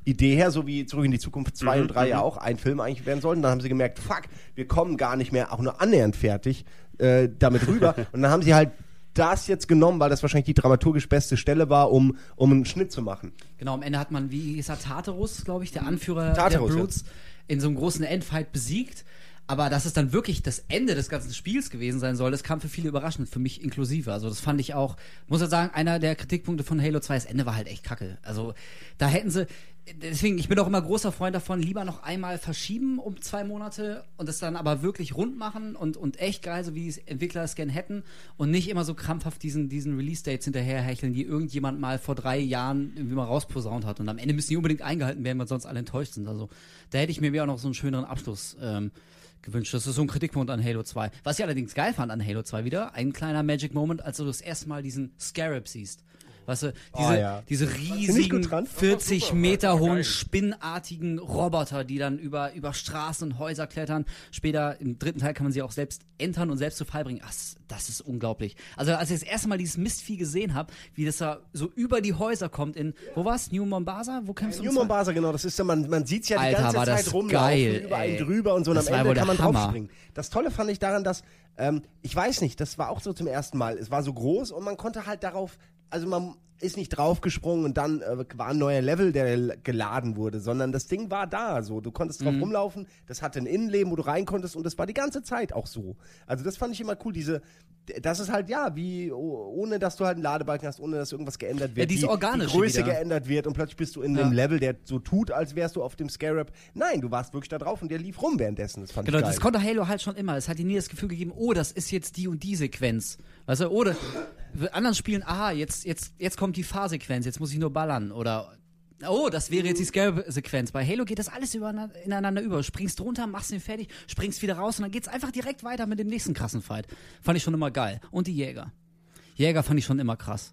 Idee her, so wie Zurück in die Zukunft 2 und 3 ja auch ein Film eigentlich werden sollten. Dann haben sie gemerkt, fuck, wir kommen gar nicht mehr auch nur annähernd fertig damit rüber. Und dann haben sie halt das jetzt genommen, weil das wahrscheinlich die dramaturgisch beste Stelle war, um einen Schnitt zu machen.
Genau, am Ende hat man, wie hieß er, Tartarus, glaube ich, der Anführer der Brutes, in so einem großen Endfight besiegt. Aber dass es dann wirklich das Ende des ganzen Spiels gewesen sein soll, das kam für viele überraschend, für mich inklusive. Also das fand ich auch, muss ich sagen, einer der Kritikpunkte von Halo 2, das Ende war halt echt kacke. Also da hätten sie, deswegen, ich bin auch immer großer Freund davon, lieber noch einmal verschieben um 2 Monate und es dann aber wirklich rund machen und echt geil, so wie die Entwickler es gern hätten und nicht immer so krampfhaft diesen Release-Dates hinterherhecheln, die irgendjemand mal vor 3 Jahren irgendwie mal rausposaunt hat und am Ende müssen die unbedingt eingehalten werden, weil sonst alle enttäuscht sind. Also da hätte ich mir auch noch so einen schöneren Abschluss gewünscht. Das ist so ein Kritikpunkt an Halo 2. Was ich allerdings geil fand an Halo 2 wieder, ein kleiner Magic Moment, als du das erste Mal diesen Scarab siehst. Weißt du, diese riesigen, 40 Meter hohen, spinnartigen Roboter, die dann über Straßen und Häuser klettern. Später, im 3. Teil, kann man sie auch selbst entern und selbst zu Fall bringen. Ach, das ist unglaublich. Also, als ich das erste Mal dieses Mistvieh gesehen habe, wie das da so über die Häuser kommt wo war's? New Mombasa? Wo kämpfst du?
New Mombasa, genau. Das ist ja, man sieht's ja
Alter,
die ganze Zeit rumlaufen, überall drüber und so. Und am Ende kann man draufspringen. Das Tolle fand ich daran, dass, ich weiß nicht, das war auch so zum ersten Mal. Es war so groß und man konnte halt darauf, also man ist nicht draufgesprungen und dann war ein neuer Level, der geladen wurde, sondern das Ding war da so. Du konntest drauf rumlaufen, das hatte ein Innenleben, wo du rein konntest und das war die ganze Zeit auch so. Also das fand ich immer cool, das ist halt wie, ohne dass du halt einen Ladebalken hast, ohne dass irgendwas geändert wird.
Ja, die
Größe geändert wird und plötzlich bist du in einem Level, der so tut, als wärst du auf dem Scarab. Nein, du warst wirklich da drauf und der lief rum währenddessen. Das fand ich geil.
Das konnte Halo halt schon immer. Es hat dir nie das Gefühl gegeben, oh, das ist jetzt die und die Sequenz. Weißt du, oder in anderen Spielen, aha, jetzt kommt die Fahrsequenz, jetzt muss ich nur ballern. Oder, oh, das wäre jetzt die Scare-Sequenz. Bei Halo geht das alles ineinander über. Du springst runter, machst ihn fertig, springst wieder raus und dann geht's einfach direkt weiter mit dem nächsten krassen Fight. Fand ich schon immer geil. Und die Jäger. Jäger fand ich schon immer krass.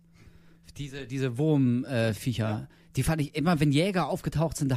Diese Wurmviecher, die fand ich immer, wenn Jäger aufgetaucht sind,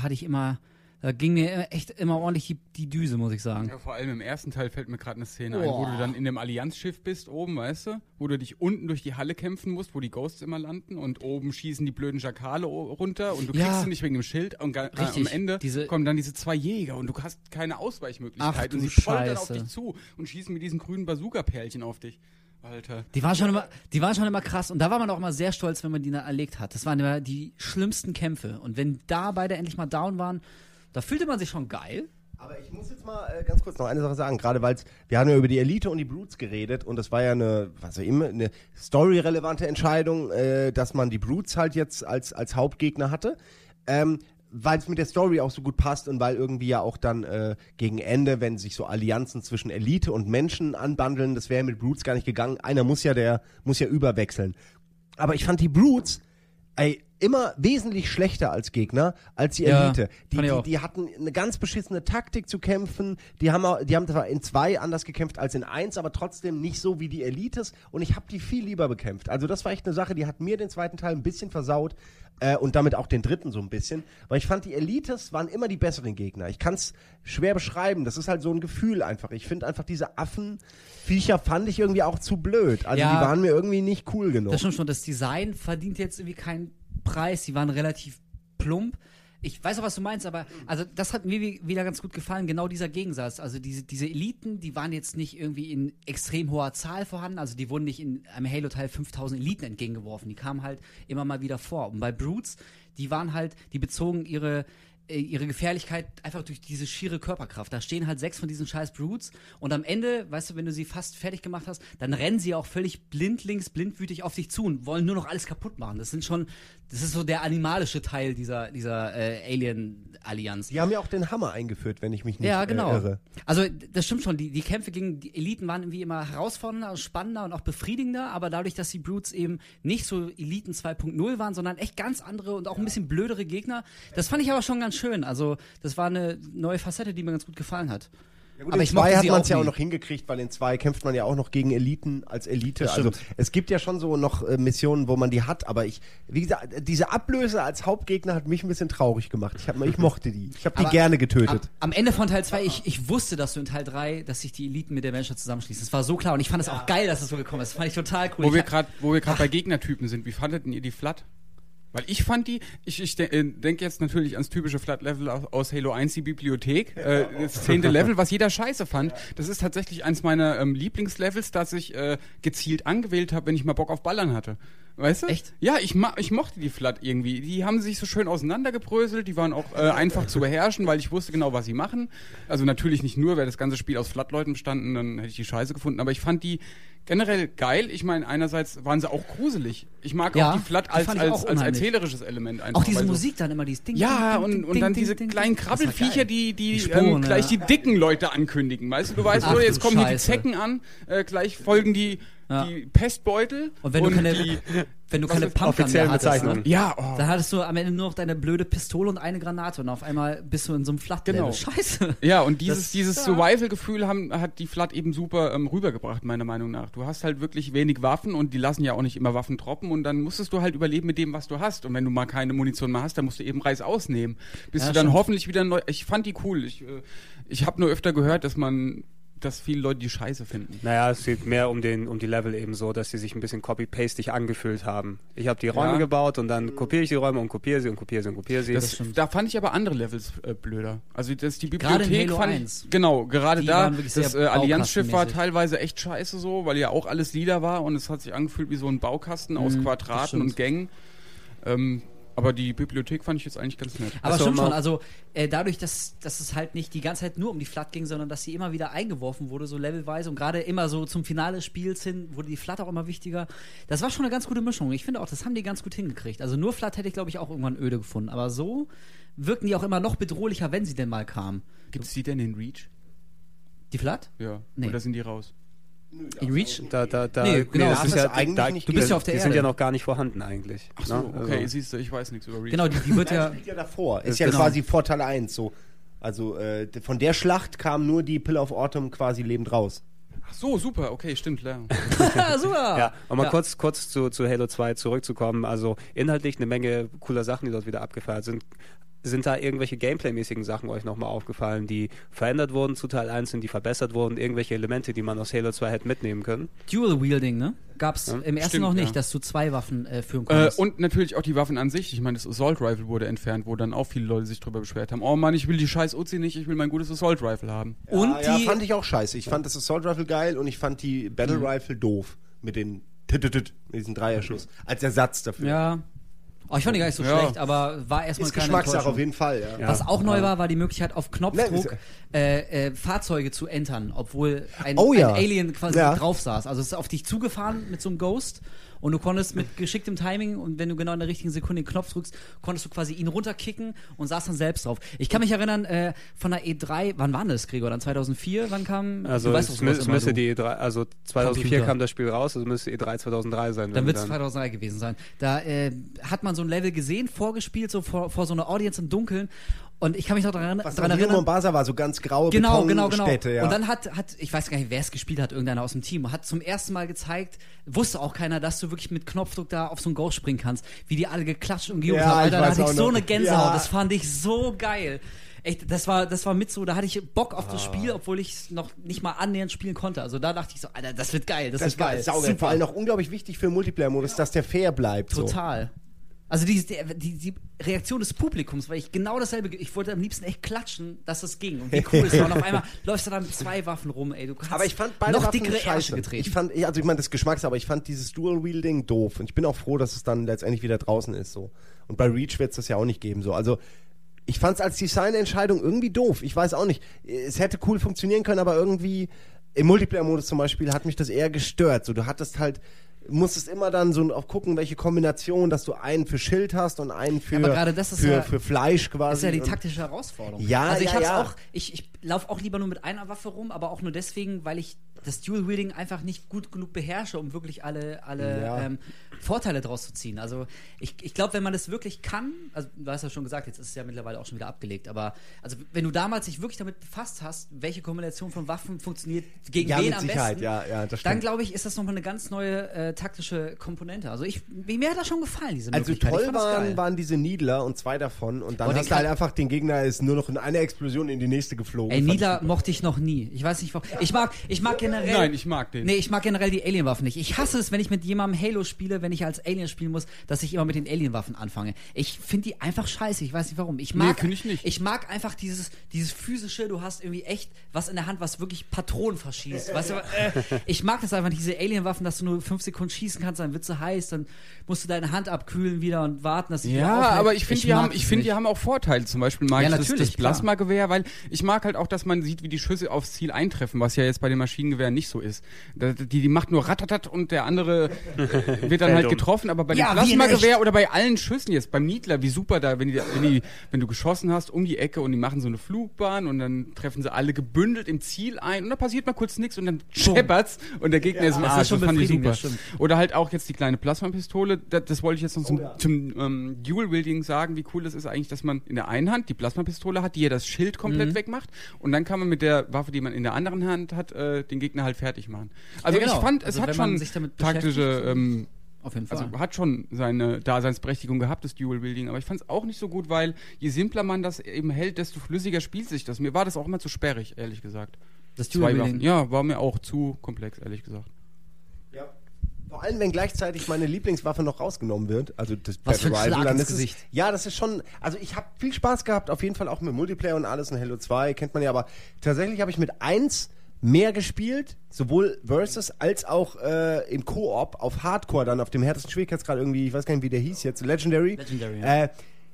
da ging mir echt immer ordentlich die Düse, muss ich sagen.
Ja, vor allem im ersten Teil fällt mir gerade eine Szene ein, wo du dann in dem Allianzschiff bist oben, weißt du? Wo du dich unten durch die Halle kämpfen musst, wo die Ghosts immer landen und oben schießen die blöden Schakale runter und du kriegst sie nicht wegen dem Schild und am Ende kommen dann diese 2 Jäger und du hast keine Ausweichmöglichkeit und sie poltern auf dich zu und schießen mit diesen grünen Bazooka-Perlchen auf dich. Alter.
Die waren schon immer krass und da war man auch immer sehr stolz, wenn man die dann erlegt hat. Das waren immer die schlimmsten Kämpfe und wenn da beide endlich mal down waren, da fühlte man sich schon geil.
Aber ich muss jetzt mal ganz kurz noch eine Sache sagen, gerade weil wir haben ja über die Elite und die Brutes geredet und das war ja eine storyrelevante Entscheidung, dass man die Brutes halt jetzt als Hauptgegner hatte, weil es mit der Story auch so gut passt und weil irgendwie ja auch dann gegen Ende, wenn sich so Allianzen zwischen Elite und Menschen anbandeln, das wäre mit Brutes gar nicht gegangen. Einer muss ja überwechseln. Aber ich fand die Brutes immer wesentlich schlechter als Gegner, als die Elite. Die hatten eine ganz beschissene Taktik zu kämpfen, die haben zwar in 2 anders gekämpft als in 1, aber trotzdem nicht so wie die Elites und ich habe die viel lieber bekämpft. Also das war echt eine Sache, die hat mir den 2. Teil ein bisschen versaut und damit auch den 3. so ein bisschen, weil ich fand, die Elites waren immer die besseren Gegner. Ich kann es schwer beschreiben, das ist halt so ein Gefühl einfach. Ich finde einfach, diese Affenviecher fand ich irgendwie auch zu blöd. Also die waren mir irgendwie nicht cool genug.
Das stimmt schon, das Design verdient jetzt irgendwie keinen Preis, die waren relativ plump. Ich weiß auch, was du meinst, aber also das hat mir wieder ganz gut gefallen, genau dieser Gegensatz. Also diese Eliten, die waren jetzt nicht irgendwie in extrem hoher Zahl vorhanden, also die wurden nicht in einem Halo-Teil 5000 Eliten entgegengeworfen, die kamen halt immer mal wieder vor. Und bei Brutes, die bezogen ihre Gefährlichkeit einfach durch diese schiere Körperkraft. Da stehen halt 6 von diesen scheiß Brutes und am Ende, weißt du, wenn du sie fast fertig gemacht hast, dann rennen sie auch völlig blindwütig auf dich zu und wollen nur noch alles kaputt machen. Das ist so der animalische Teil dieser Alien-Allianz.
Die haben ja auch den Hammer eingeführt, wenn ich mich nicht
irre. Also das stimmt schon, die Kämpfe gegen die Eliten waren irgendwie immer herausfordernder, spannender und auch befriedigender, aber dadurch, dass die Brutes eben nicht so Eliten 2.0 waren, sondern echt ganz andere und auch ein bisschen blödere Gegner, das fand ich aber schon ganz schön. Also das war eine neue Facette, die mir ganz gut gefallen hat.
Ja gut, aber in 2 hat man es ja auch noch hingekriegt, weil in 2 kämpft man ja auch noch gegen Eliten als Elite. Also es gibt ja schon so noch Missionen, wo man die hat, aber wie gesagt, diese Ablöse als Hauptgegner hat mich ein bisschen traurig gemacht. Ich mochte die. Ich habe die gerne getötet.
Am Ende von Teil 2, ich wusste, dass du in Teil 3, dass sich die Eliten mit der Menschheit zusammenschließen. Das war so klar und ich fand es auch geil, dass es so gekommen ist. Das fand ich total cool.
Wo wir gerade bei Gegnertypen sind, wie fandet ihr die Flood? Weil ich fand ich denke jetzt natürlich ans typische Flat-Level aus Halo 1, die Bibliothek, das 10. Level, was jeder scheiße fand. Das ist tatsächlich eins meiner Lieblingslevels, das ich gezielt angewählt habe, wenn ich mal Bock auf Ballern hatte. Weißt du?
Echt?
Ja, ich mochte die Flat irgendwie. Die haben sich so schön auseinandergebröselt, die waren auch einfach zu beherrschen, weil ich wusste genau, was sie machen. Also natürlich nicht nur, wäre das ganze Spiel aus Flat-Leuten bestanden, dann hätte ich die scheiße gefunden, aber ich fand die generell geil. Ich meine, einerseits waren sie auch gruselig. Ich mag auch die Flat als erzählerisches Element einfach.
Auch diese Musik dann immer, dieses Ding.
Ja, und dann diese kleinen Krabbelfiecher, die gleich die dicken Leute ankündigen. Weißt du, weißt, jetzt kommen hier die Zecken an, gleich folgen die Pestbeutel.
Und wenn du keine Pumpgun mehr hattest, ne? Dann hattest du am Ende nur noch deine blöde Pistole und eine Granate und auf einmal bist du in so einem Flat-Level.
Genau.
Scheiße.
Ja, und dieses Survival-Gefühl hat die Flat eben super rübergebracht, meiner Meinung nach. Du hast halt wirklich wenig Waffen und die lassen ja auch nicht immer Waffen droppen und dann musstest du halt überleben mit dem, was du hast. Und wenn du mal keine Munition mehr hast, dann musst du eben Reis ausnehmen. Bis du dann hoffentlich wieder neu... Ich fand die cool. Ich habe nur öfter gehört, dass viele Leute die scheiße finden.
Naja, es geht mehr um die Level eben so, dass sie sich ein bisschen copy-pastig angefühlt haben. Ich habe die Räume gebaut und dann kopiere ich die Räume und kopiere sie und kopiere sie und kopiere sie.
Da fand ich aber andere Levels blöder. Also die Bibliothek
gerade in Halo 1.
Genau, gerade da, das Allianzschiff war teilweise echt scheiße so, weil ja auch alles lila war und es hat sich angefühlt wie so ein Baukasten aus Quadraten und Gängen. Aber die Bibliothek fand ich jetzt eigentlich ganz nett.
Aber stimmt schon, also dadurch, dass es halt nicht die ganze Zeit nur um die Flat ging, sondern dass sie immer wieder eingeworfen wurde, so levelweise und gerade immer so zum Finale des Spiels hin, wurde die Flat auch immer wichtiger. Das war schon eine ganz gute Mischung. Ich finde auch, das haben die ganz gut hingekriegt. Also nur Flat hätte ich, glaube ich, auch irgendwann öde gefunden. Aber so wirken die auch immer noch bedrohlicher, wenn sie denn mal kamen.
Gibt es die denn in Reach?
Die Flat?
Ja.
Nee.
Oder sind die raus?
In Reach?
Nee, genau.
Das ist ja eigentlich nicht.
Du bist ja auf der
die
Erde.
sind ja noch gar nicht vorhanden eigentlich.
Ach so, okay, siehst du, ich weiß nichts über Reach.
Genau, die wird ja...
Das liegt ja davor. Ist ja quasi vor Teil 1 so. Also von der Schlacht kam nur die Pillar of Autumn quasi lebend raus.
Ach so, super, okay, stimmt, klar.
Super!
Ja, um mal kurz zu Halo 2 zurückzukommen. Also inhaltlich eine Menge cooler Sachen, die dort wieder abgefeiert sind. Sind da irgendwelche Gameplay-mäßigen Sachen euch nochmal aufgefallen, die verändert wurden zu Teil 1 und die verbessert wurden? Irgendwelche Elemente, die man aus Halo 2 hätte mitnehmen können?
Dual-Wielding, ne? Gab's im ersten noch nicht, dass du 2 Waffen führen konntest.
Und natürlich auch die Waffen an sich. Ich meine, das Assault Rifle wurde entfernt, wo dann auch viele Leute sich drüber beschwert haben. Oh Mann, ich will die scheiß Uzi nicht, ich will mein gutes Assault Rifle haben.
Und ja, fand ich auch scheiße. Ich fand das Assault Rifle geil und ich fand die Battle Rifle doof. Mit diesem Dreierschuss. Als Ersatz dafür.
Ja. Oh, ich fand die gar nicht so schlecht, aber war erstmal keine
Geschmackssache auf jeden Fall, ja.
Was auch neu war die Möglichkeit, auf Knopfdruck Fahrzeuge zu entern, obwohl ein Alien quasi drauf saß. Also es ist auf dich zugefahren mit so einem Ghost und du konntest mit geschicktem Timing und wenn du genau in der richtigen Sekunde den Knopf drückst, konntest du quasi ihn runterkicken und saß dann selbst drauf. Ich kann mich erinnern, von der E3, wann war das, Gregor? Dann 2004? Wann kam?
Also es müsste die E3, also 2004 kam das Spiel raus, also müsste E3 2003 sein.
Dann wird es 2003 gewesen sein. Da hat man so ein Level gesehen, vorgespielt, so vor so einer Audience im Dunkeln. Und ich kann mich noch daran erinnern.
Mombasa war so ganz graue
genau.
Betonstädte, ja.
Und dann hat, ich weiß gar nicht, wer es gespielt hat, irgendeiner aus dem Team, hat zum ersten Mal gezeigt, wusste auch keiner, dass du wirklich mit Knopfdruck da auf so einen Ghost springen kannst, wie die alle geklatscht und gejubelt haben. Alter, da hatte ich so eine Gänsehaut, das fand ich so geil. Echt, das war mit so, da hatte ich Bock auf das Spiel, obwohl ich es noch nicht mal annähernd spielen konnte. Also da dachte ich so, Alter, das wird geil, das wird geil.
Super. Vor allem noch unglaublich wichtig für Multiplayer-Modus, dass der fair bleibt.
Total. So. Also die Reaktion des Publikums, weil ich genau dasselbe, ich wollte am liebsten echt klatschen, dass das ging und wie cool es war. Und auf einmal läufst du dann mit 2 Waffen rum, ey. Du kannst
aber ich fand beide
noch
Waffen
dickere
scheiße.
Ärsche getreten.
Ich meine, das Geschmacks, aber ich fand dieses Dual-Wielding doof. Und ich bin auch froh, dass es dann letztendlich wieder draußen ist. So. Und bei Reach wird es das ja auch nicht geben. So. Also ich fand es als Designentscheidung irgendwie doof. Ich weiß auch nicht. Es hätte cool funktionieren können, aber irgendwie im Multiplayer-Modus zum Beispiel hat mich das eher gestört. So, du hattest halt musstest immer dann so auch gucken, welche Kombination, dass du einen für Schild hast und einen für, für Fleisch quasi.
Das ist ja die taktische Herausforderung.
Ja,
also ich laufe auch lieber nur mit einer Waffe rum, aber auch nur deswegen, weil ich das Dual-Wielding einfach nicht gut genug beherrsche, um wirklich alle Vorteile draus zu ziehen. Also ich glaube, wenn man das wirklich kann, also du hast ja schon gesagt, jetzt ist es ja mittlerweile auch schon wieder abgelegt, aber also wenn du damals dich wirklich damit befasst hast, welche Kombination von Waffen funktioniert gegen wen am besten,
das
dann glaube ich, ist das nochmal eine ganz neue taktische Komponente. Also mir hat das schon gefallen, diese
Also
Möglichkeit.
toll waren diese Needler und 2 davon und dann hast du halt einfach den Gegner ist nur noch in eine Explosion in die nächste geflogen.
Ey, Needler mochte ich noch nie. Ich weiß nicht warum. Ich mag generell...
Nein, ich mag den.
Nee, ich mag generell die Alien-Waffen nicht. Ich hasse es, wenn ich mit jemandem Halo spiele, wenn ich als Alien spielen muss, dass ich immer mit den Alien-Waffen anfange. Ich finde die einfach scheiße. Ich weiß nicht warum.
Finde ich nicht.
Ich mag einfach dieses physische, du hast irgendwie echt was in der Hand, was wirklich Patronen verschießt. Weißt du, ich mag das einfach, diese Alien-Waffen, dass du nur 5 Sekunden schießen kannst, dann wird sie heiß, dann musst du deine Hand abkühlen wieder und warten, dass sie wieder aufhält.
Aber ich finde, die haben auch Vorteile. Zum Beispiel mag ich das Plasmagewehr, weil ich mag halt auch, dass man sieht, wie die Schüsse aufs Ziel eintreffen, was ja jetzt bei den Maschinengewehren nicht so ist. Die macht nur ratatat und der andere wird dann halt getroffen, aber bei dem Plasmagewehr oder bei allen Schüssen jetzt, beim Needler, wie super da, wenn du geschossen hast um die Ecke und die machen so eine Flugbahn und dann treffen sie alle gebündelt im Ziel ein und da passiert mal kurz nichts und dann scheppert's und der Gegner ist im Arsch. Das fand ich super. Oder halt auch jetzt die kleine Plasmapistole, das wollte ich jetzt noch zum Dual-Wielding sagen, wie cool das ist eigentlich, dass man in der einen Hand die Plasmapistole hat, die ja das Schild komplett wegmacht und dann kann man mit der Waffe, die man in der anderen Hand hat, den Gegner halt fertig machen. Also ich fand, es hat schon taktische...
auf jeden Fall.
Also hat schon seine Daseinsberechtigung gehabt, das Dual-Wielding, aber ich fand es auch nicht so gut, weil je simpler man das eben hält, desto flüssiger spielt sich das. Mir war das auch immer zu sperrig, ehrlich gesagt.
Das Dual-Wielding?
Ja, war mir auch zu komplex, ehrlich gesagt.
Ja. Vor allem, wenn gleichzeitig meine Lieblingswaffe noch rausgenommen wird, also das
Was für ein
Battle
Schlag
Rifle,
ins Gesicht.
Ja, das ist schon, also ich habe viel Spaß gehabt, auf jeden Fall auch mit Multiplayer und alles und Halo 2, kennt man ja, aber tatsächlich habe ich mit 1 mehr gespielt, sowohl Versus als auch im Koop auf Hardcore dann, auf dem härtesten Schwierigkeitsgrad irgendwie, ich weiß gar nicht, wie der hieß jetzt, Legendary.
Ja.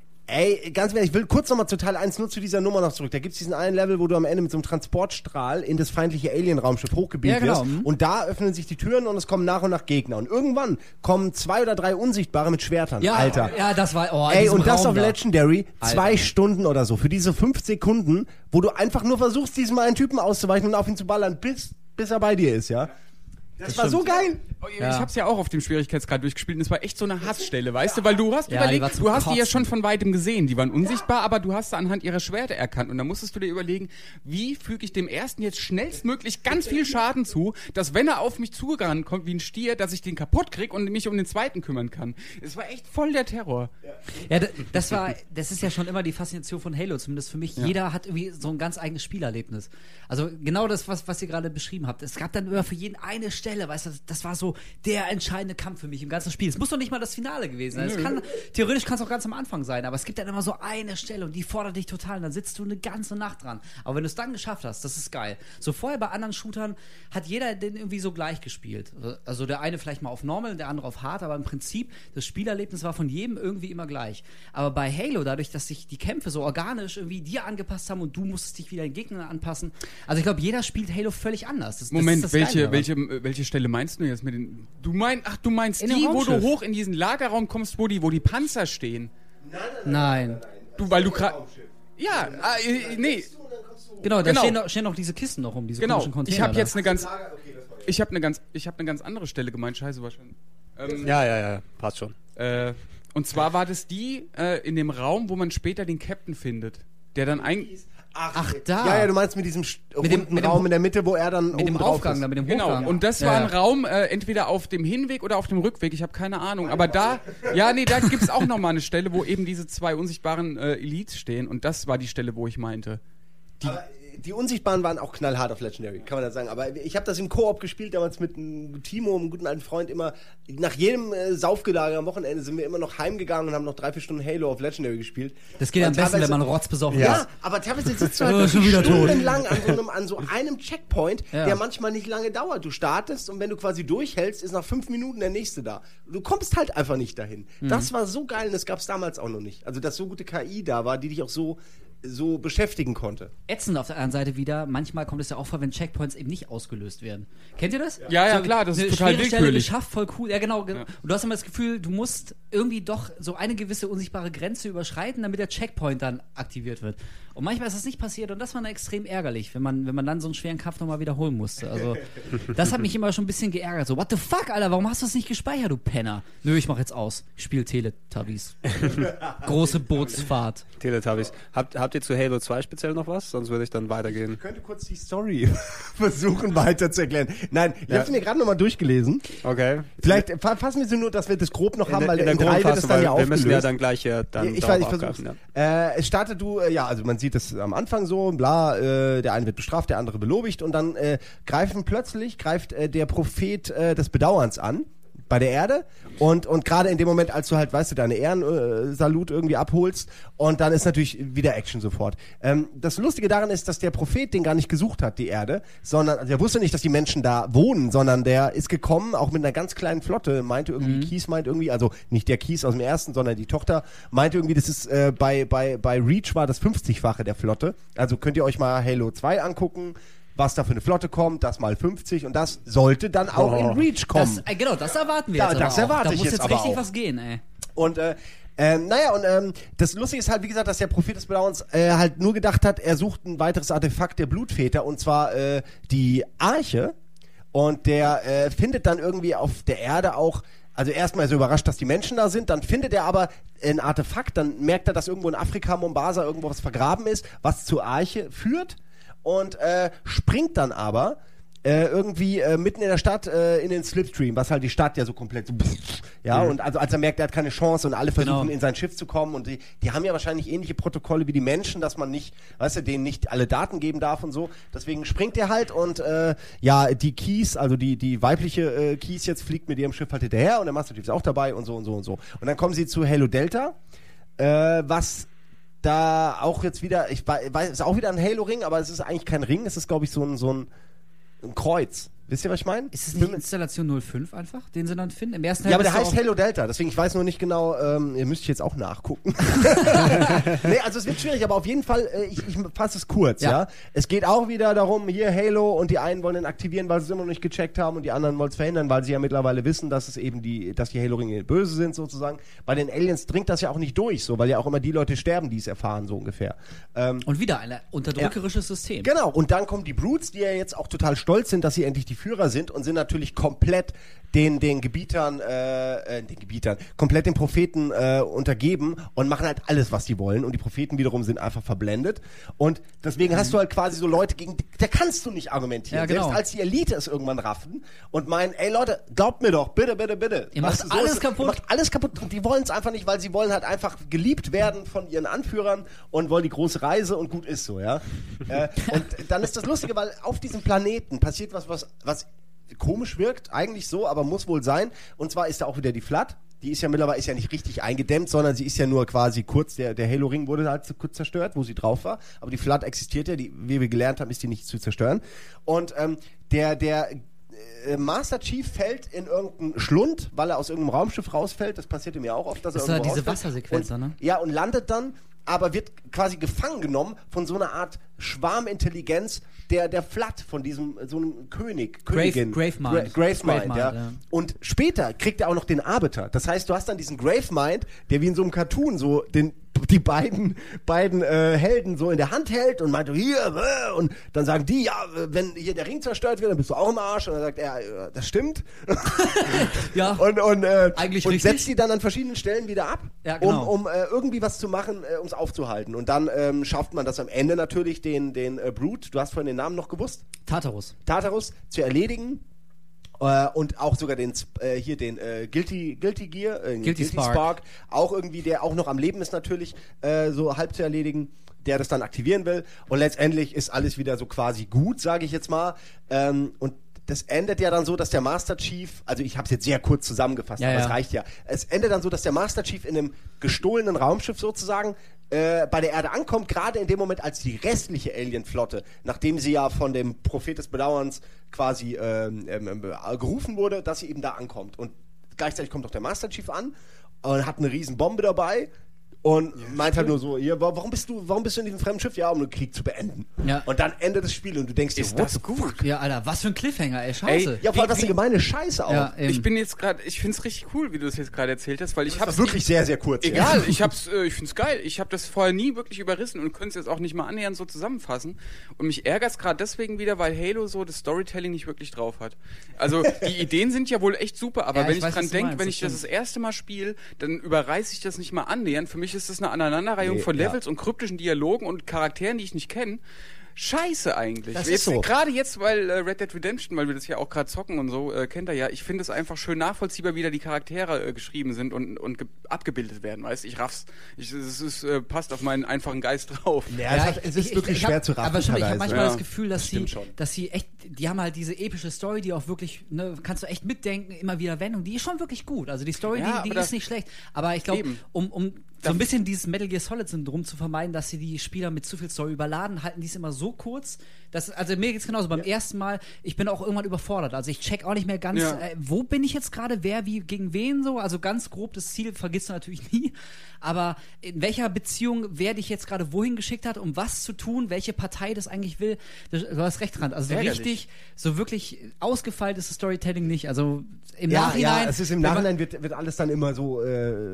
Ey, ganz ehrlich, ich will kurz nochmal zu Teil 1 nur zu dieser Nummer noch zurück. Da gibt's diesen einen Level, wo du am Ende mit so einem Transportstrahl in das feindliche Alien-Raumschiff hochgebeamt wirst. Und da öffnen sich die Türen und es kommen nach und nach Gegner. Und irgendwann kommen 2 oder 3 Unsichtbare mit Schwertern.
Ja,
Alter.
Ja, das war...
Ey, und das
Raum
auf Legendary, 2 Stunden oder so. Für diese 5 Sekunden, wo du einfach nur versuchst, diesem einen Typen auszuweichen und auf ihn zu ballern, bis er bei dir ist, ja. Das war so geil.
Ich hab's ja auch auf dem Schwierigkeitsgrad durchgespielt und es war echt so eine Hassstelle, weißt du? Weil du hast überlegt, du hast die ja schon von weitem gesehen, die waren unsichtbar, aber du hast sie anhand ihrer Schwerter erkannt und dann musstest du dir überlegen, wie füge ich dem ersten jetzt schnellstmöglich ganz viel Schaden zu, dass wenn er auf mich zugerannt kommt wie ein Stier, dass ich den kaputt krieg und mich um den zweiten kümmern kann. Es war echt voll der Terror.
Ja, das ist ja schon immer die Faszination von Halo, zumindest für mich. Ja. Jeder hat irgendwie so ein ganz eigenes Spielerlebnis. Also genau das, was ihr gerade beschrieben habt. Es gab dann immer für jeden eine Stelle, weißt du, das war so der entscheidende Kampf für mich im ganzen Spiel. Es muss doch nicht mal das Finale gewesen sein. Theoretisch kann es auch ganz am Anfang sein, aber es gibt dann immer so eine Stelle und die fordert dich total und dann sitzt du eine ganze Nacht dran. Aber wenn du es dann geschafft hast, das ist geil. So vorher bei anderen Shootern hat jeder den irgendwie so gleich gespielt. Also der eine vielleicht mal auf Normal, der andere auf Hard, aber im Prinzip, das Spielerlebnis war von jedem irgendwie immer gleich. Aber bei Halo, dadurch, dass sich die Kämpfe so organisch irgendwie dir angepasst haben und du musstest dich wieder den Gegnern anpassen, also ich glaube, jeder spielt Halo völlig anders.
Moment, welche Stelle meinst du jetzt mit den... Du meinst die, wo du hoch in diesen Lagerraum kommst, wo die Panzer stehen?
Nein.
Weil du gerade... Ja, nee.
Genau, da stehen noch diese Kisten noch diese komischen Container.
Ich habe jetzt eine ganz... Ich habe eine ganz andere Stelle gemeint, scheiße wahrscheinlich.
Ja, passt schon.
Und zwar war das die in dem Raum, wo man später den Captain findet, der dann
Ach, da.
Ja, du meinst mit diesem runden Raum in der Mitte, wo er dann
mit dem Aufgang, da mit dem Hochgang.
Genau, und das war ein Raum entweder auf dem Hinweg oder auf dem Rückweg, ich habe keine Ahnung, aber da gibt's auch nochmal eine Stelle, wo eben diese 2 unsichtbaren Elites stehen und das war die Stelle, wo ich meinte.
Die Unsichtbaren waren auch knallhart auf Legendary, kann man das sagen. Aber ich habe das im Koop gespielt, damals mit Timo, einem guten alten Freund, immer nach jedem Saufgelage am Wochenende sind wir immer noch heimgegangen und haben noch 3-4 Stunden Halo auf Legendary gespielt.
Das geht am besten, wenn man rotzbesoffen ist.
Ja, aber teilweise sitzt du halt stundenlang an so einem Checkpoint, der manchmal nicht lange dauert. Du startest und wenn du quasi durchhältst, ist nach 5 Minuten der nächste da. Du kommst halt einfach nicht dahin. Das war so geil und das gab es damals auch noch nicht. Also, dass so gute KI da war, die dich auch so beschäftigen konnte.
Ätzend auf der anderen Seite wieder, manchmal kommt es ja auch vor, wenn Checkpoints eben nicht ausgelöst werden. Kennt ihr das?
Ja, klar, das ist total willkürlich.
Geschafft, voll cool. Ja, genau. Ja. Und du hast immer das Gefühl, du musst irgendwie doch so eine gewisse unsichtbare Grenze überschreiten, damit der Checkpoint dann aktiviert wird. Und manchmal ist das nicht passiert und das war dann extrem ärgerlich, wenn man dann so einen schweren Kampf nochmal wiederholen musste. Also, das hat mich immer schon ein bisschen geärgert. So, what the fuck, Alter, warum hast du das nicht gespeichert, du Penner? Nö, ich mach jetzt aus. Ich spiele Teletubbies. Große Bootsfahrt.
Teletubbies. Habt habt ihr zu Halo 2 speziell noch was? Sonst würde ich dann weitergehen.
Ich könnte kurz die Story versuchen weiter zu erklären. Nein, ich habe es mir gerade nochmal durchgelesen.
Okay.
Vielleicht fassen wir sie nur, dass wir das grob noch haben, weil
in der
3 wird es dann ja aufgelöst.
Wir müssen ja dann gleich dann
ich versuch's. Ja. Es startet also man sieht es am Anfang so, bla, der eine wird bestraft, der andere belobigt und dann greift der Prophet des Bedauerns an bei der Erde und gerade in dem Moment, als du halt, weißt du, deine Ehrensalut irgendwie abholst und dann ist natürlich wieder Action sofort. Das Lustige daran ist, dass der Prophet den gar nicht gesucht hat, die Erde, sondern, also er wusste nicht, dass die Menschen da wohnen, sondern der ist gekommen, auch mit einer ganz kleinen Flotte, meinte irgendwie, Keys meint irgendwie, also nicht der Keys aus dem ersten, sondern die Tochter, meinte irgendwie, das ist, bei Reach war das 50-fache der Flotte, also könnt ihr euch mal Halo 2 angucken, was da für eine Flotte kommt, das mal 50 und das sollte dann auch in Reach kommen.
Das erwarten wir jetzt
das erwarte ich
jetzt
aber
richtig
auch.
Was gehen, ey.
Und das Lustige ist halt, wie gesagt, dass der Prophet des Bedauerns halt nur gedacht hat, er sucht ein weiteres Artefakt der Blutväter und zwar die Arche und der findet dann irgendwie auf der Erde auch, also erstmal so überrascht, dass die Menschen da sind, dann findet er aber ein Artefakt, dann merkt er, dass irgendwo in Afrika, Mombasa, irgendwo was vergraben ist, was zur Arche führt. Und springt dann aber irgendwie mitten in der Stadt in den Slipstream, was halt die Stadt ja so komplett so und also als er merkt, er hat keine Chance und alle versuchen in sein Schiff zu kommen und die haben ja wahrscheinlich ähnliche Protokolle wie die Menschen, dass man nicht, weißt du, denen nicht alle Daten geben darf und so, deswegen springt er halt und die Keys, also die weibliche Keys jetzt fliegt mit ihrem Schiff halt hinterher und der Master Chief ist auch dabei und so und so und so und dann kommen sie zu Halo Delta, was da auch jetzt wieder, ich weiß, ist auch wieder ein Halo-Ring, aber es ist eigentlich kein Ring, es ist, glaube ich, so ein Kreuz. Wisst ihr, was ich meine?
Ist es nicht Installation 05 einfach, den sie dann finden? Im ersten
Teil aber der heißt Halo Delta, deswegen ich weiß nur nicht genau, ihr müsst jetzt auch nachgucken. Nee, also es wird schwierig, aber auf jeden Fall, ich fasse es kurz, ja. Es geht auch wieder darum, hier Halo und die einen wollen ihn aktivieren, weil sie es immer noch nicht gecheckt haben und die anderen wollen es verhindern, weil sie ja mittlerweile wissen, dass es eben dass die Halo-Ringe böse sind sozusagen. Bei den Aliens dringt das ja auch nicht durch, so, weil ja auch immer die Leute sterben, die es erfahren, so ungefähr.
Und wieder ein unterdrückerisches System.
Genau, und dann kommen die Brutes, die ja jetzt auch total stolz sind, dass sie endlich die Führer sind und sind natürlich komplett den Propheten untergeben und machen halt alles, was die wollen und die Propheten wiederum sind einfach verblendet und deswegen hast du halt quasi so Leute, gegen da kannst du nicht argumentieren, selbst als die Elite es irgendwann raffen und meinen, ey Leute, glaubt mir doch, bitte, bitte, bitte.
Ihr macht alles kaputt.
Ihr macht alles kaputt und die wollen es einfach nicht, weil sie wollen halt einfach geliebt werden von ihren Anführern und wollen die große Reise und gut ist so, ja. Und dann ist das Lustige, weil auf diesem Planeten passiert was komisch wirkt, eigentlich so, aber muss wohl sein. Und zwar ist da auch wieder die Flood. Die ist ja mittlerweile nicht richtig eingedämmt, sondern sie ist ja nur quasi kurz, der Halo-Ring wurde halt kurz zerstört, wo sie drauf war. Aber die Flood existiert ja, wie wir gelernt haben, ist die nicht zu zerstören. Und der Master Chief fällt in irgendeinen Schlund, weil er aus irgendeinem Raumschiff rausfällt. Das passierte mir auch oft, dass er irgendwo
diese Wassersequenz, ne?
Ja, und landet dann, aber wird quasi gefangen genommen von so einer Art Schwarmintelligenz der Flood, von diesem, so einem Königin. Gravemind, ja. Und später kriegt er auch noch den Arbiter. Das heißt, du hast dann diesen Gravemind, der wie in so einem Cartoon so die beiden Helden so in der Hand hält und meint, hier, und dann sagen die, ja, wenn hier der Ring zerstört wird, dann bist du auch im Arsch. Und dann sagt er, das stimmt.
Ja,
und
eigentlich
und
richtig.
setzt die dann an verschiedenen Stellen wieder ab,
ja, genau.
um irgendwie was zu machen, um es aufzuhalten. Und dann schafft man das am Ende natürlich, den Brute, du hast vorhin den Namen noch gewusst?
Tartarus
zu erledigen. Und auch sogar den Guilty Gear, Guilty Spark, auch irgendwie, der auch noch am Leben ist natürlich, so halb zu erledigen, der das dann aktivieren will. Und letztendlich ist alles wieder so quasi gut, sage ich jetzt mal. Und das endet ja dann so, dass der Master Chief, also ich habe es jetzt sehr kurz zusammengefasst, aber es reicht ja. Es endet dann so, dass der Master Chief in einem gestohlenen Raumschiff sozusagen bei der Erde ankommt, gerade in dem Moment, als die restliche Alien-Flotte, nachdem sie ja von dem Prophet des Bedauerns quasi gerufen wurde, dass sie eben da ankommt. Und gleichzeitig kommt auch der Master Chief an und hat eine riesen Bombe dabei. Und meint halt nur so, hier, warum bist du in diesem fremden Schiff? Ja, um den Krieg zu beenden. Ja. Und dann endet das Spiel und du denkst dir,
ist das gut?
Ja, Alter, was für ein Cliffhanger, ey, scheiße.
Ja, vor allem, was eine gemeine Scheiße auch. Ja,
ich find's richtig cool, wie du das jetzt gerade erzählt hast, weil ich hab's
wirklich sehr, sehr kurz.
Egal, ja. Ich find's geil. Ich habe das vorher nie wirklich überrissen und könnte es jetzt auch nicht mal annähernd so zusammenfassen. Und mich ärgert's gerade deswegen wieder, weil Halo so das Storytelling nicht wirklich drauf hat. Also, die Ideen sind ja wohl echt super, aber wenn ich dran denke, wenn ich das erste Mal spiele, dann überreiße ich das nicht mal annähernd. Für mich mich ist das eine Aneinanderreihung von Levels und kryptischen Dialogen und Charakteren, die ich nicht kenne. Scheiße eigentlich.
Das ist so.
Gerade jetzt, weil Red Dead Redemption, weil wir das ja auch gerade zocken und so, kennt ihr ja, ich finde es einfach schön nachvollziehbar, wie da die Charaktere geschrieben sind und abgebildet werden, weißt du? Ich raff's. Es passt auf meinen einfachen Geist drauf.
Ja, es ist wirklich schwer zu raffen.
Aber schon, ich habe manchmal das Gefühl, dass
das
sie echt, die haben halt diese epische Story, die auch wirklich, ne, kannst du echt mitdenken, immer wieder Wendung, die ist schon wirklich gut. Also die Story, die ist nicht schlecht. Aber ich glaube, um so ein bisschen dieses Metal Gear Solid-Syndrom zu vermeiden, dass sie die Spieler mit zu viel Story überladen, halten die es immer so kurz. Also mir geht's genauso. Beim ersten Mal, ich bin auch irgendwann überfordert. Also ich check auch nicht mehr ganz, wo bin ich jetzt gerade, wer, wie, gegen wen so. Also ganz grob, das Ziel vergisst du natürlich nie. Aber in welcher Beziehung, wer dich jetzt gerade wohin geschickt hat, um was zu tun, welche Partei das eigentlich will, du hast recht dran. Also so wirklich ausgefeilt ist das Storytelling nicht. Also im Nachhinein...
Ja, es ist im Nachhinein wird alles dann immer so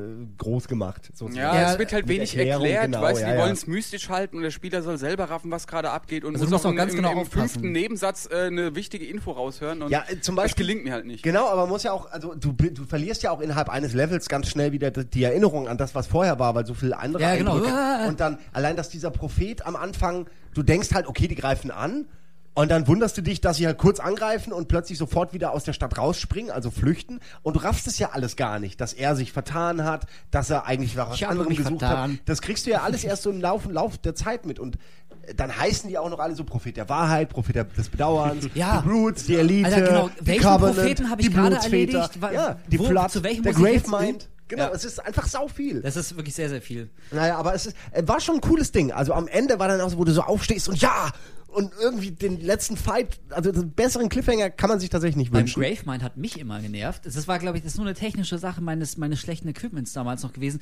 groß gemacht.
Ja, es wird halt wenig erklärt, genau, weißt du, die wollen es mystisch halten und der Spieler soll selber raffen, was gerade abgeht und
muss auch ganz genau aufpassen.
Im 5. Nebensatz eine wichtige Info raushören und
zum Beispiel,
das gelingt mir halt nicht.
Genau, aber man muss ja auch, also du verlierst ja auch innerhalb eines Levels ganz schnell wieder die Erinnerung an das, was vorher war, weil so viele andere Eindrücke. Und dann allein, dass dieser Prophet am Anfang, du denkst halt, okay, die greifen an. Und dann wunderst du dich, dass sie halt kurz angreifen und plötzlich sofort wieder aus der Stadt rausspringen, also flüchten. Und du raffst es ja alles gar nicht, dass er sich vertan hat, dass er eigentlich nach was anderem gesucht hat. Das kriegst du ja alles erst so im Lauf der Zeit mit. Und dann heißen die auch noch alle so Prophet der Wahrheit, Prophet des Bedauerns, die Brutes, die Elite,
genau.
die
Welchen
Covenant,
Propheten habe ich
die
gerade
Blutsväter,
erledigt?
Die Flood,
zu welchem
der Gravemind. Genau, es ist einfach sau viel.
Das ist wirklich sehr, sehr viel.
Naja, aber es war schon ein cooles Ding. Also am Ende war dann auch so, wo du so aufstehst und irgendwie den letzten Fight, also den besseren Cliffhanger kann man sich tatsächlich nicht wünschen.
Beim Gravemind hat mich immer genervt. Das war, glaube ich, das ist nur eine technische Sache meines schlechten Equipments damals noch gewesen.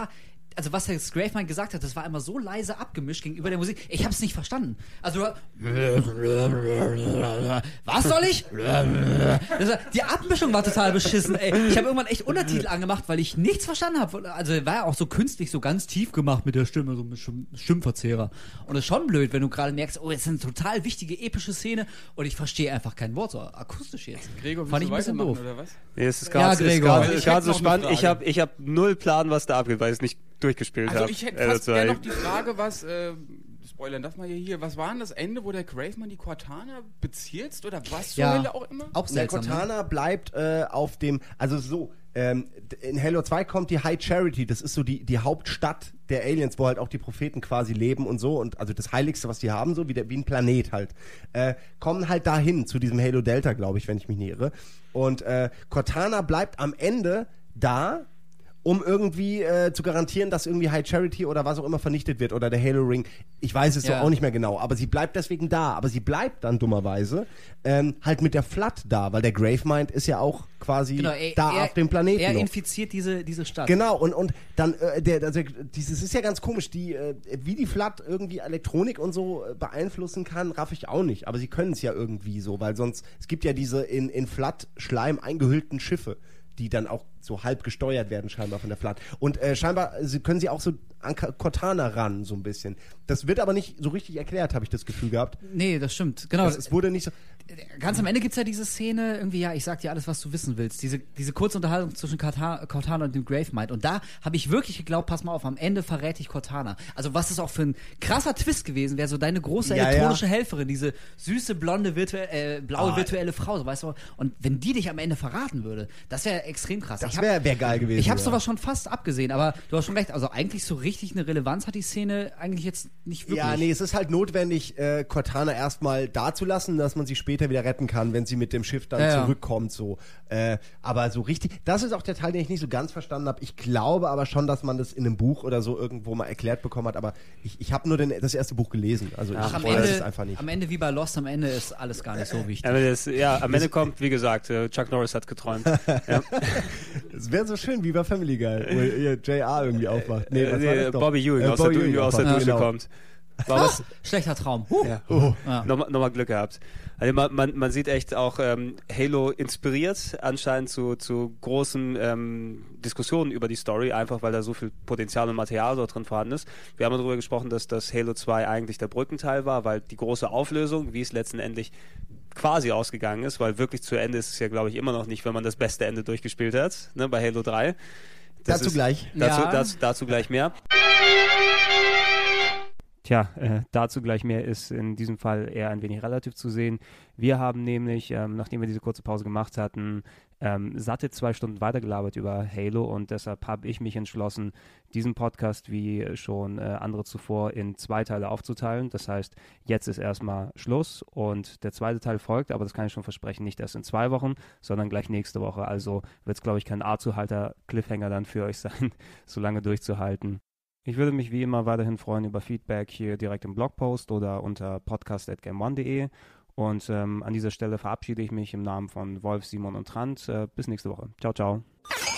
Also was der Gravemind gesagt hat, das war immer so leise abgemischt gegenüber der Musik. Ich habe es nicht verstanden. Also was soll ich? Die Abmischung war total beschissen. Ey. Ich habe irgendwann echt Untertitel angemacht, weil ich nichts verstanden habe. Also war ja auch so künstlich, so ganz tief gemacht mit der Stimme, so mit Stimmverzehrer. Und das ist schon blöd, wenn du gerade merkst, oh, jetzt ist eine total wichtige epische Szene und ich verstehe einfach kein Wort, so akustisch jetzt.
Gregor,
fand ich ein bisschen doof.
Oder was?
Nee, es ist gerade so spannend. Ich hab null Plan, was da abgeht, weil ich es nicht durchgespielt habe.
Also ich hätte fast gerne noch die Frage, was, spoilern darf man hier, was war denn das Ende, wo der Gravemind die Cortana bezirzt oder was zur Hölle auch immer?
Auch seltsam,
der Cortana bleibt auf dem, also so, in Halo 2 kommt die High Charity, das ist so die Hauptstadt der Aliens, wo halt auch die Propheten quasi leben und so und also das Heiligste, was die haben, so wie ein Planet halt, kommen halt dahin zu diesem Halo Delta, glaube ich, wenn ich mich nicht irre. Und Cortana bleibt am Ende da, um irgendwie zu garantieren, dass irgendwie High Charity oder was auch immer vernichtet wird oder der Halo Ring. Ich weiß es so auch nicht mehr genau, aber sie bleibt deswegen da. Aber sie bleibt dann dummerweise halt mit der Flood da, weil der Gravemind ist ja auch quasi auf dem Planeten.
Er infiziert diese Stadt.
Genau, und dann, dieses ist ja ganz komisch, wie die Flood irgendwie Elektronik und so beeinflussen kann, raff ich auch nicht. Aber sie können es ja irgendwie so, weil sonst, es gibt ja diese in Flood-Schleim eingehüllten Schiffe, die dann auch so halb gesteuert werden scheinbar von der Flood. Und scheinbar können sie auch so an Cortana ran, so ein bisschen. Das wird aber nicht so richtig erklärt, habe ich das Gefühl gehabt.
Nee, das stimmt. Genau.
Es wurde nicht so...
Ganz am Ende gibt es ja diese Szene, irgendwie, ich sag dir alles, was du wissen willst. Diese kurze Unterhaltung zwischen Cortana und dem Gravemind. Und da habe ich wirklich geglaubt, pass mal auf, am Ende verrät ich Cortana. Also was ist auch für ein krasser Twist gewesen, wäre so deine große elektronische Helferin, diese süße, blonde, blaue virtuelle Frau, so, weißt du. Und wenn die dich am Ende verraten würde, das wäre extrem krass.
Das wäre geil gewesen.
Ich habe sowas schon fast abgesehen, aber du hast schon recht. Also eigentlich so richtig eine Relevanz hat die Szene eigentlich jetzt nicht wirklich.
Ja, nee, es ist halt notwendig, Cortana erstmal dazulassen, dass man sie später wieder retten kann, wenn sie mit dem Schiff dann zurückkommt. So. Aber so richtig, das ist auch der Teil, den ich nicht so ganz verstanden habe. Ich glaube aber schon, dass man das in einem Buch oder so irgendwo mal erklärt bekommen hat, aber ich habe nur das erste Buch gelesen. Also ich weiß es einfach nicht.
Am Ende wie bei Lost, am Ende ist alles gar nicht so wichtig.
Am Ende kommt, wie gesagt, Chuck Norris hat geträumt.
Es wäre so schön wie bei Family Guy, wo JR irgendwie aufwacht. Nee, was war das doch?
Bobby Ewing aus der Dusche kommt. War was?
Schlechter Traum.
Nochmal Glück gehabt. Also man sieht echt auch Halo inspiriert anscheinend zu großen Diskussionen über die Story, einfach weil da so viel Potenzial und Material dort drin vorhanden ist. Wir haben darüber gesprochen, dass das Halo 2 eigentlich der Brückenteil war, weil die große Auflösung, wie es letztendlich quasi ausgegangen ist, weil wirklich zu Ende ist es ja, glaube ich, immer noch nicht, wenn man das beste Ende durchgespielt hat, ne, bei Halo 3.
Dazu gleich.
Dazu gleich mehr. Tja, dazu gleich mehr ist in diesem Fall eher ein wenig relativ zu sehen. Wir haben nämlich, nachdem wir diese kurze Pause gemacht hatten, satte 2 Stunden weitergelabert über Halo und deshalb habe ich mich entschlossen, diesen Podcast wie schon andere zuvor in 2 Teile aufzuteilen. Das heißt, jetzt ist erstmal Schluss und der zweite Teil folgt, aber das kann ich schon versprechen, nicht erst in 2 Wochen, sondern gleich nächste Woche. Also wird es, glaube ich, kein A-Zuhalter-Cliffhanger dann für euch sein, so lange durchzuhalten. Ich würde mich wie immer weiterhin freuen über Feedback hier direkt im Blogpost oder unter podcast@gameone.de und an dieser Stelle verabschiede ich mich im Namen von Wolf, Simon und Trant. Bis nächste Woche. Ciao, ciao.